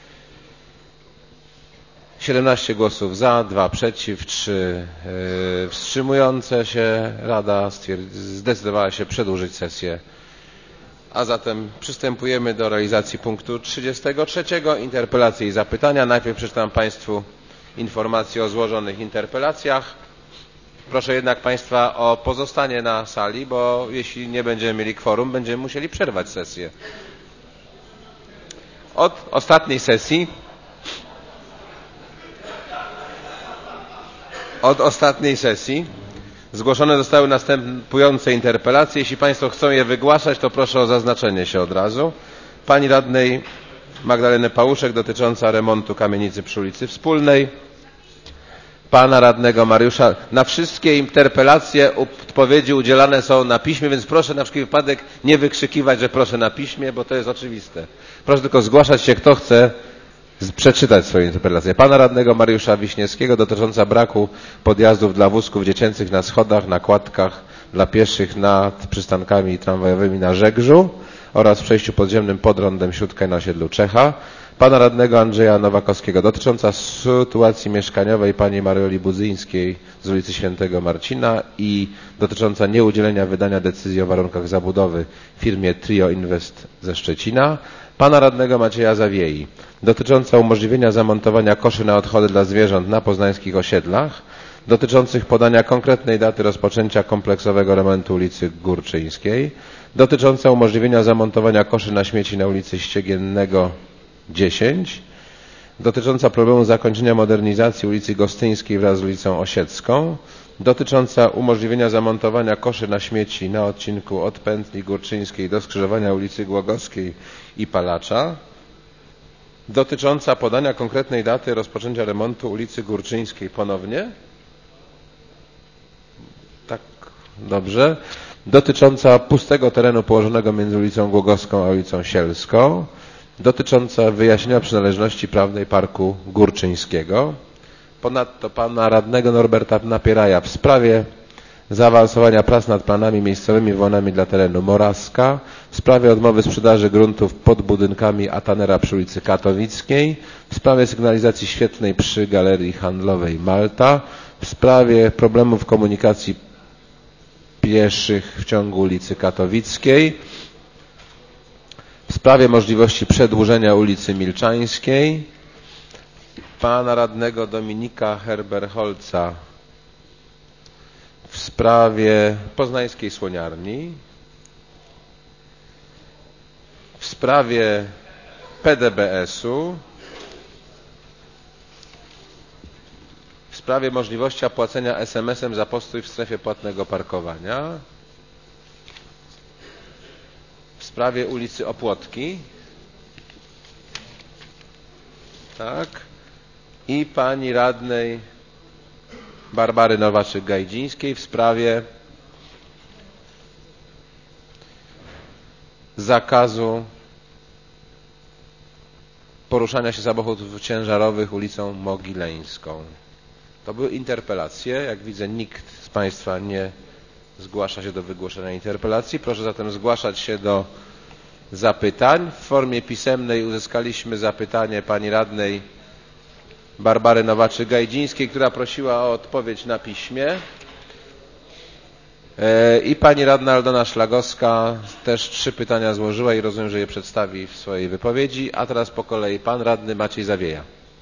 siedemnaście głosów za, dwa przeciw, trzy yy, wstrzymujące się. Rada zdecydowała się przedłużyć sesję. A zatem przystępujemy do realizacji punktu trzydziestego trzeciego. Interpelacje i zapytania. Najpierw przeczytam Państwu informacje o złożonych interpelacjach. Proszę jednak Państwa o pozostanie na sali, bo jeśli nie będziemy mieli kworum, będziemy musieli przerwać sesję. Od ostatniej sesji od ostatniej sesji zgłoszone zostały następujące interpelacje. Jeśli Państwo chcą je wygłaszać, to proszę o zaznaczenie się od razu. Pani radnej Magdaleny Pałuszek dotycząca remontu kamienicy przy ulicy Wspólnej. Pana radnego Mariusza. Na wszystkie interpelacje odpowiedzi udzielane są na piśmie, więc proszę na wszelki wypadek nie wykrzykiwać, że proszę na piśmie, bo to jest oczywiste. Proszę tylko zgłaszać się, kto chce przeczytać swoje interpelacje. Pana radnego Mariusza Wiśniewskiego dotycząca braku podjazdów dla wózków dziecięcych na schodach, na kładkach dla pieszych nad przystankami tramwajowymi na Żegrzu oraz w przejściu podziemnym pod rondem Śródkaj na osiedlu Czecha. Pana radnego Andrzeja Nowakowskiego dotycząca sytuacji mieszkaniowej pani Marioli Budzyńskiej z ulicy Świętego Marcina i dotycząca nieudzielenia wydania decyzji o warunkach zabudowy firmie Trio Invest ze Szczecina. Pana radnego Macieja Zawiei dotycząca umożliwienia zamontowania koszy na odchody dla zwierząt na poznańskich osiedlach, dotyczących podania konkretnej daty rozpoczęcia kompleksowego remontu ulicy Górczyńskiej, dotycząca umożliwienia zamontowania koszy na śmieci na ulicy Ściegiennego dziesięć, dotycząca problemu zakończenia modernizacji ulicy Gostyńskiej wraz z ulicą Osiecką, dotycząca umożliwienia zamontowania koszy na śmieci na odcinku od pętli Górczyńskiej do skrzyżowania ulicy Głogowskiej i Palacza, dotycząca podania konkretnej daty rozpoczęcia remontu ulicy Górczyńskiej ponownie. Tak, dobrze. Dotycząca pustego terenu położonego między ulicą Głogowską a ulicą Sielską. Dotycząca wyjaśnienia przynależności prawnej Parku Górczyńskiego. Ponadto pana radnego Norberta Napieraja w sprawie zaawansowania prac nad planami miejscowymi wyłonionymi dla terenu Moraska, w sprawie odmowy sprzedaży gruntów pod budynkami Atanera przy ulicy Katowickiej, w sprawie sygnalizacji świetlnej przy Galerii Handlowej Malta, w sprawie problemów komunikacji pieszych w ciągu ulicy Katowickiej, w sprawie możliwości przedłużenia ulicy Milczańskiej, pana radnego Dominika Herberholca w sprawie poznańskiej Słoniarni, w sprawie P D B S-u, w sprawie możliwości opłacenia es em esem za postój w strefie płatnego parkowania, w sprawie ulicy Opłotki, tak, i pani radnej Barbary Nowaczyk-Gajdzińskiej w sprawie zakazu poruszania się samochodów ciężarowych ulicą Mogileńską. To były interpelacje. Jak widzę, nikt z Państwa nie zgłasza się do wygłoszenia interpelacji. Proszę zatem zgłaszać się do zapytań. W formie pisemnej uzyskaliśmy zapytanie pani radnej Barbary Nowaczyk-Gajdzińskiej, która prosiła o odpowiedź na piśmie. I pani radna Aldona Szlagowska też trzy pytania złożyła i rozumiem, że je przedstawi w swojej wypowiedzi. A teraz po kolei pan radny Maciej Zawieja.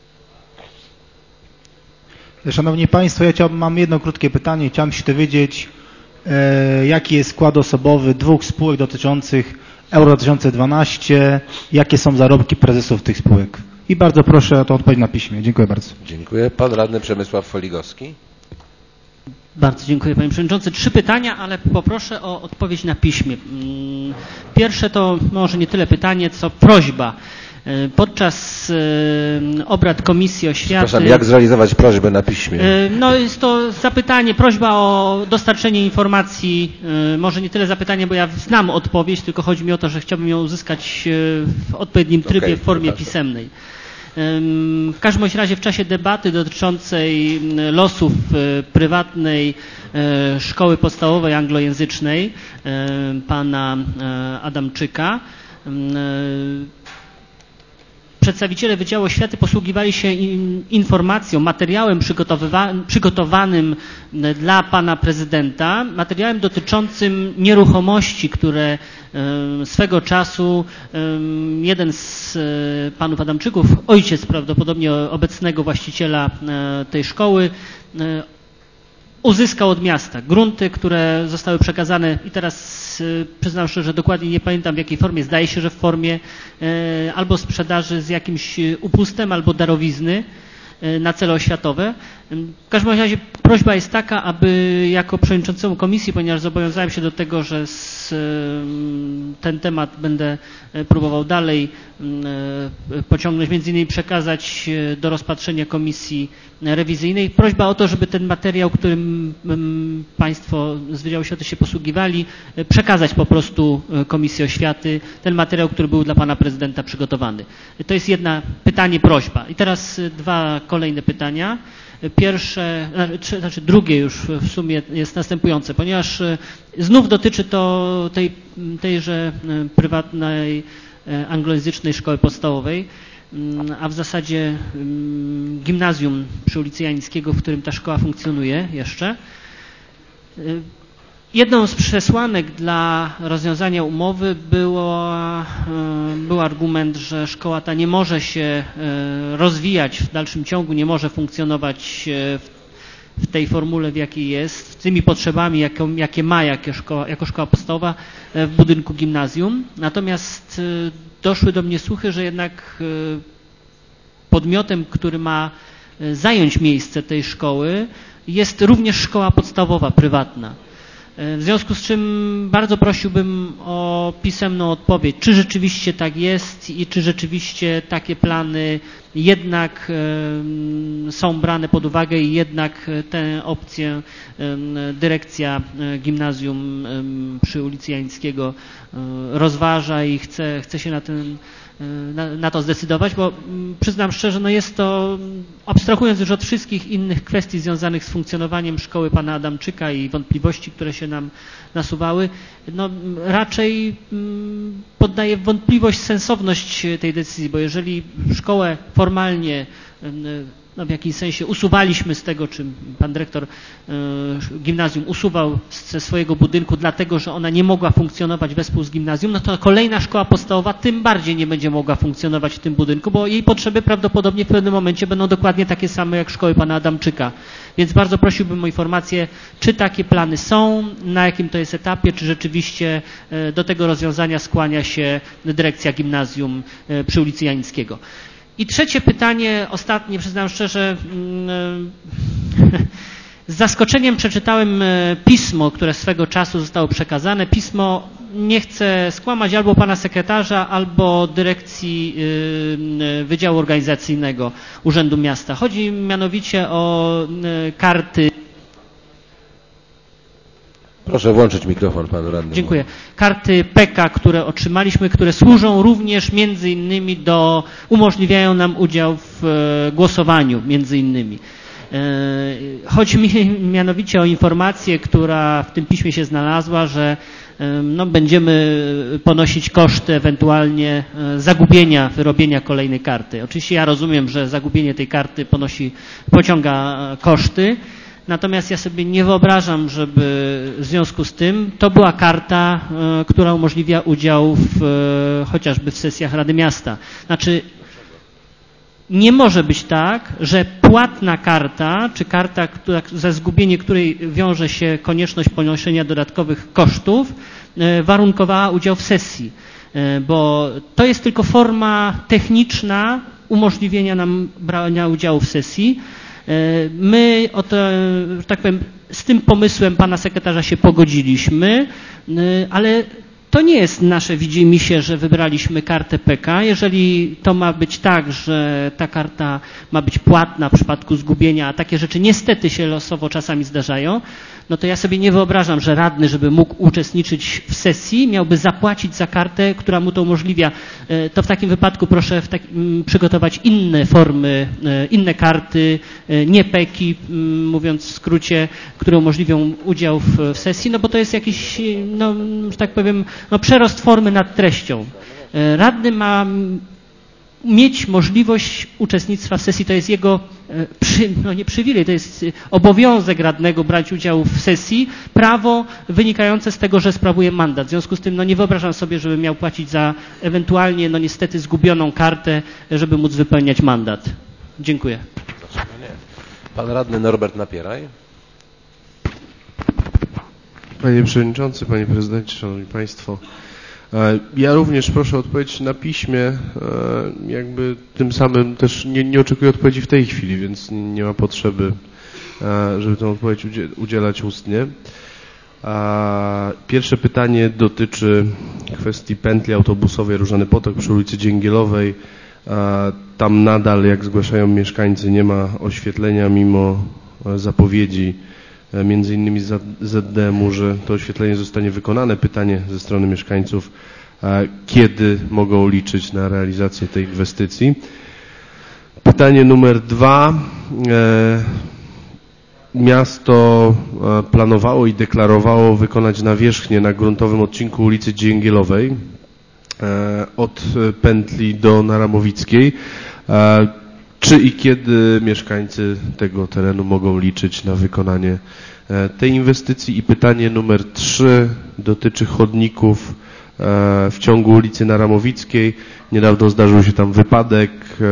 Szanowni Państwo, ja chciałbym, mam jedno krótkie pytanie. Chciałem się dowiedzieć, e, jaki jest skład osobowy dwóch spółek dotyczących Euro dwa tysiące dwanaście, jakie są zarobki prezesów tych spółek. I bardzo proszę o to odpowiedź na piśmie. Dziękuję bardzo. Dziękuję. Pan radny Przemysław Foligowski. Bardzo dziękuję panie przewodniczący. Trzy pytania, ale poproszę o odpowiedź na piśmie. Pierwsze to może nie tyle pytanie, co prośba. Podczas obrad Komisji Oświaty... Przepraszam, jak zrealizować prośbę na piśmie? No jest to zapytanie, prośba o dostarczenie informacji, może nie tyle zapytanie, bo ja znam odpowiedź, tylko chodzi mi o to, że chciałbym ją uzyskać w odpowiednim trybie, okay, w formie przepraszam. pisemnej. W każdym razie w czasie debaty dotyczącej losów prywatnej szkoły podstawowej anglojęzycznej pana Adamczyka, przedstawiciele Wydziału Oświaty posługiwali się informacją, materiałem przygotowanym dla pana prezydenta, materiałem dotyczącym nieruchomości, które swego czasu jeden z panów Adamczyków, ojciec prawdopodobnie obecnego właściciela tej szkoły, uzyskał od miasta grunty, które zostały przekazane i teraz przyznam szczerze, że dokładnie nie pamiętam w jakiej formie, zdaje się, że w formie albo sprzedaży z jakimś upustem, albo darowizny na cele oświatowe. W każdym razie prośba jest taka, aby jako przewodniczącemu komisji, ponieważ zobowiązałem się do tego, że z, ten temat będę próbował dalej pociągnąć, między innymi przekazać do rozpatrzenia komisji rewizyjnej. Prośba o to, żeby ten materiał, którym Państwo z Wydziału Oświaty się posługiwali, przekazać po prostu Komisji Oświaty, ten materiał, który był dla Pana Prezydenta przygotowany. To jest jedno pytanie, prośba. I teraz dwa kolejne pytania. Pierwsze, znaczy drugie już w sumie jest następujące, ponieważ znów dotyczy to tej, tejże prywatnej anglojęzycznej szkoły podstawowej, a w zasadzie gimnazjum przy ulicy Janickiego, w którym ta szkoła funkcjonuje jeszcze. Jedną z przesłanek dla rozwiązania umowy było, był argument, że szkoła ta nie może się rozwijać w dalszym ciągu, nie może funkcjonować w tej formule, w jakiej jest, z tymi potrzebami, jaką, jakie ma jako szkoła, jako szkoła podstawowa w budynku gimnazjum. Natomiast doszły do mnie słuchy, że jednak podmiotem, który ma zająć miejsce tej szkoły, jest również szkoła podstawowa prywatna. W związku z czym bardzo prosiłbym o pisemną odpowiedź, czy rzeczywiście tak jest i czy rzeczywiście takie plany jednak są brane pod uwagę i jednak tę opcję dyrekcja gimnazjum przy ulicy Janickiego rozważa i chce, chce się na ten Na, na to zdecydować, bo przyznam szczerze, no jest to, abstrahując już od wszystkich innych kwestii związanych z funkcjonowaniem szkoły pana Adamczyka i wątpliwości, które się nam nasuwały, no raczej poddaję w wątpliwość sensowność tej decyzji, bo jeżeli szkołę formalnie no w jakimś sensie usuwaliśmy z tego, czy pan dyrektor y, gimnazjum usuwał ze swojego budynku, dlatego że ona nie mogła funkcjonować wespół z gimnazjum, no to kolejna szkoła podstawowa tym bardziej nie będzie mogła funkcjonować w tym budynku, bo jej potrzeby prawdopodobnie w pewnym momencie będą dokładnie takie same jak szkoły pana Adamczyka. Więc bardzo prosiłbym o informację, czy takie plany są, na jakim to jest etapie, czy rzeczywiście y, do tego rozwiązania skłania się dyrekcja gimnazjum y, przy ulicy Janickiego. I trzecie pytanie, ostatnie, przyznam szczerze, z zaskoczeniem przeczytałem pismo, które swego czasu zostało przekazane. Pismo, nie chcę skłamać, albo pana sekretarza, albo dyrekcji Wydziału Organizacyjnego Urzędu Miasta. Chodzi mianowicie o karty. Proszę włączyć mikrofon panu radnemu. Dziękuję. Karty P K, które otrzymaliśmy, które służą również między innymi do, umożliwiają nam udział w głosowaniu między innymi. Chodzi mi mianowicie o informację, która w tym piśmie się znalazła, że no, będziemy ponosić koszty ewentualnie zagubienia, wyrobienia kolejnej karty. Oczywiście ja rozumiem, że zagubienie tej karty ponosi, pociąga koszty. Natomiast ja sobie nie wyobrażam, żeby w związku z tym to była karta, która umożliwia udział w, chociażby w sesjach Rady Miasta. Znaczy nie może być tak, że płatna karta, czy karta, która, za zgubienie której wiąże się konieczność ponoszenia dodatkowych kosztów, warunkowała udział w sesji, bo to jest tylko forma techniczna umożliwienia nam brania udziału w sesji. My o to, że tak powiem, z tym pomysłem pana sekretarza się pogodziliśmy, ale to nie jest nasze widzimisię, że wybraliśmy kartę P K. Jeżeli to ma być tak, że ta karta ma być płatna w przypadku zgubienia, a takie rzeczy niestety się losowo czasami zdarzają, no to ja sobie nie wyobrażam, że radny, żeby mógł uczestniczyć w sesji, miałby zapłacić za kartę, która mu to umożliwia. To w takim wypadku proszę w taki, przygotować inne formy, inne karty, nie P K i, mówiąc w skrócie, które umożliwią udział w, w sesji, no bo to jest jakiś, no, że tak powiem, no, przerost formy nad treścią. Radny ma mieć możliwość uczestnictwa w sesji, to jest jego, przy, no nie przywilej, to jest obowiązek radnego brać udział w sesji, prawo wynikające z tego, że sprawuje mandat. W związku z tym no nie wyobrażam sobie, żeby miał płacić za ewentualnie, no niestety zgubioną kartę, żeby móc wypełniać mandat. Dziękuję. Pan radny Norbert Napieraj. Panie Przewodniczący, Panie Prezydencie, Szanowni Państwo. Ja również proszę o odpowiedź na piśmie, jakby tym samym też nie, nie oczekuję odpowiedzi w tej chwili, więc nie ma potrzeby, żeby tę odpowiedź udzielać ustnie. Pierwsze pytanie dotyczy kwestii pętli autobusowej Różany Potok przy ulicy Dzięgielowej. Tam nadal, jak zgłaszają mieszkańcy, nie ma oświetlenia mimo zapowiedzi między innymi z Z D M u, że to oświetlenie zostanie wykonane. Pytanie ze strony mieszkańców, kiedy mogą liczyć na realizację tej inwestycji. Pytanie numer dwa. Miasto planowało i deklarowało wykonać nawierzchnię na gruntowym odcinku ulicy Dzięgielowej od pętli do Naramowickiej. Czy i kiedy mieszkańcy tego terenu mogą liczyć na wykonanie tej inwestycji? I pytanie numer trzy dotyczy chodników w ciągu ulicy Naramowickiej. Niedawno zdarzył się tam wypadek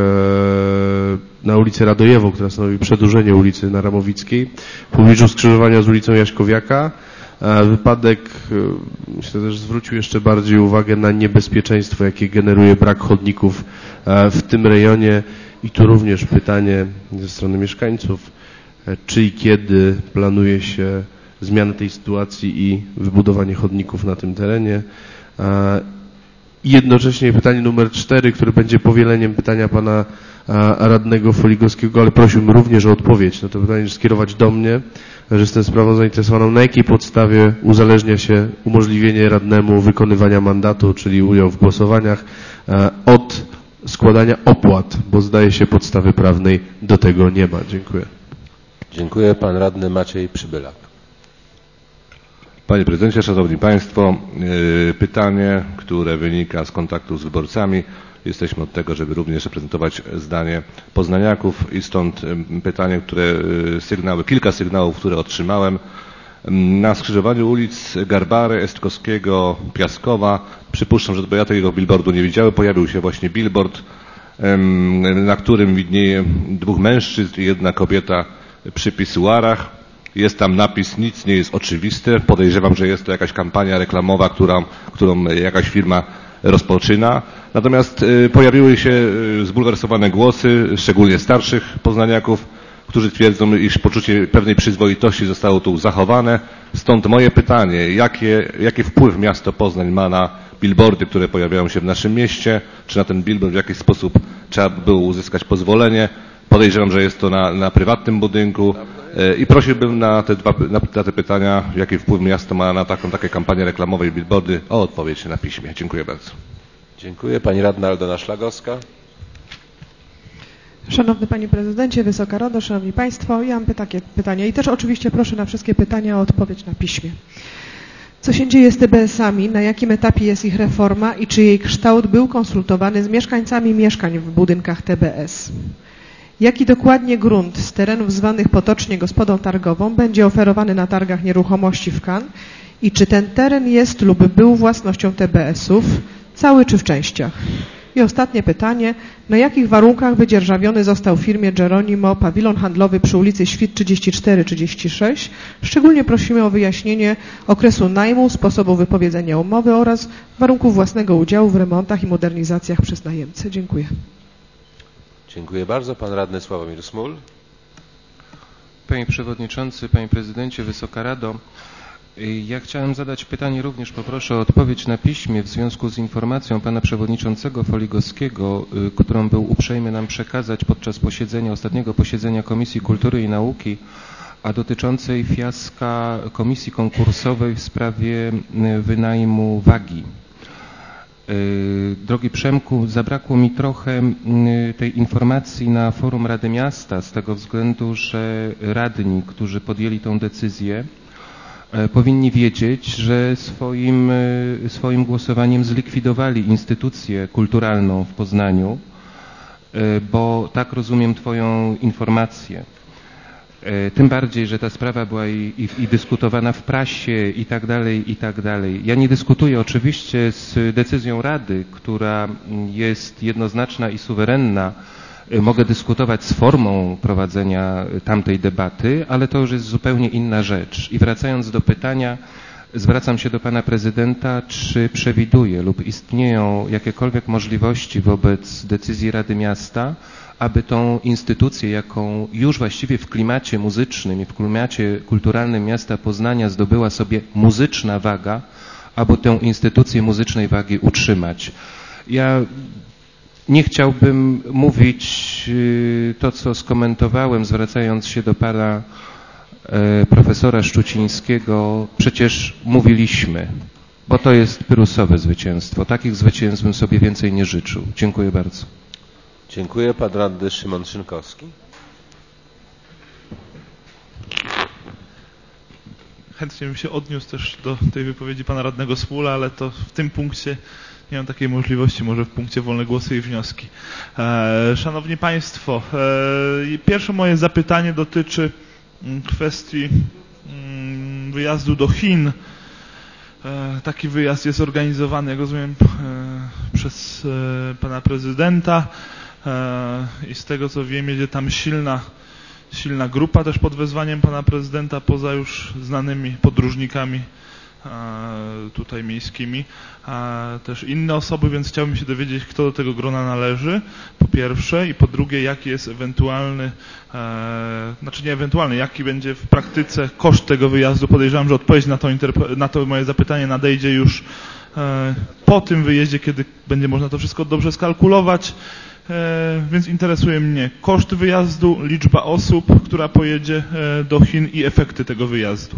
na ulicy Radojewą, która stanowi przedłużenie ulicy Naramowickiej, w pobliżu skrzyżowania z ulicą Jaśkowiaka. Wypadek, myślę, też zwrócił jeszcze bardziej uwagę na niebezpieczeństwo, jakie generuje brak chodników w tym rejonie. I tu również pytanie ze strony mieszkańców, czy i kiedy planuje się zmianę tej sytuacji i wybudowanie chodników na tym terenie. I jednocześnie pytanie numer cztery, które będzie powieleniem pytania pana radnego Foligowskiego, ale prosiłbym również o odpowiedź na to pytanie, skierować do mnie, że jestem sprawą zainteresowaną, na jakiej podstawie uzależnia się umożliwienie radnemu wykonywania mandatu, czyli udział w głosowaniach, od składania opłat, bo zdaje się podstawy prawnej do tego nie ma. Dziękuję. Dziękuję. Pan radny Maciej Przybylak. Panie Prezydencie, Szanowni Państwo, pytanie, które wynika z kontaktu z wyborcami. Jesteśmy od tego, żeby również reprezentować zdanie poznaniaków i stąd pytanie, które sygnały, kilka sygnałów, które otrzymałem. Na skrzyżowaniu ulic Garbary, Estkowskiego, Piaskowa, przypuszczam, że ja tego billboardu nie widziałem, pojawił się właśnie billboard, na którym widnieje dwóch mężczyzn i jedna kobieta przy pisuarach. Jest tam napis, nic nie jest oczywiste. Podejrzewam, że jest to jakaś kampania reklamowa, którą, którą jakaś firma rozpoczyna. Natomiast pojawiły się zbulwersowane głosy, szczególnie starszych poznaniaków, którzy twierdzą, iż poczucie pewnej przyzwoitości zostało tu zachowane. Stąd moje pytanie, jakie, jaki wpływ miasto Poznań ma na billboardy, które pojawiają się w naszym mieście? Czy na ten billboard w jakiś sposób trzeba było uzyskać pozwolenie? Podejrzewam, że jest to na, na prywatnym budynku i prosiłbym na te, dwa, na, na te pytania, jaki wpływ miasto ma na taką takie kampanię reklamową i billboardy, o odpowiedź na piśmie. Dziękuję bardzo. Dziękuję. Pani radna Aldona Szlagowska. Szanowny Panie Prezydencie, Wysoka Rado, Szanowni Państwo, ja mam takie pytania i też oczywiście proszę na wszystkie pytania o odpowiedź na piśmie. Co się dzieje z T B S-ami, na jakim etapie jest ich reforma i czy jej kształt był konsultowany z mieszkańcami mieszkań w budynkach T B S? Jaki dokładnie grunt z terenów zwanych potocznie gospodą targową będzie oferowany na targach nieruchomości w Cannes i czy ten teren jest lub był własnością T B S-ów, cały czy w częściach? I ostatnie pytanie, na jakich warunkach wydzierżawiony został firmie Geronimo pawilon handlowy przy ulicy Świt trzydzieści cztery trzydzieści sześć? Szczególnie prosimy o wyjaśnienie okresu najmu, sposobu wypowiedzenia umowy oraz warunków własnego udziału w remontach i modernizacjach przez najemcę. Dziękuję. Dziękuję bardzo. Pan radny Sławomir Smul. Panie Przewodniczący, Panie Prezydencie, Wysoka Rado. Ja chciałem zadać pytanie, również poproszę o odpowiedź na piśmie w związku z informacją Pana Przewodniczącego Foligowskiego, którą był uprzejmy nam przekazać podczas posiedzenia, ostatniego posiedzenia Komisji Kultury i Nauki, a dotyczącej fiaska komisji konkursowej w sprawie wynajmu wagi. Drogi Przemku, zabrakło mi trochę tej informacji na forum Rady Miasta z tego względu, że radni, którzy podjęli tą decyzję, powinni wiedzieć, że swoim, swoim głosowaniem zlikwidowali instytucję kulturalną w Poznaniu, bo tak rozumiem Twoją informację. Tym bardziej, że ta sprawa była i, i, i dyskutowana w prasie i tak dalej, i tak dalej. Ja nie dyskutuję oczywiście z decyzją Rady, która jest jednoznaczna i suwerenna. Mogę dyskutować z formą prowadzenia tamtej debaty, ale to już jest zupełnie inna rzecz. I wracając do pytania, zwracam się do Pana Prezydenta, czy przewiduje lub istnieją jakiekolwiek możliwości wobec decyzji Rady Miasta, aby tą instytucję, jaką już właściwie w klimacie muzycznym i w klimacie kulturalnym miasta Poznania zdobyła sobie muzyczna waga, aby tę instytucję muzycznej wagi utrzymać. Ja nie chciałbym mówić to, co skomentowałem, zwracając się do pana profesora Szczucińskiego. Przecież mówiliśmy, bo to jest pyrrusowe zwycięstwo. Takich zwycięstw bym sobie więcej nie życzył. Dziękuję bardzo. Dziękuję. Pan radny Szymon Szynkowski. Chętnie bym się odniósł też do tej wypowiedzi pana radnego Smula, ale to w tym punkcie nie mam takiej możliwości, może w punkcie wolne głosy i wnioski. E, Szanowni Państwo, e, pierwsze moje zapytanie dotyczy kwestii mm, wyjazdu do Chin. E, taki wyjazd jest organizowany, jak rozumiem, e, przez e, pana prezydenta e, i z tego co wiem, jedzie tam silna silna grupa też pod wezwaniem pana prezydenta, poza już znanymi podróżnikami tutaj miejskimi, też inne osoby, więc chciałbym się dowiedzieć, kto do tego grona należy, po pierwsze, i po drugie, jaki jest ewentualny, znaczy nie ewentualny, jaki będzie w praktyce koszt tego wyjazdu. Podejrzewam, że odpowiedź na to, na to moje zapytanie nadejdzie już po tym wyjeździe, kiedy będzie można to wszystko dobrze skalkulować. Więc interesuje mnie koszt wyjazdu, liczba osób, która pojedzie do Chin i efekty tego wyjazdu.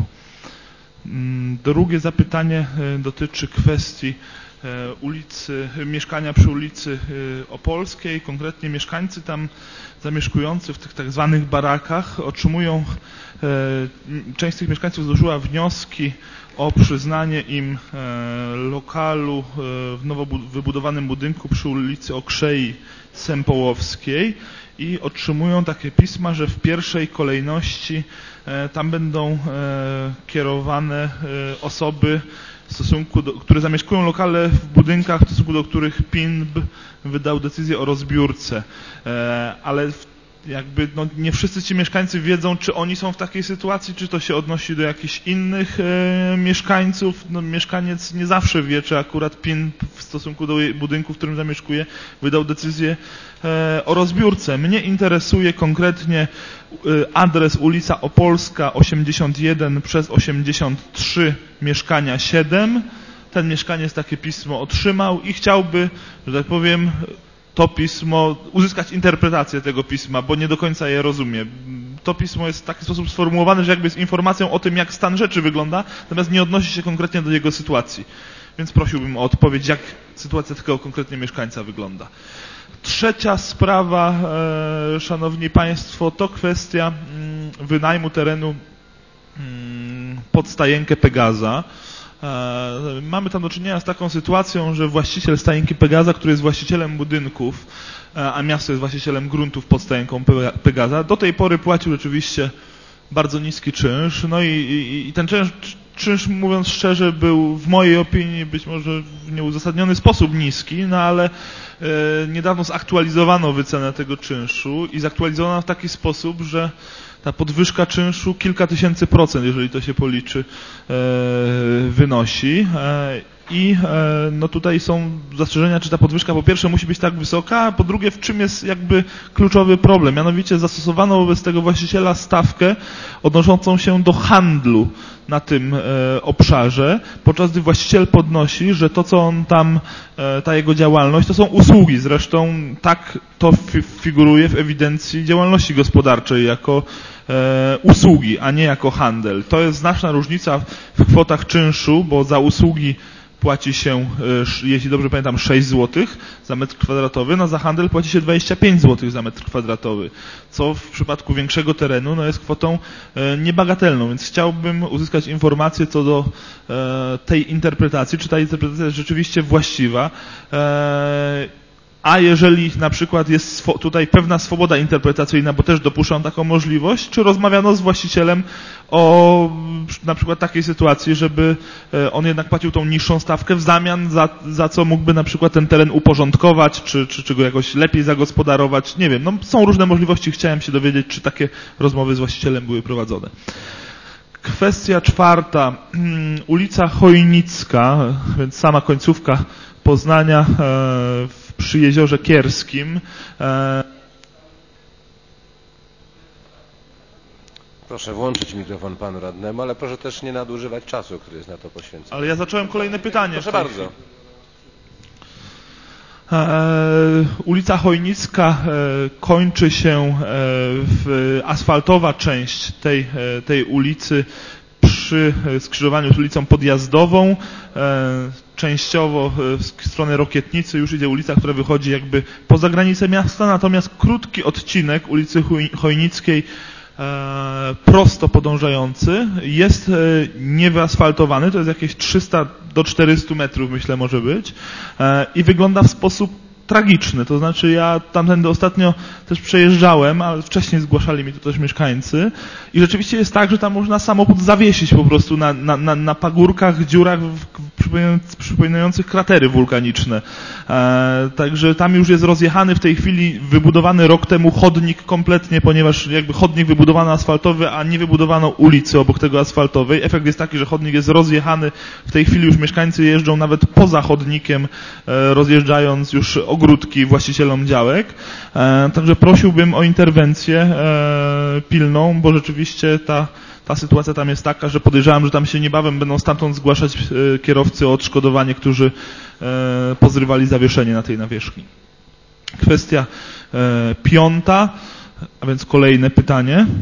Drugie zapytanie dotyczy kwestii ulicy, mieszkania przy ulicy Opolskiej. Konkretnie mieszkańcy tam zamieszkujący w tych tak zwanych barakach otrzymują, część z tych mieszkańców złożyła wnioski o przyznanie im lokalu w nowo wybudowanym budynku przy ulicy Okrzei Sempołowskiej i otrzymują takie pisma, że w pierwszej kolejności tam będą kierowane osoby, w stosunku do, które zamieszkują lokale w budynkach, w stosunku do których P I N B wydał decyzję o rozbiórce. Ale jakby no, nie wszyscy ci mieszkańcy wiedzą, czy oni są w takiej sytuacji, czy to się odnosi do jakichś innych e, mieszkańców. No, mieszkaniec nie zawsze wie, czy akurat P I N B w stosunku do budynku, w którym zamieszkuje, wydał decyzję e, o rozbiórce. Mnie interesuje konkretnie e, adres ulica Opolska osiemdziesiąt jeden przez osiemdziesiąt trzy, mieszkania siedem. Ten mieszkaniec takie pismo otrzymał i chciałby, że tak powiem, to pismo, uzyskać interpretację tego pisma, bo nie do końca je rozumie. To pismo jest w taki sposób sformułowane, że jakby jest informacją o tym, jak stan rzeczy wygląda, natomiast nie odnosi się konkretnie do jego sytuacji. Więc prosiłbym o odpowiedź, jak sytuacja tego konkretnie mieszkańca wygląda. Trzecia sprawa, e, szanowni państwo, to kwestia mm, wynajmu terenu mm, pod stajenkę Pegaza. Mamy tam do czynienia z taką sytuacją, że właściciel stajenki Pegaza, który jest właścicielem budynków, a miasto jest właścicielem gruntów pod stajenką Pegaza, do tej pory płacił rzeczywiście bardzo niski czynsz. No i, i, i ten czynsz, czynsz, mówiąc szczerze, był w mojej opinii być może w nieuzasadniony sposób niski, no ale e, niedawno zaktualizowano wycenę tego czynszu i zaktualizowano w taki sposób, że ta podwyżka czynszu kilka tysięcy procent, jeżeli to się policzy, e, wynosi. E, I e, no tutaj są zastrzeżenia, czy ta podwyżka po pierwsze musi być tak wysoka, a po drugie w czym jest jakby kluczowy problem. Mianowicie zastosowano wobec tego właściciela stawkę odnoszącą się do handlu na tym e, obszarze, podczas gdy właściciel podnosi, że to, co on tam, e, ta jego działalność, to są usługi. Zresztą tak to fi figuruje w ewidencji działalności gospodarczej jako e, usługi, a nie jako handel. To jest znaczna różnica w kwotach czynszu, bo za usługi płaci się, jeśli dobrze pamiętam, sześć złotych za metr kwadratowy, no za handel płaci się dwadzieścia pięć złotych za metr kwadratowy, co w przypadku większego terenu no jest kwotą niebagatelną, więc chciałbym uzyskać informację co do tej interpretacji, czy ta interpretacja jest rzeczywiście właściwa. A jeżeli na przykład jest tutaj pewna swoboda interpretacyjna, bo też dopuszczam taką możliwość, czy rozmawiano z właścicielem o na przykład takiej sytuacji, żeby on jednak płacił tą niższą stawkę w zamian za, za co mógłby na przykład ten teren uporządkować, czy, czy, czy go jakoś lepiej zagospodarować, nie wiem, no są różne możliwości, chciałem się dowiedzieć, czy takie rozmowy z właścicielem były prowadzone. Kwestia czwarta, ulica Chojnicka, więc sama końcówka Poznania, przy Jeziorze Kierskim. Proszę włączyć mikrofon panu radnemu, ale proszę też nie nadużywać czasu, który jest na to poświęcony. Ale ja zacząłem kolejne pytanie. Proszę bardzo. E, ulica Chojnicka e, kończy się e, w asfaltowa część tej, e, tej ulicy przy skrzyżowaniu z ulicą Podjazdową. E, częściowo w stronę Rokietnicy już idzie ulica, która wychodzi jakby poza granicę miasta, natomiast krótki odcinek ulicy Chojnickiej e, prosto podążający jest e, niewyasfaltowany, to jest jakieś trzysta do czterystu metrów myślę może być e, i wygląda w sposób tragiczny, to znaczy ja tamtędy ostatnio też przejeżdżałem, ale wcześniej zgłaszali mi to też mieszkańcy i rzeczywiście jest tak, że tam można samochód zawiesić po prostu na, na, na, na pagórkach, dziurach, w, w przypominających kratery wulkaniczne. E, także tam już jest rozjechany w tej chwili wybudowany rok temu chodnik kompletnie, ponieważ jakby chodnik wybudowano asfaltowy, a nie wybudowano ulicy obok tego asfaltowej. Efekt jest taki, że chodnik jest rozjechany. W tej chwili już mieszkańcy jeżdżą nawet poza chodnikiem, e, rozjeżdżając już ogródki właścicielom działek. E, także prosiłbym o interwencję e, pilną, bo rzeczywiście ta Ta sytuacja tam jest taka, że podejrzewam, że tam się niebawem będą stamtąd zgłaszać e, kierowcy o odszkodowanie, którzy e, pozrywali zawieszenie na tej nawierzchni. Kwestia e, piąta, a więc kolejne pytanie, e,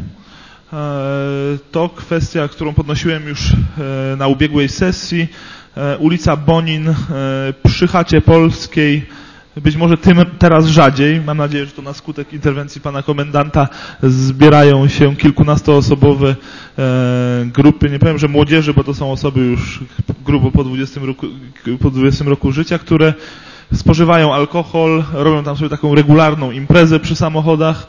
to kwestia, którą podnosiłem już e, na ubiegłej sesji, e, ulica Bonin e, przy chacie polskiej. Być może tym teraz rzadziej. Mam nadzieję, że to na skutek interwencji pana komendanta zbierają się kilkunastoosobowe e, grupy, nie powiem, że młodzieży, bo to są osoby już grubo po dwudziestym roku, po dwudziestym roku życia, które spożywają alkohol, robią tam sobie taką regularną imprezę przy samochodach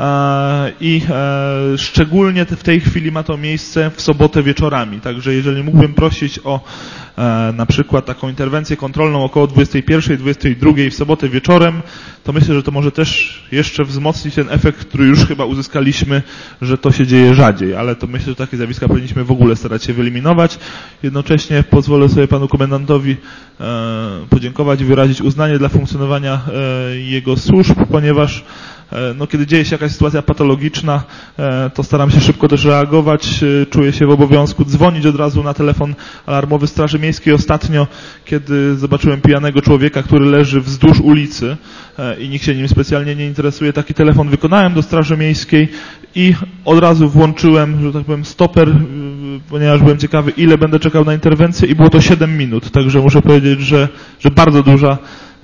e, i e, szczególnie w tej chwili ma to miejsce w sobotę wieczorami. Także jeżeli mógłbym prosić o e, na przykład taką interwencję kontrolną około dwudziestej pierwszej, dwudziestej drugiej w sobotę wieczorem, to myślę, że to może też jeszcze wzmocnić ten efekt, który już chyba uzyskaliśmy, że to się dzieje rzadziej, ale to myślę, że takie zjawiska powinniśmy w ogóle starać się wyeliminować. Jednocześnie pozwolę sobie panu komendantowi e, podziękować i wyrazić uznanie dla funkcjonowania e, jego służb, ponieważ e, no, kiedy dzieje się jakaś sytuacja patologiczna, e, to staram się szybko też reagować, e, czuję się w obowiązku dzwonić od razu na telefon alarmowy Straży Miejskiej. Ostatnio, kiedy zobaczyłem pijanego człowieka, który leży wzdłuż ulicy e, i nikt się nim specjalnie nie interesuje, taki telefon wykonałem do Straży Miejskiej i od razu włączyłem, że tak powiem, stoper, e, ponieważ byłem ciekawy, ile będę czekał na interwencję i było to siedem minut, także muszę powiedzieć, że, że bardzo duża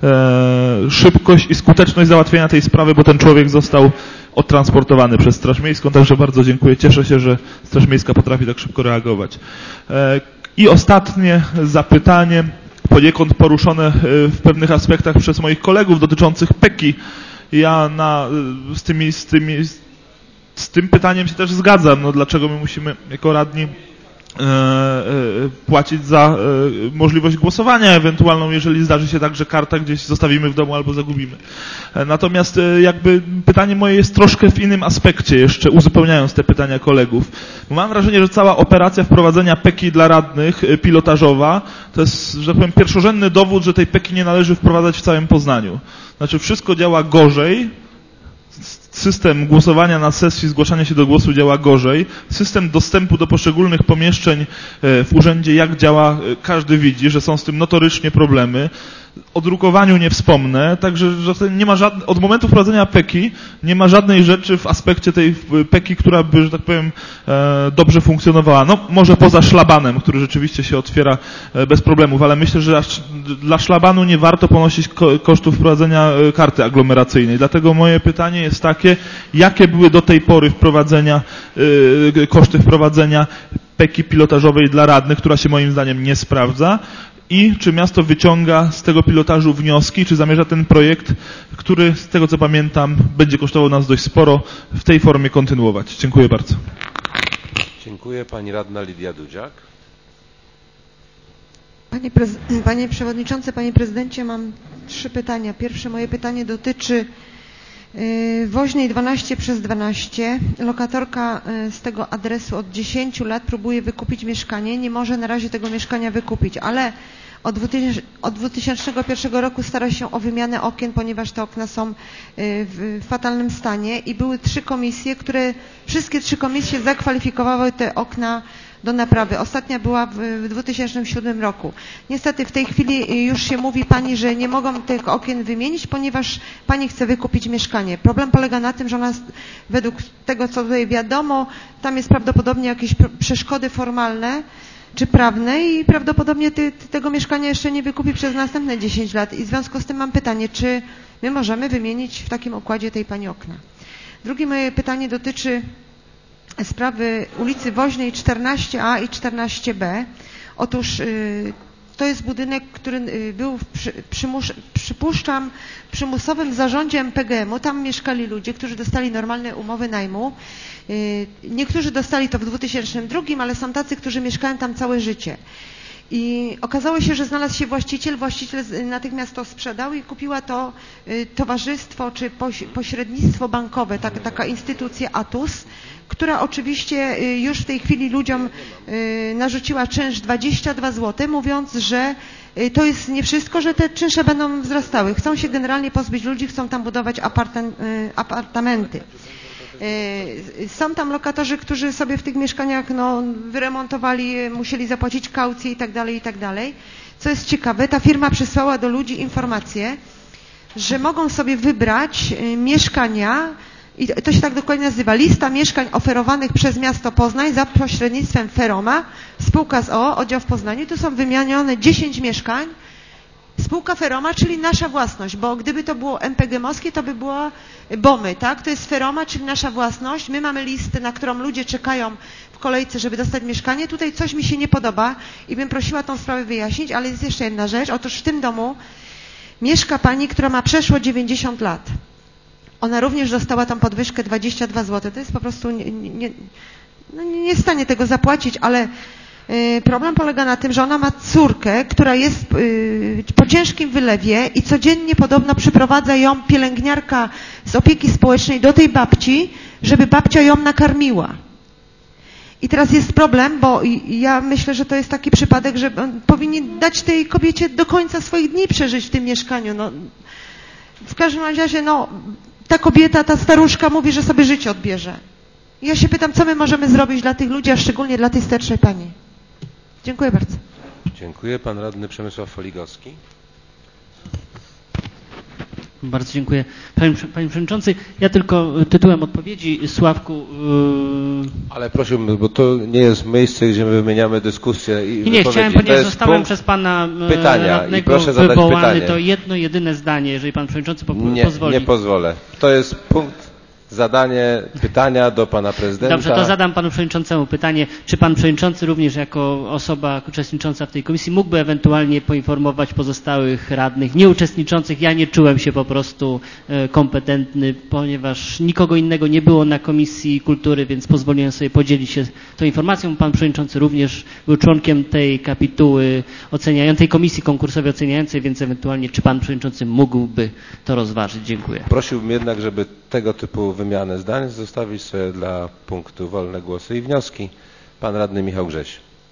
e, szybkość i skuteczność załatwienia tej sprawy, bo ten człowiek został odtransportowany przez Straż Miejską, także bardzo dziękuję, cieszę się, że Straż Miejska potrafi tak szybko reagować. E, I ostatnie zapytanie, poniekąd poruszone w pewnych aspektach przez moich kolegów dotyczących P E K I. Ja na, z, tymi, z, tymi, z tym pytaniem się też zgadzam, no dlaczego my musimy jako radni e, e, płacić za e, możliwość głosowania ewentualną, jeżeli zdarzy się tak, że kartę gdzieś zostawimy w domu albo zagubimy. E, natomiast e, jakby pytanie moje jest troszkę w innym aspekcie, jeszcze uzupełniając te pytania kolegów. Bo mam wrażenie, że cała operacja wprowadzenia P E K I dla radnych, e, pilotażowa, to jest, że tak powiem, pierwszorzędny dowód, że tej P E K I nie należy wprowadzać w całym Poznaniu. Znaczy wszystko działa gorzej, system głosowania na sesji, zgłaszania się do głosu działa gorzej, system dostępu do poszczególnych pomieszczeń w urzędzie, jak działa, każdy widzi, że są z tym notorycznie problemy. O drukowaniu nie wspomnę, także że nie ma żadne, od momentu wprowadzenia P E K I nie ma żadnej rzeczy w aspekcie tej P E K I, która by, że tak powiem, e, dobrze funkcjonowała. No może poza szlabanem, który rzeczywiście się otwiera e, bez problemów, ale myślę, że aż dla szlabanu nie warto ponosić ko kosztów wprowadzenia e, karty aglomeracyjnej. Dlatego moje pytanie jest takie, jakie były do tej pory wprowadzenia, e, koszty wprowadzenia P E K I pilotażowej dla radnych, która się moim zdaniem nie sprawdza. I czy miasto wyciąga z tego pilotażu wnioski, czy zamierza ten projekt, który z tego co pamiętam będzie kosztował nas dość sporo, w tej formie kontynuować. Dziękuję bardzo. Dziękuję. Pani radna Lidia Dudziak. Panie, Panie Przewodniczący, Panie Prezydencie, mam trzy pytania. Pierwsze moje pytanie dotyczy yy, Woźnej dwanaście przez dwanaście. Lokatorka yy, z tego adresu od dziesięciu lat próbuje wykupić mieszkanie. Nie może na razie tego mieszkania wykupić, ale od dwa tysiące pierwszego roku stara się o wymianę okien, ponieważ te okna są w fatalnym stanie i były trzy komisje, które wszystkie trzy komisje zakwalifikowały te okna do naprawy. Ostatnia była w dwa tysiące siódmym roku. Niestety w tej chwili już się mówi pani, że nie mogą tych okien wymienić, ponieważ pani chce wykupić mieszkanie. Problem polega na tym, że ona według tego, co tutaj wiadomo, tam jest prawdopodobnie jakieś przeszkody formalne czy prawne i prawdopodobnie ty, ty tego mieszkania jeszcze nie wykupi przez następne dziesięć lat. I w związku z tym mam pytanie, czy my możemy wymienić w takim układzie tej pani okna? Drugie moje pytanie dotyczy sprawy ulicy Woźnej czternaście A i czternaście B. Otóż yy, to jest budynek, który był, przy, przymus, przypuszczam, w przymusowym zarządzie M P G M u. Tam mieszkali ludzie, którzy dostali normalne umowy najmu. Niektórzy dostali to w dwa tysiące drugim, ale są tacy, którzy mieszkają tam całe życie. I okazało się, że znalazł się właściciel, właściciel natychmiast to sprzedał i kupiła to towarzystwo czy pośrednictwo bankowe, tak, taka instytucja Atus, która oczywiście już w tej chwili ludziom narzuciła czynsz dwadzieścia dwa złote, mówiąc, że to jest nie wszystko, że te czynsze będą wzrastały. Chcą się generalnie pozbyć ludzi, chcą tam budować apartamenty. Są tam lokatorzy, którzy sobie w tych mieszkaniach no, wyremontowali, musieli zapłacić kaucję i tak dalej, i tak dalej. Co jest ciekawe, ta firma przysłała do ludzi informację, że mogą sobie wybrać mieszkania, i to się tak dokładnie nazywa, lista mieszkań oferowanych przez miasto Poznań za pośrednictwem Feroma, spółka z o o, oddział w Poznaniu. Tu są wymienione dziesięć mieszkań. Spółka Feroma, czyli nasza własność, bo gdyby to było M P G Moskie, to by było BOMy, tak? To jest Feroma, czyli nasza własność. My mamy listę, na którą ludzie czekają w kolejce, żeby dostać mieszkanie. Tutaj coś mi się nie podoba i bym prosiła tą sprawę wyjaśnić, ale jest jeszcze jedna rzecz. Otóż w tym domu mieszka pani, która ma przeszło dziewięćdziesiąt lat. Ona również dostała tam podwyżkę dwadzieścia dwa złote. To jest po prostu nie, nie, no nie jest w stanie tego zapłacić, ale problem polega na tym, że ona ma córkę, która jest po ciężkim wylewie i codziennie podobno przyprowadza ją pielęgniarka z opieki społecznej do tej babci, żeby babcia ją nakarmiła. I teraz jest problem, bo ja myślę, że to jest taki przypadek, że powinni dać tej kobiecie do końca swoich dni przeżyć w tym mieszkaniu. No, w każdym razie, no, ta kobieta, ta staruszka mówi, że sobie życie odbierze. I ja się pytam, co my możemy zrobić dla tych ludzi, a szczególnie dla tej starszej pani. Dziękuję bardzo. Dziękuję. Pan radny Przemysław Foligowski. Bardzo dziękuję. Panie, Panie Przewodniczący, ja tylko tytułem odpowiedzi, Sławku... Yy... Ale prosiłbym, bo to nie jest miejsce, gdzie my wymieniamy dyskusję i Nie, nie chciałem, ponieważ zostałem przez Pana pytania radnego i proszę zadać wywołany, pytanie. to jedno, jedyne zdanie, jeżeli Pan Przewodniczący po, nie, pozwoli. Nie pozwolę. To jest punkt zadanie pytania do Pana Prezydenta. Dobrze, to zadam Panu Przewodniczącemu pytanie, czy Pan Przewodniczący również jako osoba uczestnicząca w tej komisji mógłby ewentualnie poinformować pozostałych radnych nieuczestniczących. Ja nie czułem się po prostu kompetentny, ponieważ nikogo innego nie było na Komisji Kultury, więc pozwoliłem sobie podzielić się tą informacją. Pan Przewodniczący również był członkiem tej kapituły oceniającej, tej komisji konkursowej oceniającej, więc ewentualnie czy Pan Przewodniczący mógłby to rozważyć. Dziękuję. Prosiłbym jednak, żeby tego typu wymianę zdań zostawić sobie dla punktu wolne głosy i wnioski. Pan radny Michał Grześ.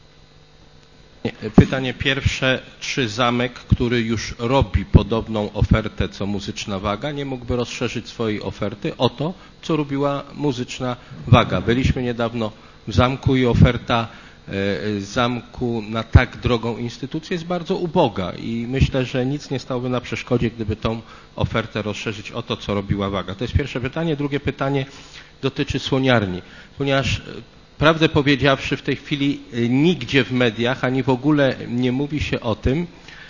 Pytanie pierwsze, czy Zamek, który już robi podobną ofertę co Muzyczna Waga, nie mógłby rozszerzyć swojej oferty o to, co robiła Muzyczna Waga? Byliśmy niedawno w Zamku i oferta Zamku na tak drogą instytucję jest bardzo uboga i myślę, że nic nie stałoby na przeszkodzie, gdyby tą ofertę rozszerzyć o to, co robiła Waga. To jest pierwsze pytanie. Drugie pytanie dotyczy słoniarni, ponieważ prawdę powiedziawszy w tej chwili nigdzie w mediach ani w ogóle nie mówi się o tym,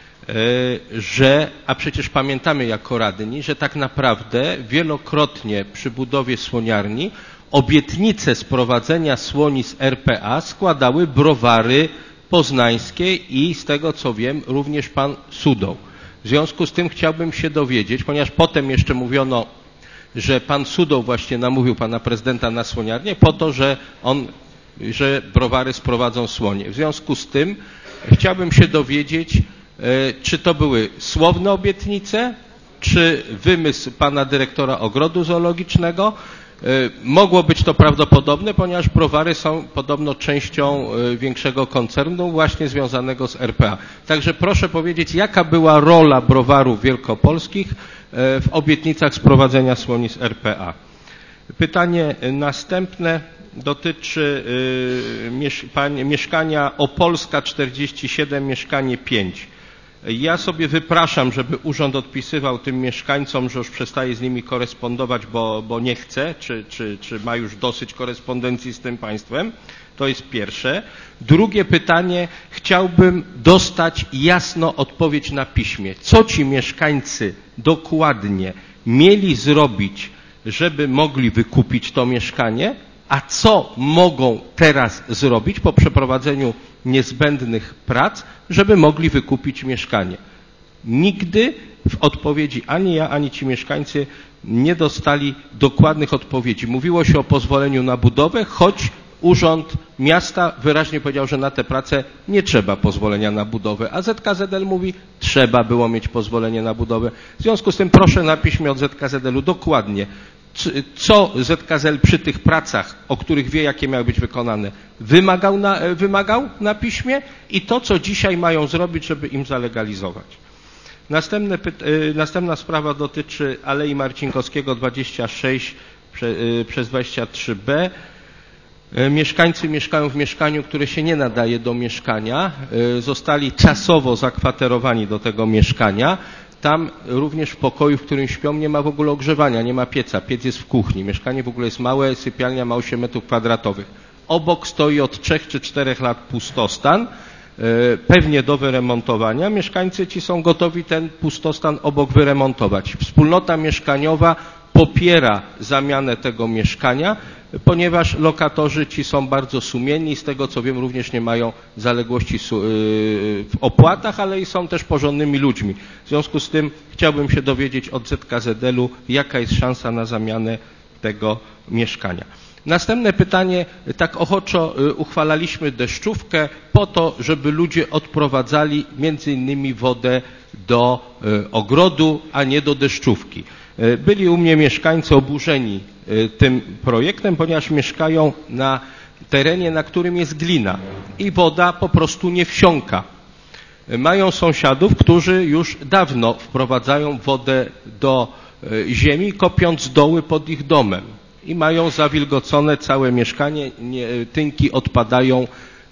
że, a przecież pamiętamy jako radni, że tak naprawdę wielokrotnie przy budowie słoniarni obietnice sprowadzenia słoni z R P A składały browary poznańskie i z tego co wiem również pan Sudoł. W związku z tym chciałbym się dowiedzieć, ponieważ potem jeszcze mówiono, że pan Sudoł właśnie namówił pana prezydenta na słoniarnię po to, że on, że browary sprowadzą słonie. W związku z tym chciałbym się dowiedzieć, czy to były słowne obietnice, czy wymysł pana dyrektora ogrodu zoologicznego. Mogło być to prawdopodobne, ponieważ browary są podobno częścią większego koncernu właśnie związanego z R P A. Także proszę powiedzieć, jaka była rola browarów wielkopolskich w obietnicach sprowadzenia słoni z R P A. Pytanie następne dotyczy mieszkania Opolska czterdzieści siedem, mieszkanie pięć. Ja sobie wypraszam, żeby urząd odpisywał tym mieszkańcom, że już przestaje z nimi korespondować, bo, bo nie chce, czy, czy, czy ma już dosyć korespondencji z tym państwem. To jest pierwsze. Drugie pytanie. Chciałbym dostać jasno odpowiedź na piśmie. Co ci mieszkańcy dokładnie mieli zrobić, żeby mogli wykupić to mieszkanie, a co mogą teraz zrobić po przeprowadzeniu niezbędnych prac, żeby mogli wykupić mieszkanie. Nigdy w odpowiedzi ani ja, ani ci mieszkańcy nie dostali dokładnych odpowiedzi. Mówiło się o pozwoleniu na budowę, choć Urząd Miasta wyraźnie powiedział, że na tę pracę nie trzeba pozwolenia na budowę, a Z K Z L mówi, trzeba było mieć pozwolenie na budowę. W związku z tym proszę na piśmie od Z K Z L-u dokładnie, co Z K Z L przy tych pracach, o których wie, jakie miały być wykonane, wymagał na, wymagał na piśmie i to, co dzisiaj mają zrobić, żeby im zalegalizować. Następne, następna sprawa dotyczy Alei Marcinkowskiego dwadzieścia sześć przez dwadzieścia trzy B. Mieszkańcy mieszkają w mieszkaniu, które się nie nadaje do mieszkania. Zostali czasowo zakwaterowani do tego mieszkania. Tam również w pokoju, w którym śpią, nie ma w ogóle ogrzewania, nie ma pieca. Piec jest w kuchni. Mieszkanie w ogóle jest małe, sypialnia ma osiem metrów kwadratowych. Obok stoi od trzech czy czterech lat pustostan, pewnie do wyremontowania. Mieszkańcy ci są gotowi ten pustostan obok wyremontować. Wspólnota mieszkaniowa popiera zamianę tego mieszkania, ponieważ lokatorzy ci są bardzo sumienni, z tego co wiem również nie mają zaległości w opłatach, ale i są też porządnymi ludźmi. W związku z tym chciałbym się dowiedzieć od Z K Z L-u, jaka jest szansa na zamianę tego mieszkania. Następne pytanie, tak ochoczo uchwalaliśmy deszczówkę po to, żeby ludzie odprowadzali między innymi wodę do ogrodu, a nie do deszczówki. Byli u mnie mieszkańcy oburzeni tym projektem, ponieważ mieszkają na terenie, na którym jest glina i woda po prostu nie wsiąka. Mają sąsiadów, którzy już dawno wprowadzają wodę do ziemi, kopiąc doły pod ich domem i mają zawilgocone całe mieszkanie, nie, tynki odpadają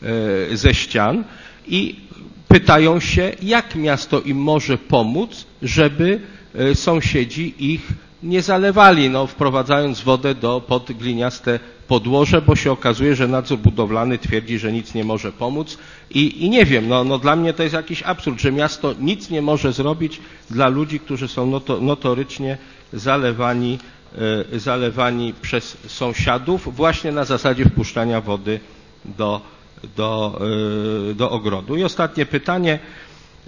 ze ścian i pytają się, jak miasto im może pomóc, żeby sąsiedzi ich nie zalewali, no, wprowadzając wodę do, pod gliniaste podłoże, bo się okazuje, że nadzór budowlany twierdzi, że nic nie może pomóc i, i nie wiem, no, no dla mnie to jest jakiś absurd, że miasto nic nie może zrobić dla ludzi, którzy są noto, notorycznie zalewani, e, zalewani przez sąsiadów właśnie na zasadzie wpuszczania wody do, do, e, do ogrodu. I ostatnie pytanie. E,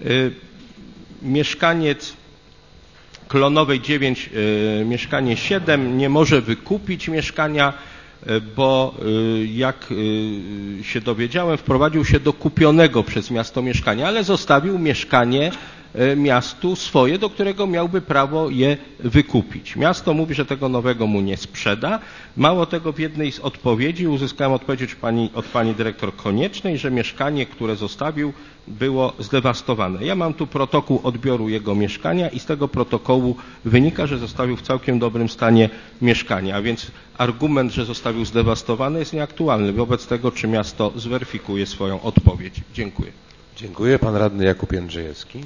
mieszkaniec Klonowej dziewięć, y, mieszkanie siedem nie może wykupić mieszkania, y, bo y, jak y, się dowiedziałem, wprowadził się do kupionego przez miasto mieszkania, ale zostawił mieszkanie y, miastu swoje, do którego miałby prawo je wykupić. Miasto mówi, że tego nowego mu nie sprzeda. Mało tego, w jednej z odpowiedzi uzyskałem odpowiedź od pani, od pani dyrektor Koniecznej, że mieszkanie, które zostawił, było zdewastowane. Ja mam tu protokół odbioru jego mieszkania i z tego protokołu wynika, że zostawił w całkiem dobrym stanie mieszkanie, a więc argument, że zostawił zdewastowane, jest nieaktualny. Wobec tego, czy miasto zweryfikuje swoją odpowiedź. Dziękuję. Dziękuję. Pan radny Jakub Jędrzejewski.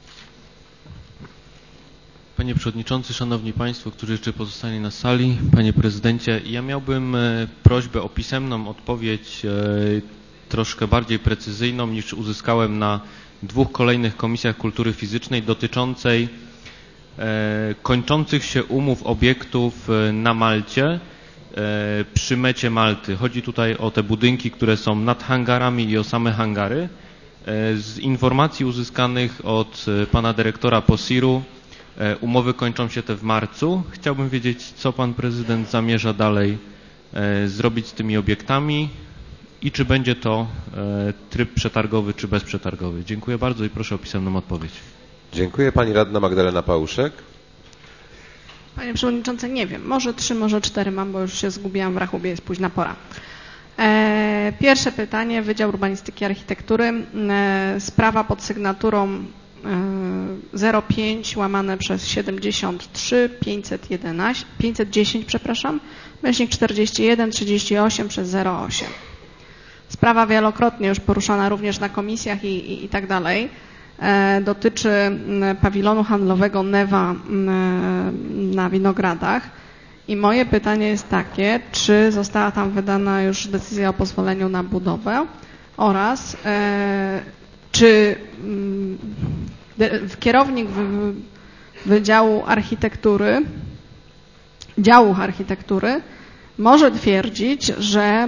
Panie Przewodniczący, Szanowni Państwo, którzy jeszcze pozostali na sali, Panie Prezydencie, ja miałbym prośbę o pisemną odpowiedź troszkę bardziej precyzyjną niż uzyskałem na dwóch kolejnych komisjach kultury fizycznej dotyczącej kończących się umów obiektów na Malcie przy mecie Malty. Chodzi tutaj o te budynki, które są nad hangarami i o same hangary. Z informacji uzyskanych od pana dyrektora Posiru umowy kończą się te w marcu. Chciałbym wiedzieć, co pan prezydent zamierza dalej zrobić z tymi obiektami i czy będzie to tryb przetargowy, czy bezprzetargowy. Dziękuję bardzo i proszę o pisemną odpowiedź. Dziękuję. Pani radna Magdalena Pałuszek. Panie Przewodniczący, nie wiem, może trzy, może cztery mam, bo już się zgubiłam w rachubie, jest późna pora. E, pierwsze pytanie, Wydział Urbanistyki i Architektury, e, sprawa pod sygnaturą e, zero pięć łamane przez siedemdziesiąt trzy pięćset jedenaście, pięćset dziesięć, przepraszam, myślnik czterdzieści jeden trzydzieści osiem przez zero osiem. Sprawa wielokrotnie już poruszana również na komisjach i, i, i tak dalej. E, dotyczy pawilonu handlowego Newa na Winogradach. I moje pytanie jest takie, czy została tam wydana już decyzja o pozwoleniu na budowę oraz e, czy de, kierownik w, Wydziału Architektury, działu architektury może twierdzić, że e,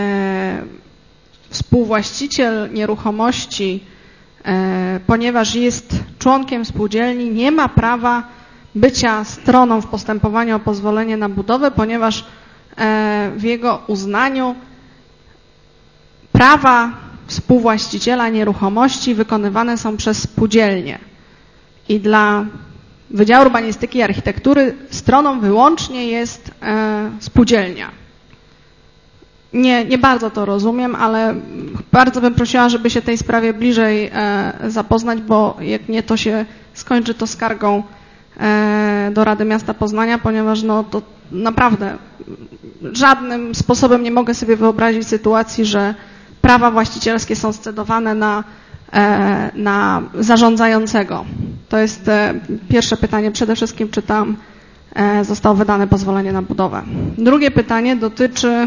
współwłaściciel nieruchomości, e, ponieważ jest członkiem spółdzielni, nie ma prawa bycia stroną w postępowaniu o pozwolenie na budowę, ponieważ w jego uznaniu prawa współwłaściciela nieruchomości wykonywane są przez spółdzielnie. I dla Wydziału Urbanistyki i Architektury stroną wyłącznie jest e, spółdzielnia. Nie, nie bardzo to rozumiem, ale bardzo bym prosiła, żeby się tej sprawie bliżej e, zapoznać, bo jak nie, to się skończy to skargą e, do Rady Miasta Poznania, ponieważ no, to naprawdę żadnym sposobem nie mogę sobie wyobrazić sytuacji, że prawa właścicielskie są scedowane na, e, na zarządzającego. To jest e, pierwsze pytanie. Przede wszystkim, czy tam e, zostało wydane pozwolenie na budowę. Drugie pytanie dotyczy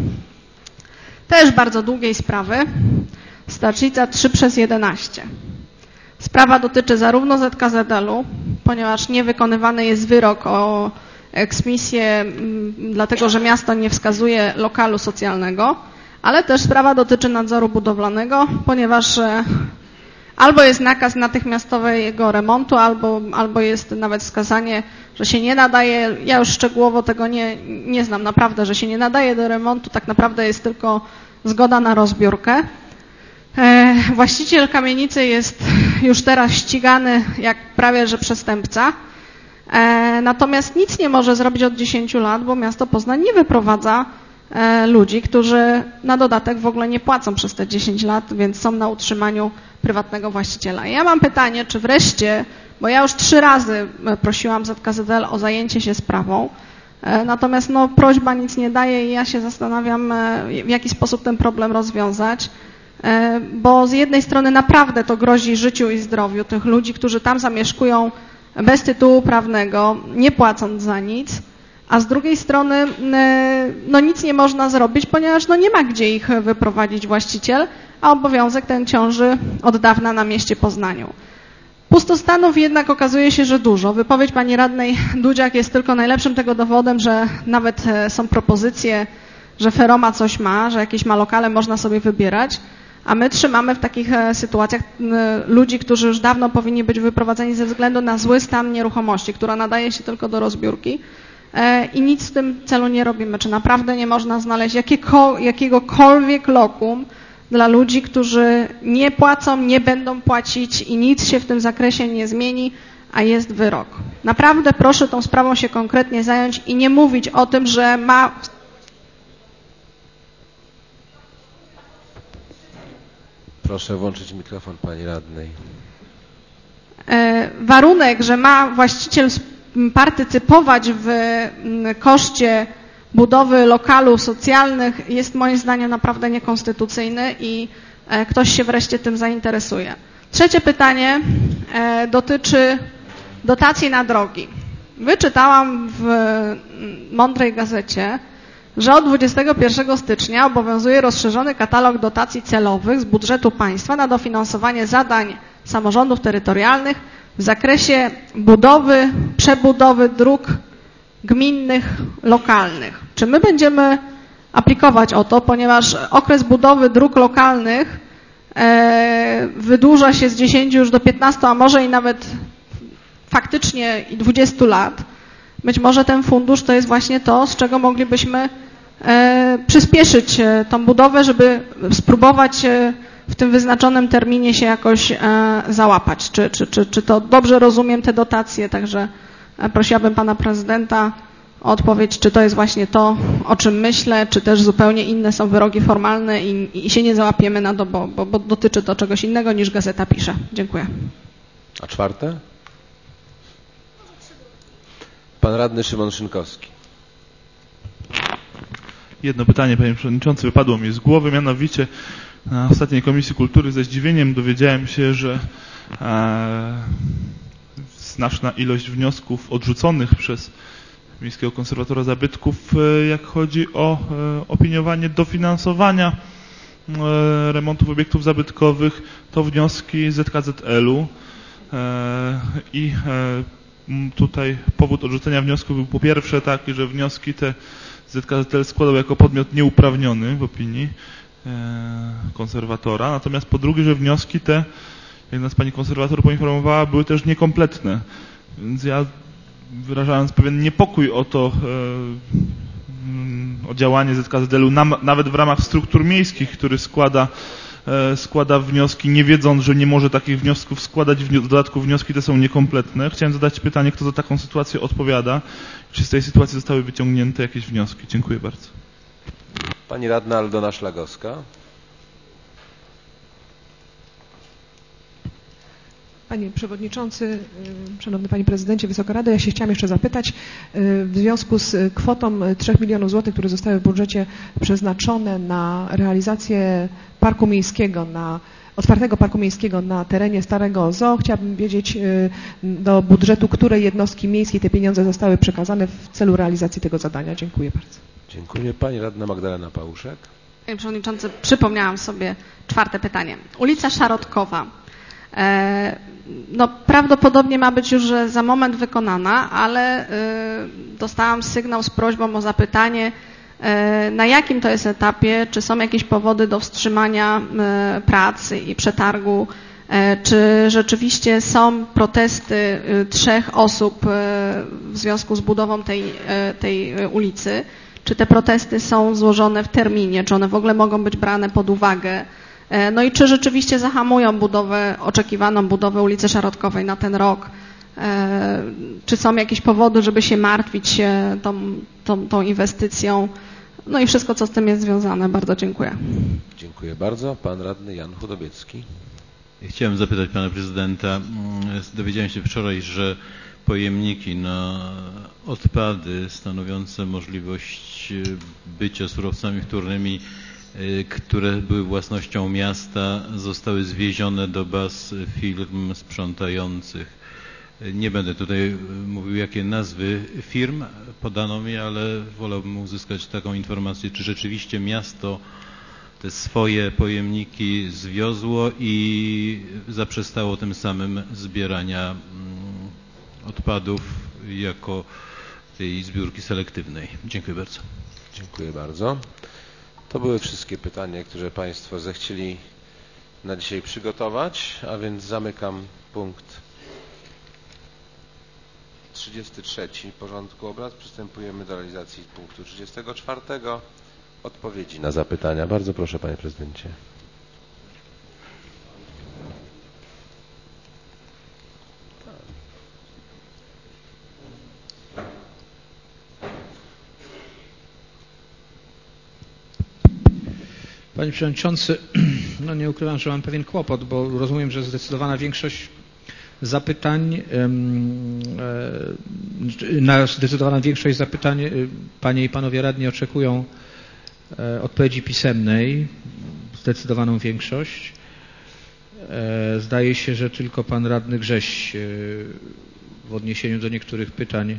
też bardzo długiej sprawy. Stecznica trzy przez jedenaście. Sprawa dotyczy zarówno Z K Z L u, ponieważ niewykonywany jest wyrok o eksmisję, dlatego że miasto nie wskazuje lokalu socjalnego, ale też sprawa dotyczy nadzoru budowlanego, ponieważ albo jest nakaz natychmiastowego remontu, albo, albo jest nawet wskazanie, że się nie nadaje, ja już szczegółowo tego nie, nie znam naprawdę, że się nie nadaje do remontu, tak naprawdę jest tylko zgoda na rozbiórkę. E, właściciel kamienicy jest już teraz ścigany jak prawie że przestępca, e, natomiast nic nie może zrobić od dziesięciu lat, bo miasto Poznań nie wyprowadza e, ludzi, którzy na dodatek w ogóle nie płacą przez te dziesięć lat, więc są na utrzymaniu prywatnego właściciela. Ja mam pytanie, czy wreszcie, bo ja już trzy razy prosiłam Z K Z L o zajęcie się sprawą, natomiast no, prośba nic nie daje i ja się zastanawiam, w jaki sposób ten problem rozwiązać, bo z jednej strony naprawdę to grozi życiu i zdrowiu tych ludzi, którzy tam zamieszkują bez tytułu prawnego, nie płacąc za nic, a z drugiej strony no, nic nie można zrobić, ponieważ no, nie ma gdzie ich wyprowadzić właściciel, a obowiązek ten ciąży od dawna na mieście Poznaniu. Pustostanów jednak okazuje się, że dużo. Wypowiedź pani radnej Dudziak jest tylko najlepszym tego dowodem, że nawet są propozycje, że Feroma coś ma, że jakieś ma lokale, można sobie wybierać, a my trzymamy w takich sytuacjach ludzi, którzy już dawno powinni być wyprowadzeni ze względu na zły stan nieruchomości, która nadaje się tylko do rozbiórki i nic w tym celu nie robimy. Czy naprawdę nie można znaleźć jakiego, jakiegokolwiek lokum dla ludzi, którzy nie płacą, nie będą płacić i nic się w tym zakresie nie zmieni, a jest wyrok. Naprawdę proszę tą sprawą się konkretnie zająć i nie mówić o tym, że ma... Proszę włączyć mikrofon pani radnej. Warunek, że ma właściciel partycypować w koszcie budowy lokalów socjalnych jest moim zdaniem naprawdę niekonstytucyjny i ktoś się wreszcie tym zainteresuje. Trzecie pytanie dotyczy dotacji na drogi. Wyczytałam w Mądrej Gazecie, że od dwudziestego pierwszego stycznia obowiązuje rozszerzony katalog dotacji celowych z budżetu państwa na dofinansowanie zadań samorządów terytorialnych w zakresie budowy, przebudowy dróg gminnych, lokalnych. Czy my będziemy aplikować o to, ponieważ okres budowy dróg lokalnych e, wydłuża się z dziesięciu już do piętnastu, a może i nawet faktycznie i dwudziestu lat. Być może ten fundusz to jest właśnie to, z czego moglibyśmy e, przyspieszyć tą budowę, żeby spróbować e, w tym wyznaczonym terminie się jakoś e, załapać. Czy, czy, czy, czy to dobrze rozumiem te dotacje, także prosiłabym pana prezydenta o odpowiedź, czy to jest właśnie to, o czym myślę, czy też zupełnie inne są wyroki formalne i, i się nie załapiemy na to, bo, bo, bo dotyczy to czegoś innego niż gazeta pisze. Dziękuję. A czwarte? Pan radny Szymon Szynkowski. Jedno pytanie, panie przewodniczący, wypadło mi z głowy, mianowicie na ostatniej Komisji Kultury ze zdziwieniem dowiedziałem się, że e, znaczna ilość wniosków odrzuconych przez Miejskiego Konserwatora Zabytków, jak chodzi o opiniowanie dofinansowania remontów obiektów zabytkowych, to wnioski Z K Z L u i tutaj powód odrzucenia wniosku był po pierwsze taki, że wnioski te Z K Z L składał jako podmiot nieuprawniony w opinii konserwatora, natomiast po drugie, że wnioski te, jak nas pani konserwator poinformowała, były też niekompletne. Więc ja, wyrażając pewien niepokój o to, o działanie Z K Z L u nam, nawet w ramach struktur miejskich, który składa, e, składa wnioski, nie wiedząc, że nie może takich wniosków składać, w dodatku wnioski te są niekompletne. Chciałem zadać pytanie, kto za taką sytuację odpowiada? Czy z tej sytuacji zostały wyciągnięte jakieś wnioski? Dziękuję bardzo. Pani radna Aldona Szlagowska. Panie Przewodniczący, Szanowny Panie Prezydencie, Wysoka Rado, ja się chciałam jeszcze zapytać w związku z kwotą trzech milionów złotych, które zostały w budżecie przeznaczone na realizację parku miejskiego, na otwartego parku miejskiego na terenie Starego Zoo. Chciałabym wiedzieć do budżetu, której jednostki miejskiej te pieniądze zostały przekazane w celu realizacji tego zadania. Dziękuję bardzo. Dziękuję. Pani radna Magdalena Pałuszek. Panie Przewodniczący, przypomniałam sobie czwarte pytanie. Ulica Szarotkowa. No, prawdopodobnie ma być już za moment wykonana, ale dostałam sygnał z prośbą o zapytanie, na jakim to jest etapie, czy są jakieś powody do wstrzymania pracy i przetargu, czy rzeczywiście są protesty trzech osób w związku z budową tej, tej ulicy, czy te protesty są złożone w terminie, czy one w ogóle mogą być brane pod uwagę. No i czy rzeczywiście zahamują budowę, oczekiwaną budowę ulicy Szarotkowej na ten rok? Czy są jakieś powody, żeby się martwić tą, tą, tą inwestycją? No i wszystko, co z tym jest związane. Bardzo dziękuję. Dziękuję bardzo. Pan radny Jan Chudobiecki. Chciałem zapytać pana prezydenta. Dowiedziałem się wczoraj, że pojemniki na odpady stanowiące możliwość bycia surowcami wtórnymi, które były własnością miasta, zostały zwiezione do baz firm sprzątających. Nie będę tutaj mówił, jakie nazwy firm podano mi, ale wolałbym uzyskać taką informację, czy rzeczywiście miasto te swoje pojemniki zwiozło i zaprzestało tym samym zbierania odpadów jako tej zbiórki selektywnej. Dziękuję bardzo. Dziękuję bardzo. To były wszystkie pytania, które Państwo zechcieli na dzisiaj przygotować, a więc zamykam punkt trzydziesty trzeci porządku obrad. Przystępujemy do realizacji punktu trzydziestego czwartego. Odpowiedzi na zapytania. Bardzo proszę, Panie Prezydencie. Panie Przewodniczący, no nie ukrywam, że mam pewien kłopot, bo rozumiem, że zdecydowana większość zapytań, na zdecydowaną większość zapytań Panie i Panowie Radni oczekują odpowiedzi pisemnej, zdecydowaną większość. Zdaje się, że tylko Pan Radny Grześ w odniesieniu do niektórych pytań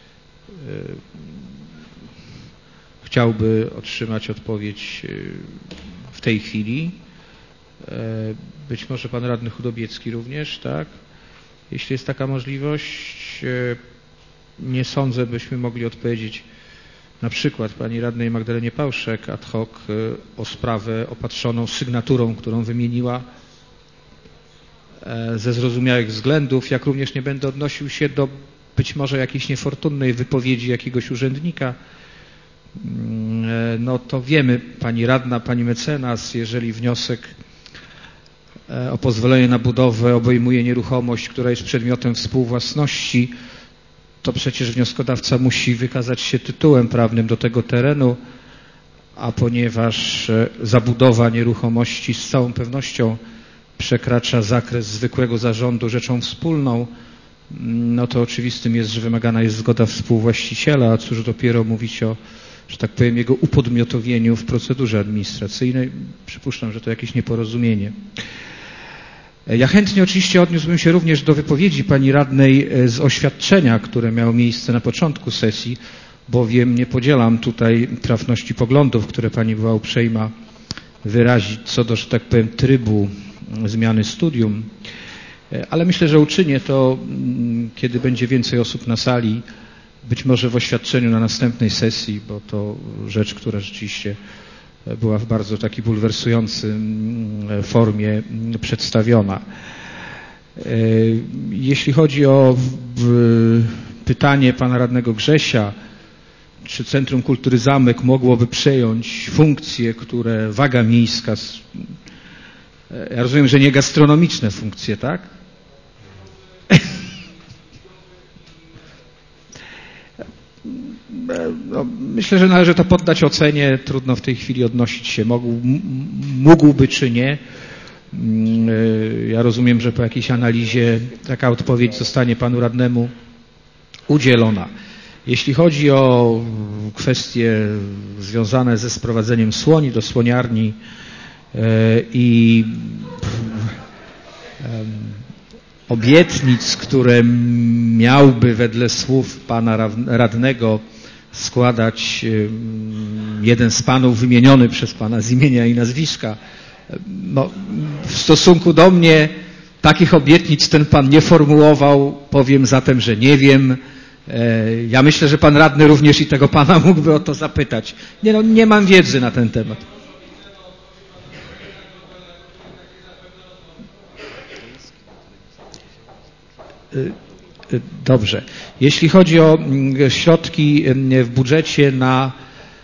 chciałby otrzymać odpowiedź w tej chwili. Być może Pan Radny Chudobiecki również, tak? Jeśli jest taka możliwość, nie sądzę, byśmy mogli odpowiedzieć na przykład Pani Radnej Magdalenie Pałszek ad hoc o sprawę opatrzoną sygnaturą, którą wymieniła ze zrozumiałych względów, jak również nie będę odnosił się do być może jakiejś niefortunnej wypowiedzi jakiegoś urzędnika. No to wiemy, Pani Radna, Pani Mecenas, jeżeli wniosek o pozwolenie na budowę obejmuje nieruchomość, która jest przedmiotem współwłasności, to przecież wnioskodawca musi wykazać się tytułem prawnym do tego terenu, a ponieważ zabudowa nieruchomości z całą pewnością przekracza zakres zwykłego zarządu rzeczą wspólną, no to oczywistym jest, że wymagana jest zgoda współwłaściciela, a cóż dopiero mówić o, że tak powiem, jego upodmiotowieniu w procedurze administracyjnej. Przypuszczam, że to jakieś nieporozumienie. Ja chętnie oczywiście odniósłbym się również do wypowiedzi Pani Radnej z oświadczenia, które miało miejsce na początku sesji, bowiem nie podzielam tutaj trafności poglądów, które Pani była uprzejma wyrazić co do, że tak powiem, trybu zmiany studium, ale myślę, że uczynię to, kiedy będzie więcej osób na sali, być może w oświadczeniu na następnej sesji, bo to rzecz, która rzeczywiście była w bardzo takiej bulwersującej formie przedstawiona. Jeśli chodzi o pytanie pana radnego Grzesia, czy Centrum Kultury Zamek mogłoby przejąć funkcje, które Waga Miejska, ja rozumiem, że nie gastronomiczne funkcje, tak? No, myślę, że należy to poddać ocenie. Trudno w tej chwili odnosić się, mógł, mógłby czy nie. Ja rozumiem, że po jakiejś analizie taka odpowiedź zostanie panu radnemu udzielona. Jeśli chodzi o kwestie związane ze sprowadzeniem słoni do słoniarni i obietnic, które miałby wedle słów pana radnego składać jeden z panów wymieniony przez pana z imienia i nazwiska, no, w stosunku do mnie takich obietnic ten pan nie formułował, powiem zatem, że nie wiem. Ja myślę, że pan radny również i tego pana mógłby o to zapytać. Nie, no, nie mam wiedzy na ten temat. Dobrze. Jeśli chodzi o środki w budżecie na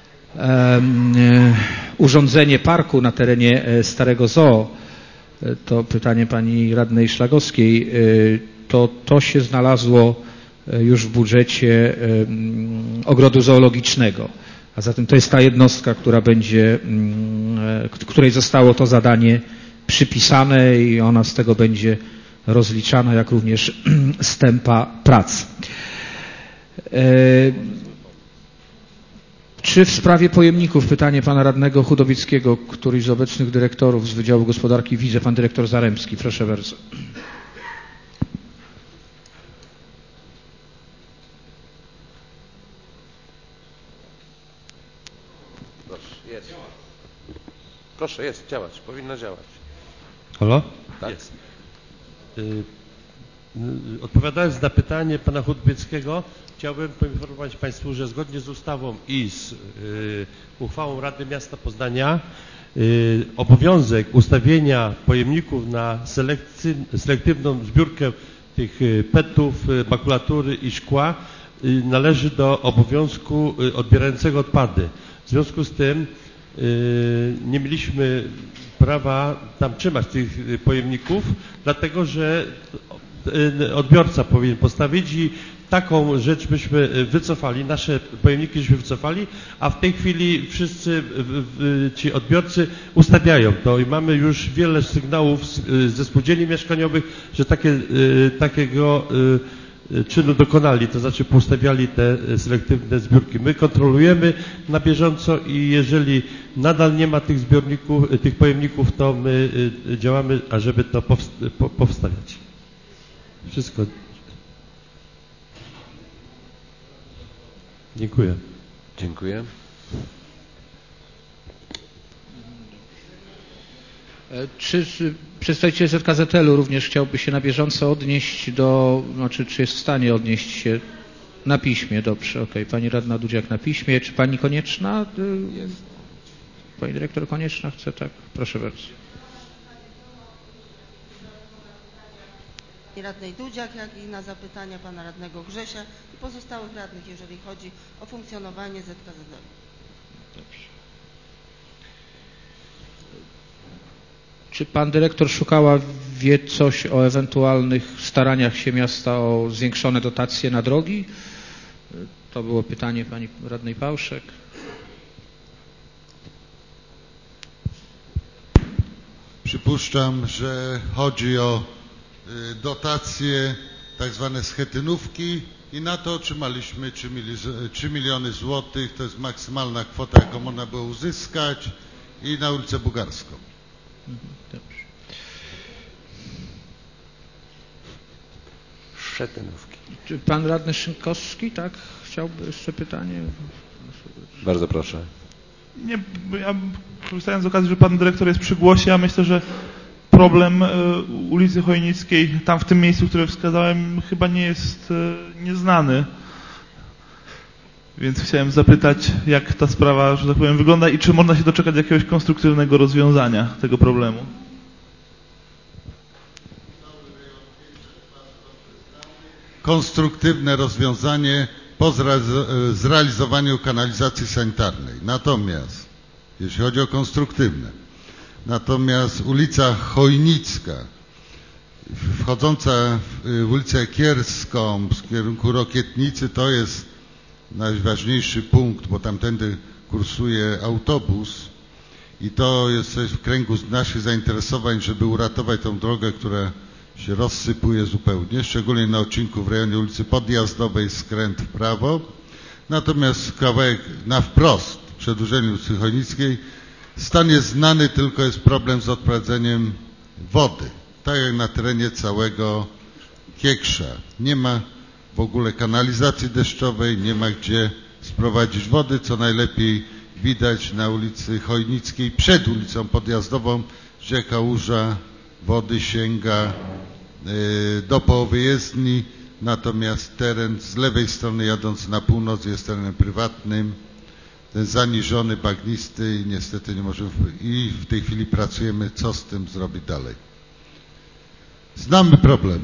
urządzenie parku na terenie Starego Zoo, to pytanie pani radnej Szlagowskiej, to to się znalazło już w budżecie ogrodu zoologicznego. A zatem to jest ta jednostka, która będzie, której zostało to zadanie przypisane i ona z tego będzie rozliczana, jak również z tempa prac. Czy w sprawie pojemników, pytanie pana radnego Chudowickiego, któryś z obecnych dyrektorów z Wydziału Gospodarki widzę, pan dyrektor Zaremski, proszę bardzo. Proszę, jest. Proszę, jest, działać, powinno działać. Halo? Tak. Jest. Odpowiadając na pytanie pana Chudowickiego, chciałbym poinformować państwu, że zgodnie z ustawą i z y, uchwałą Rady Miasta Poznania y, obowiązek ustawienia pojemników na selekcy, selektywną zbiórkę tych petów, makulatury i szkła y, należy do obowiązku y, odbierającego odpady. W związku z tym y, nie mieliśmy prawa tam trzymać tych pojemników, dlatego że odbiorca powinien postawić i taką rzecz byśmy wycofali, nasze pojemniki byśmy wycofali, a w tej chwili wszyscy ci odbiorcy ustawiają to i mamy już wiele sygnałów ze spółdzielni mieszkaniowych, że takie, takiego czynu dokonali, to znaczy poustawiali te selektywne zbiórki. My kontrolujemy na bieżąco i jeżeli nadal nie ma tych zbiorników, tych pojemników, to my działamy, ażeby to powstawiać. Wszystko. Dziękuję. Dziękuję. Czy przedstawiciel Z K Z L-u również chciałby się na bieżąco odnieść do, znaczy czy jest w stanie odnieść się na piśmie? Dobrze, okej. Okay. Pani radna Dudziak na piśmie. Czy pani Konieczna? Pani dyrektor Konieczna chce? Tak. Proszę bardzo. Radnej Dudziak, jak i na zapytania pana radnego Grzesia i pozostałych radnych, jeżeli chodzi o funkcjonowanie Z K Z L. Dobrze. Czy pan dyrektor Szukała wie coś o ewentualnych staraniach się miasta o zwiększone dotacje na drogi? To było pytanie pani radnej Pałszek. Przypuszczam, że chodzi o dotacje tak zwane schetynówki i na to otrzymaliśmy trzy miliony złotych, to jest maksymalna kwota, jaką można było uzyskać, i na ulicę Bugarską. Dobrze. Schetynówki. Czy pan radny Szynkowski, tak? Chciałby jeszcze pytanie? Bardzo proszę. Nie, ja korzystając z okazji, że pan dyrektor jest przy głosie, ja myślę, że problem ulicy Chojnickiej, tam w tym miejscu, które wskazałem, chyba nie jest nieznany. Więc chciałem zapytać, jak ta sprawa, że tak powiem, wygląda i czy można się doczekać jakiegoś konstruktywnego rozwiązania tego problemu. Konstruktywne rozwiązanie po zrealizowaniu kanalizacji sanitarnej. Natomiast, jeśli chodzi o konstruktywne, natomiast ulica Chojnicka, wchodząca w ulicę Kierską z kierunku Rokietnicy, to jest najważniejszy punkt, bo tamtędy kursuje autobus i to jest coś w kręgu naszych zainteresowań, żeby uratować tą drogę, która się rozsypuje zupełnie, szczególnie na odcinku w rejonie ulicy Podjazdowej, skręt w prawo. Natomiast kawałek na wprost, przedłużeniu ulicy Chojnickiej, stan jest znany, tylko jest problem z odprowadzeniem wody. Tak jak na terenie całego Kieksza. Nie ma w ogóle kanalizacji deszczowej, nie ma gdzie sprowadzić wody, co najlepiej widać na ulicy Chojnickiej, przed ulicą Podjazdową, gdzie kałuża wody sięga do połowy jezdni, natomiast teren z lewej strony jadąc na północ jest terenem prywatnym, ten zaniżony, bagnisty i niestety nie możemy, i w tej chwili pracujemy, co z tym zrobić dalej. Znamy problem.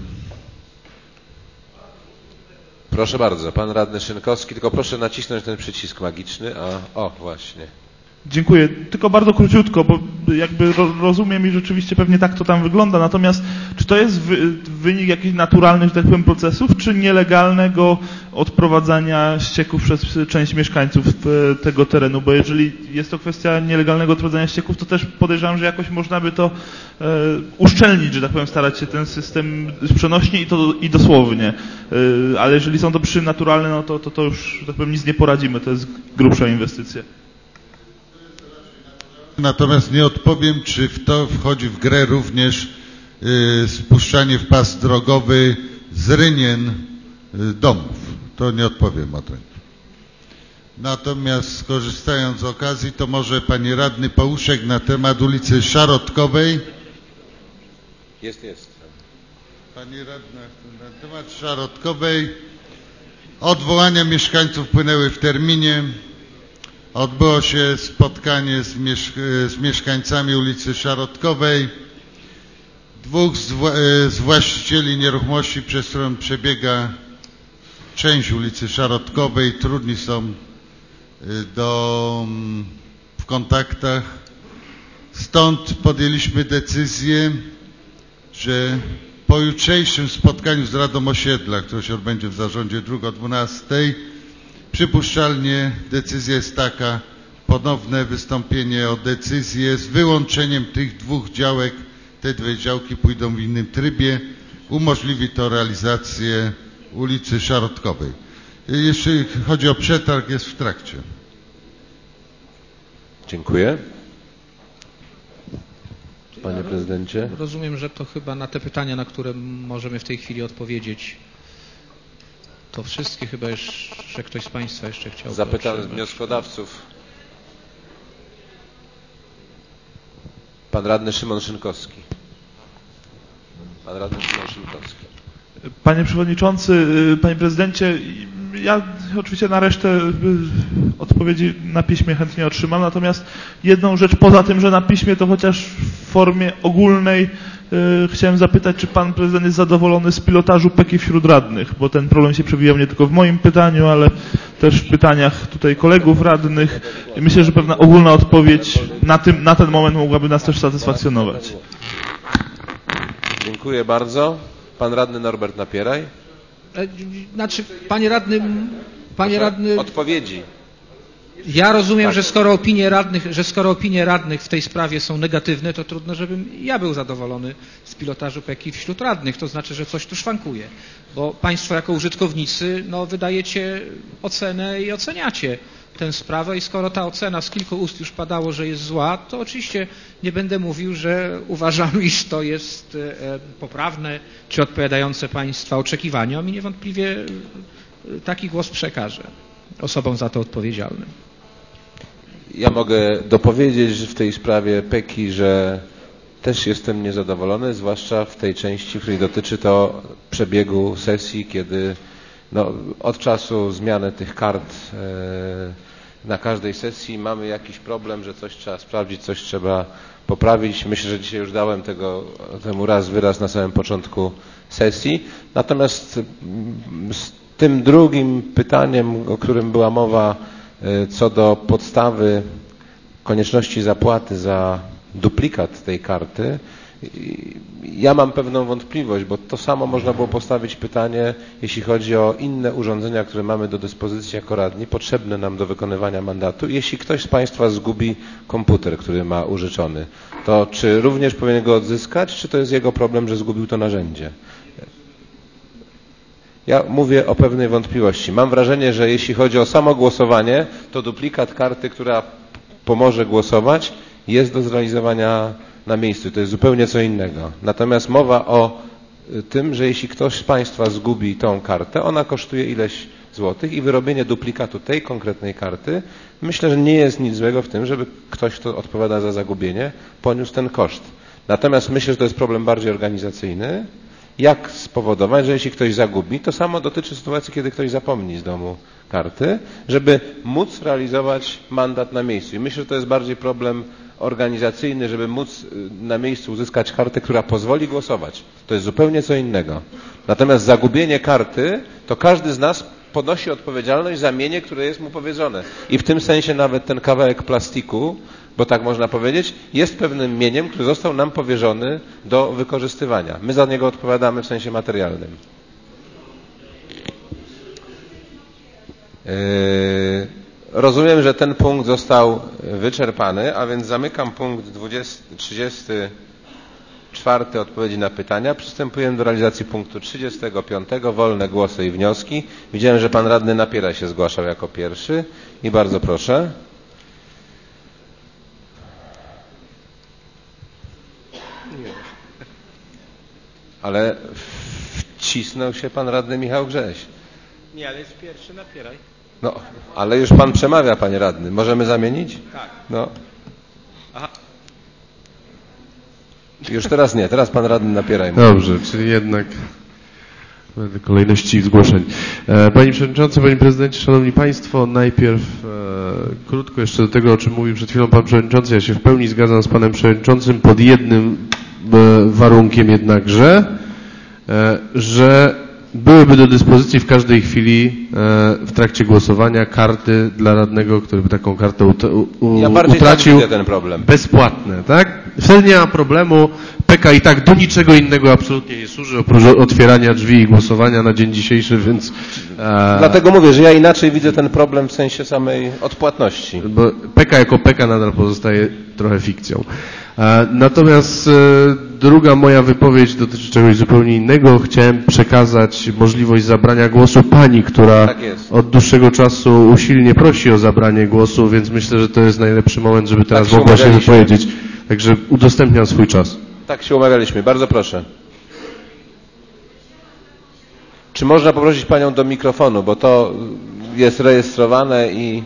Proszę bardzo, pan radny Szynkowski, tylko proszę nacisnąć ten przycisk magiczny, a o właśnie. Dziękuję. Tylko bardzo króciutko, bo jakby rozumiem i rzeczywiście pewnie tak to tam wygląda. Natomiast czy to jest wy, wynik jakichś naturalnych, że tak powiem, procesów, czy nielegalnego odprowadzania ścieków przez część mieszkańców tego terenu? Bo jeżeli jest to kwestia nielegalnego odprowadzania ścieków, to też podejrzewam, że jakoś można by to e, uszczelnić, że tak powiem, starać się ten system przenośnie i to i dosłownie. E, ale jeżeli są to przyczyny naturalne, no to, to, to już, że tak powiem, nic nie poradzimy. To jest grubsza inwestycja. Natomiast nie odpowiem, czy w to wchodzi w grę również y, spuszczanie w pas drogowy z rynien y, domów. To nie odpowiem o tym. Natomiast skorzystając z okazji, to może pani radny Pałuszek na temat ulicy Szarotkowej. Jest, jest. Pani radna, na temat Szarotkowej. Odwołania mieszkańców płynęły w terminie. Odbyło się spotkanie z, mieszk z mieszkańcami ulicy Szarotkowej. Dwóch z, wła z właścicieli nieruchomości, przez którą przebiega część ulicy Szarotkowej, trudni są do, w kontaktach. Stąd podjęliśmy decyzję, że po jutrzejszym spotkaniu z Radą Osiedla, które się odbędzie w zarządzie dróg o dwunastej, przypuszczalnie decyzja jest taka, ponowne wystąpienie o decyzję z wyłączeniem tych dwóch działek. Te dwie działki pójdą w innym trybie. Umożliwi to realizację ulicy Szarotkowej. Jeśli chodzi o przetarg, jest w trakcie. Dziękuję. Panie prezydencie. Rozumiem, że to chyba na te pytania, na które możemy w tej chwili odpowiedzieć, to wszystkie chyba jeszcze ktoś z Państwa jeszcze chciał. Zapytamy wnioskodawców. Pan radny Szymon Szynkowski. Pan radny Szymon Szynkowski. Panie Przewodniczący, Panie Prezydencie, ja oczywiście na resztę odpowiedzi na piśmie chętnie otrzymam, natomiast jedną rzecz poza tym, że na piśmie, to chociaż w formie ogólnej chciałem zapytać, czy Pan Prezydent jest zadowolony z pilotażu P E K-i wśród radnych, bo ten problem się przewijał nie tylko w moim pytaniu, ale też w pytaniach tutaj kolegów radnych i myślę, że pewna ogólna odpowiedź na, tym, na ten moment mogłaby nas też satysfakcjonować. Dziękuję bardzo. Pan radny Norbert Napieraj. Znaczy, panie radny, panie radny... Odpowiedzi. Ja rozumiem, tak. że skoro opinie radnych, że skoro opinie radnych w tej sprawie są negatywne, to trudno, żebym ja był zadowolony z pilotażu P E K-i wśród radnych. To znaczy, że coś tu szwankuje. Bo Państwo jako użytkownicy, no, wydajecie ocenę i oceniacie tę sprawę i skoro ta ocena z kilku ust już padało, że jest zła, to oczywiście nie będę mówił, że uważam, iż to jest e, poprawne czy odpowiadające Państwa oczekiwaniom i niewątpliwie taki głos przekażę osobom za to odpowiedzialnym. Ja mogę dopowiedzieć że w tej sprawie P E K i, że też jestem niezadowolony, zwłaszcza w tej części, w której dotyczy to przebiegu sesji, kiedy no, od czasu zmiany tych kart e, na każdej sesji mamy jakiś problem, że coś trzeba sprawdzić, coś trzeba poprawić. Myślę, że dzisiaj już dałem tego, temu raz wyraz na samym początku sesji. Natomiast tym drugim pytaniem, o którym była mowa, co do podstawy konieczności zapłaty za duplikat tej karty, ja mam pewną wątpliwość, bo to samo można było postawić pytanie, jeśli chodzi o inne urządzenia, które mamy do dyspozycji jako radni, potrzebne nam do wykonywania mandatu. Jeśli ktoś z Państwa zgubi komputer, który ma użyczony, to czy również powinien go odzyskać, czy to jest jego problem, że zgubił to narzędzie? Ja mówię o pewnej wątpliwości. Mam wrażenie, że jeśli chodzi o samo głosowanie, to duplikat karty, która pomoże głosować, jest do zrealizowania na miejscu. To jest zupełnie co innego. Natomiast mowa o tym, że jeśli ktoś z Państwa zgubi tą kartę, ona kosztuje ileś złotych i wyrobienie duplikatu tej konkretnej karty, myślę, że nie jest nic złego w tym, żeby ktoś, kto odpowiada za zagubienie, poniósł ten koszt. Natomiast myślę, że to jest problem bardziej organizacyjny. Jak spowodować, że jeśli ktoś zagubi, to samo dotyczy sytuacji, kiedy ktoś zapomni z domu karty, żeby móc realizować mandat na miejscu. I myślę, że to jest bardziej problem organizacyjny, żeby móc na miejscu uzyskać kartę, która pozwoli głosować. To jest zupełnie co innego. Natomiast zagubienie karty, to każdy z nas ponosi odpowiedzialność za mienie, które jest mu powierzone. I w tym sensie nawet ten kawałek plastiku, bo tak można powiedzieć, jest pewnym mieniem, który został nam powierzony do wykorzystywania. My za niego odpowiadamy w sensie materialnym. Yy, rozumiem, że ten punkt został wyczerpany, a więc zamykam punkt dwudziesty, trzydziesty czwarty odpowiedzi na pytania. Przystępujemy do realizacji punktu trzydziestego piątego. Wolne głosy i wnioski. Widziałem, że pan radny Napiera się zgłaszał jako pierwszy i bardzo proszę. Ale wcisnął się pan radny Michał Grześ. Nie, ale jest pierwszy, Napieraj. No, ale już pan przemawia, panie radny. Możemy zamienić? Tak. No. Aha. Już teraz nie, teraz pan radny Napieraj. Dobrze, czyli jednak będę kolejności zgłoszeń. Panie Przewodniczący, Panie Prezydencie, Szanowni Państwo, najpierw e, krótko jeszcze do tego, o czym mówił przed chwilą Pan Przewodniczący. Ja się w pełni zgadzam z Panem Przewodniczącym pod jednym e, warunkiem jednakże, e, że byłyby do dyspozycji w każdej chwili e, w trakcie głosowania karty dla radnego, który by taką kartę ut, u, ja bardziej utracił, tak ten problem. bezpłatne, tak? Wtedy nie ma problemu. P K i tak do niczego innego absolutnie nie służy, oprócz otwierania drzwi i głosowania na dzień dzisiejszy, więc... E, Dlatego mówię, że ja inaczej widzę ten problem w sensie samej odpłatności. Bo P K jako P K nadal pozostaje trochę fikcją. E, natomiast e, druga moja wypowiedź dotyczy czegoś zupełnie innego. Chciałem przekazać możliwość zabrania głosu pani, która tak od dłuższego czasu usilnie prosi o zabranie głosu, więc myślę, że to jest najlepszy moment, żeby teraz tak mogła się wypowiedzieć. Także udostępniam swój czas. Tak się umawialiśmy. Bardzo proszę. Czy można poprosić panią do mikrofonu, bo to jest rejestrowane i...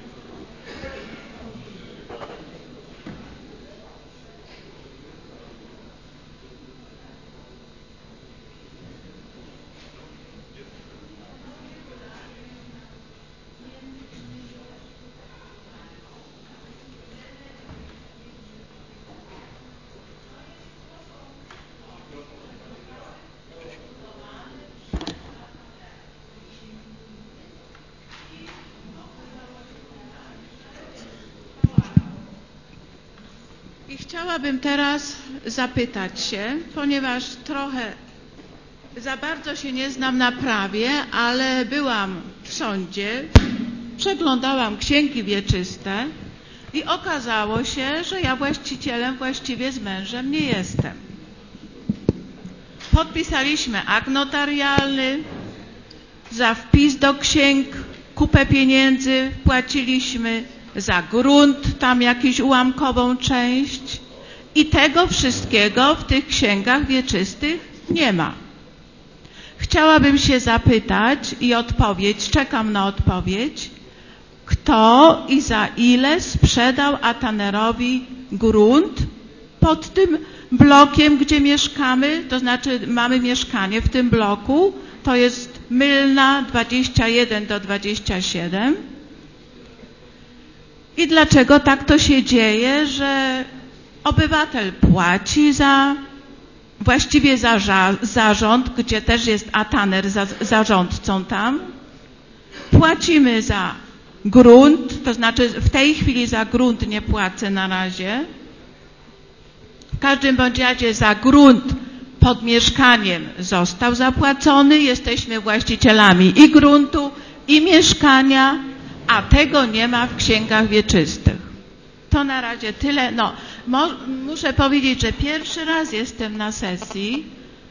I chciałabym teraz zapytać się, ponieważ trochę za bardzo się nie znam na prawie, ale byłam w sądzie, przeglądałam księgi wieczyste i okazało się, że ja właścicielem właściwie z mężem nie jestem. Podpisaliśmy akt notarialny, za wpis do księg kupę pieniędzy płaciliśmy, za grunt tam jakąś ułamkową część i tego wszystkiego w tych księgach wieczystych nie ma. Chciałabym się zapytać i odpowiedź, czekam na odpowiedź, kto i za ile sprzedał Atanerowi grunt pod tym blokiem, gdzie mieszkamy, to znaczy mamy mieszkanie w tym bloku, to jest Mylna dwadzieścia jeden do dwudziestu siedmiu. I dlaczego tak to się dzieje, że obywatel płaci za właściwie za, zarząd, gdzie też jest Ataner za, zarządcą tam. Płacimy za grunt, to znaczy w tej chwili za grunt nie płacę na razie. W każdym bądź razie za grunt pod mieszkaniem został zapłacony. Jesteśmy właścicielami i gruntu, i mieszkania, a tego nie ma w księgach wieczystych. To na razie tyle. No, mo, muszę powiedzieć, że pierwszy raz jestem na sesji.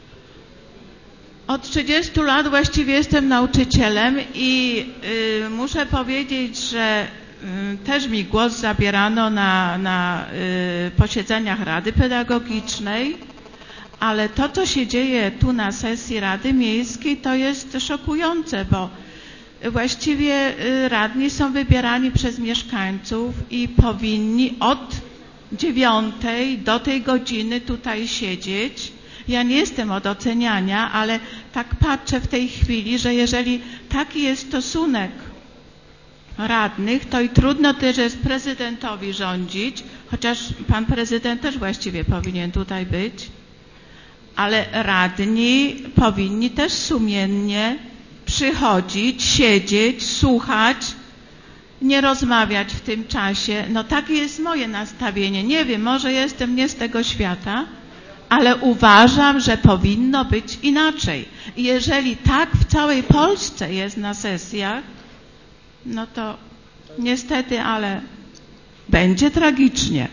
Od trzydziestu lat właściwie jestem nauczycielem i y, muszę powiedzieć, że y, też mi głos zabierano na, na y, posiedzeniach Rady Pedagogicznej, ale to, co się dzieje tu na sesji Rady Miejskiej, to jest szokujące, bo właściwie radni są wybierani przez mieszkańców i powinni od dziewiątej do tej godziny tutaj siedzieć. Ja nie jestem od oceniania, ale tak patrzę w tej chwili, że jeżeli taki jest stosunek radnych, to i trudno też jest prezydentowi rządzić, chociaż pan prezydent też właściwie powinien tutaj być, ale radni powinni też sumiennie przychodzić, siedzieć, słuchać, nie rozmawiać w tym czasie. No takie jest moje nastawienie. Nie wiem, może jestem nie z tego świata, ale uważam, że powinno być inaczej. I jeżeli tak w całej Polsce jest na sesjach, no to niestety, ale będzie tragicznie.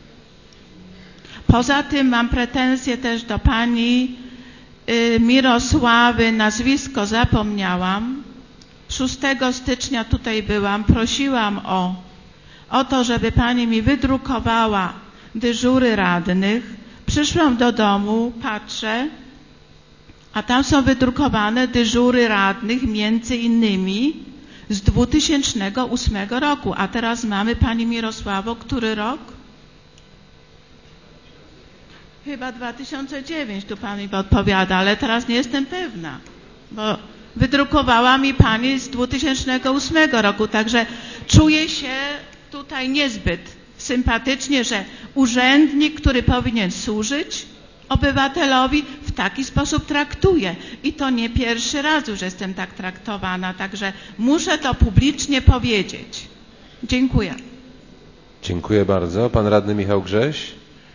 Poza tym mam pretensje też do pani Mirosławy, nazwisko zapomniałam. szóstego stycznia tutaj byłam, prosiłam o, o to, żeby pani mi wydrukowała dyżury radnych. Przyszłam do domu, patrzę, a tam są wydrukowane dyżury radnych między innymi z dwutysięcznego ósmego roku. A teraz mamy, pani Mirosławo, który rok? Chyba dwa tysiące dziewiąty, tu pani odpowiada, ale teraz nie jestem pewna, bo wydrukowała mi pani z dwutysięcznego ósmego roku, także czuję się tutaj niezbyt sympatycznie, że urzędnik, który powinien służyć obywatelowi, w taki sposób traktuje. I to nie pierwszy raz już jestem tak traktowana, także muszę to publicznie powiedzieć. Dziękuję. Dziękuję bardzo. Pan radny Michał Grześ.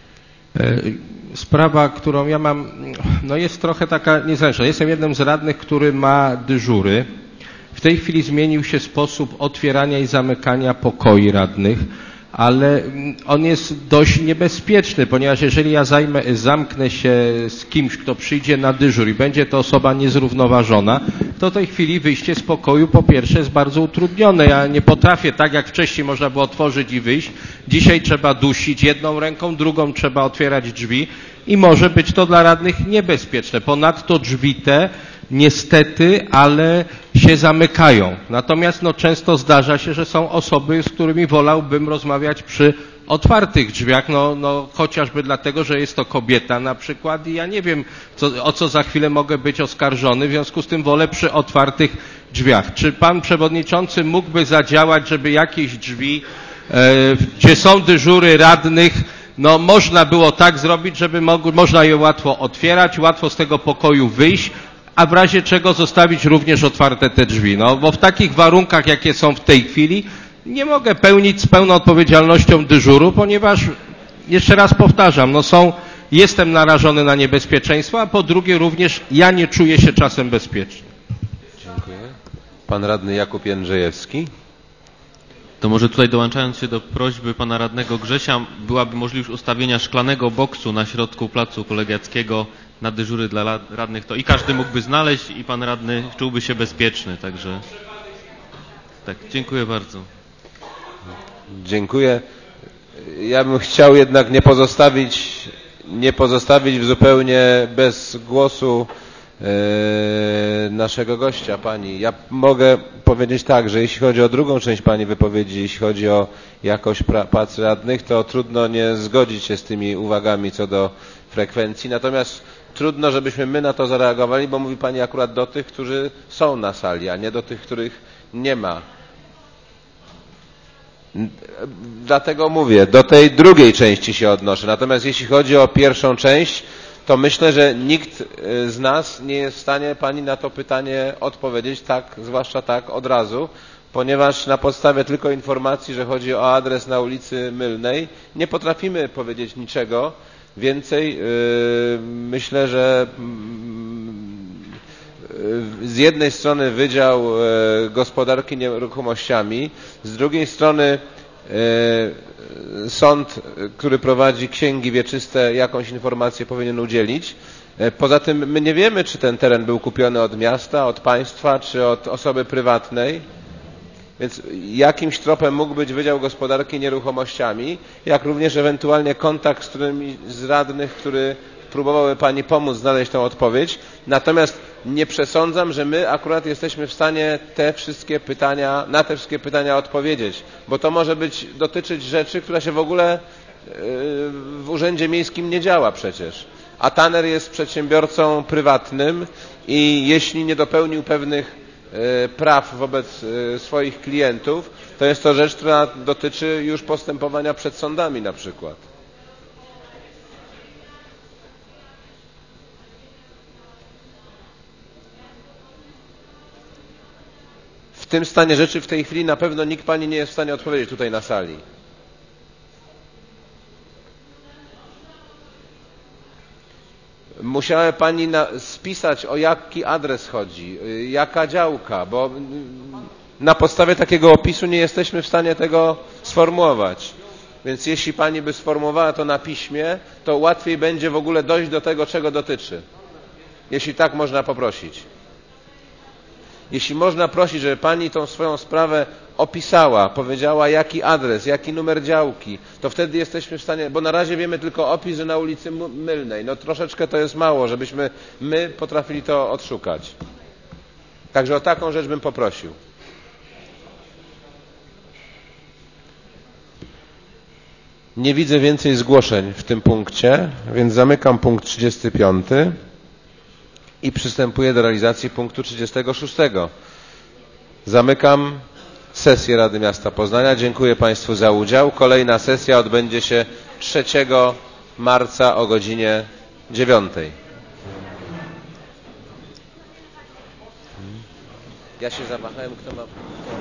Sprawa, którą ja mam, no jest trochę taka niezręczna. Jestem jednym z radnych, który ma dyżury. W tej chwili zmienił się sposób otwierania i zamykania pokoi radnych, ale on jest dość niebezpieczny, ponieważ jeżeli ja zajmę, zamknę się z kimś, kto przyjdzie na dyżur i będzie to osoba niezrównoważona, to w tej chwili wyjście z pokoju po pierwsze jest bardzo utrudnione. Ja nie potrafię, tak jak wcześniej można było otworzyć i wyjść, dzisiaj trzeba dusić jedną ręką, drugą trzeba otwierać drzwi i może być to dla radnych niebezpieczne. Ponadto drzwi te niestety, ale się zamykają. Natomiast no, często zdarza się, że są osoby, z którymi wolałbym rozmawiać przy otwartych drzwiach, no, no chociażby dlatego, że jest to kobieta na przykład i ja nie wiem, co, o co za chwilę mogę być oskarżony, w związku z tym wolę przy otwartych drzwiach. Czy pan przewodniczący mógłby zadziałać, żeby jakieś drzwi, e, gdzie są dyżury radnych, no można było tak zrobić, żeby mogły, można je łatwo otwierać, łatwo z tego pokoju wyjść, a w razie czego zostawić również otwarte te drzwi. No, bo w takich warunkach, jakie są w tej chwili, nie mogę pełnić z pełną odpowiedzialnością dyżuru, ponieważ, jeszcze raz powtarzam, no są, jestem narażony na niebezpieczeństwo, a po drugie również ja nie czuję się czasem bezpiecznie. Dziękuję. Pan radny Jakub Jędrzejewski. To może tutaj dołączając się do prośby pana radnego Grzesia, byłaby możliwość ustawienia szklanego boksu na środku placu kolegiackiego na dyżury dla radnych, to i każdy mógłby znaleźć i pan radny czułby się bezpieczny, także tak, dziękuję bardzo. Dziękuję. Ja bym chciał jednak nie pozostawić, nie pozostawić zupełnie bez głosu e, naszego gościa, pani. Ja mogę powiedzieć tak, że jeśli chodzi o drugą część pani wypowiedzi, jeśli chodzi o jakość prac radnych, to trudno nie zgodzić się z tymi uwagami co do frekwencji, natomiast trudno, żebyśmy my na to zareagowali, bo mówi pani akurat do tych, którzy są na sali, a nie do tych, których nie ma. Dlatego mówię, do tej drugiej części się odnoszę. Natomiast jeśli chodzi o pierwszą część, to myślę, że nikt z nas nie jest w stanie pani na to pytanie odpowiedzieć tak, zwłaszcza tak od razu, ponieważ na podstawie tylko informacji, że chodzi o adres na ulicy Mylnej, nie potrafimy powiedzieć niczego więcej. Myślę, że z jednej strony Wydział Gospodarki Nieruchomościami, z drugiej strony sąd, który prowadzi księgi wieczyste, jakąś informację powinien udzielić. Poza tym my nie wiemy, czy ten teren był kupiony od miasta, od państwa, czy od osoby prywatnej. Więc jakimś tropem mógł być Wydział Gospodarki Nieruchomościami, jak również ewentualnie kontakt z którymi z radnych, który próbowały pani pomóc znaleźć tę odpowiedź. Natomiast nie przesądzam, że my akurat jesteśmy w stanie te wszystkie pytania, na te wszystkie pytania odpowiedzieć, bo to może być dotyczyć rzeczy, która się w ogóle w Urzędzie Miejskim nie działa przecież. A Tanner jest przedsiębiorcą prywatnym i jeśli nie dopełnił pewnych praw wobec swoich klientów, to jest to rzecz, która dotyczy już postępowania przed sądami na przykład. W tym stanie rzeczy w tej chwili na pewno nikt pani nie jest w stanie odpowiedzieć tutaj na sali. Musiała pani na, spisać, o jaki adres chodzi, jaka działka, bo na podstawie takiego opisu nie jesteśmy w stanie tego sformułować. Więc jeśli pani by sformułowała to na piśmie, to łatwiej będzie w ogóle dojść do tego, czego dotyczy. Jeśli tak można poprosić. Jeśli można prosić, żeby pani tą swoją sprawę opisała, powiedziała jaki adres, jaki numer działki, to wtedy jesteśmy w stanie, bo na razie wiemy tylko opis, że na ulicy Mylnej. No troszeczkę to jest mało, żebyśmy my potrafili to odszukać. Także o taką rzecz bym poprosił. Nie widzę więcej zgłoszeń w tym punkcie, więc zamykam punkt trzydziesty piąty. I przystępuję do realizacji punktu trzydziestego szóstego. Zamykam sesję Rady Miasta Poznania. Dziękuję Państwu za udział. Kolejna sesja odbędzie się trzeciego marca o godzinie dziewiątej. Ja się zawahałem, kto ma...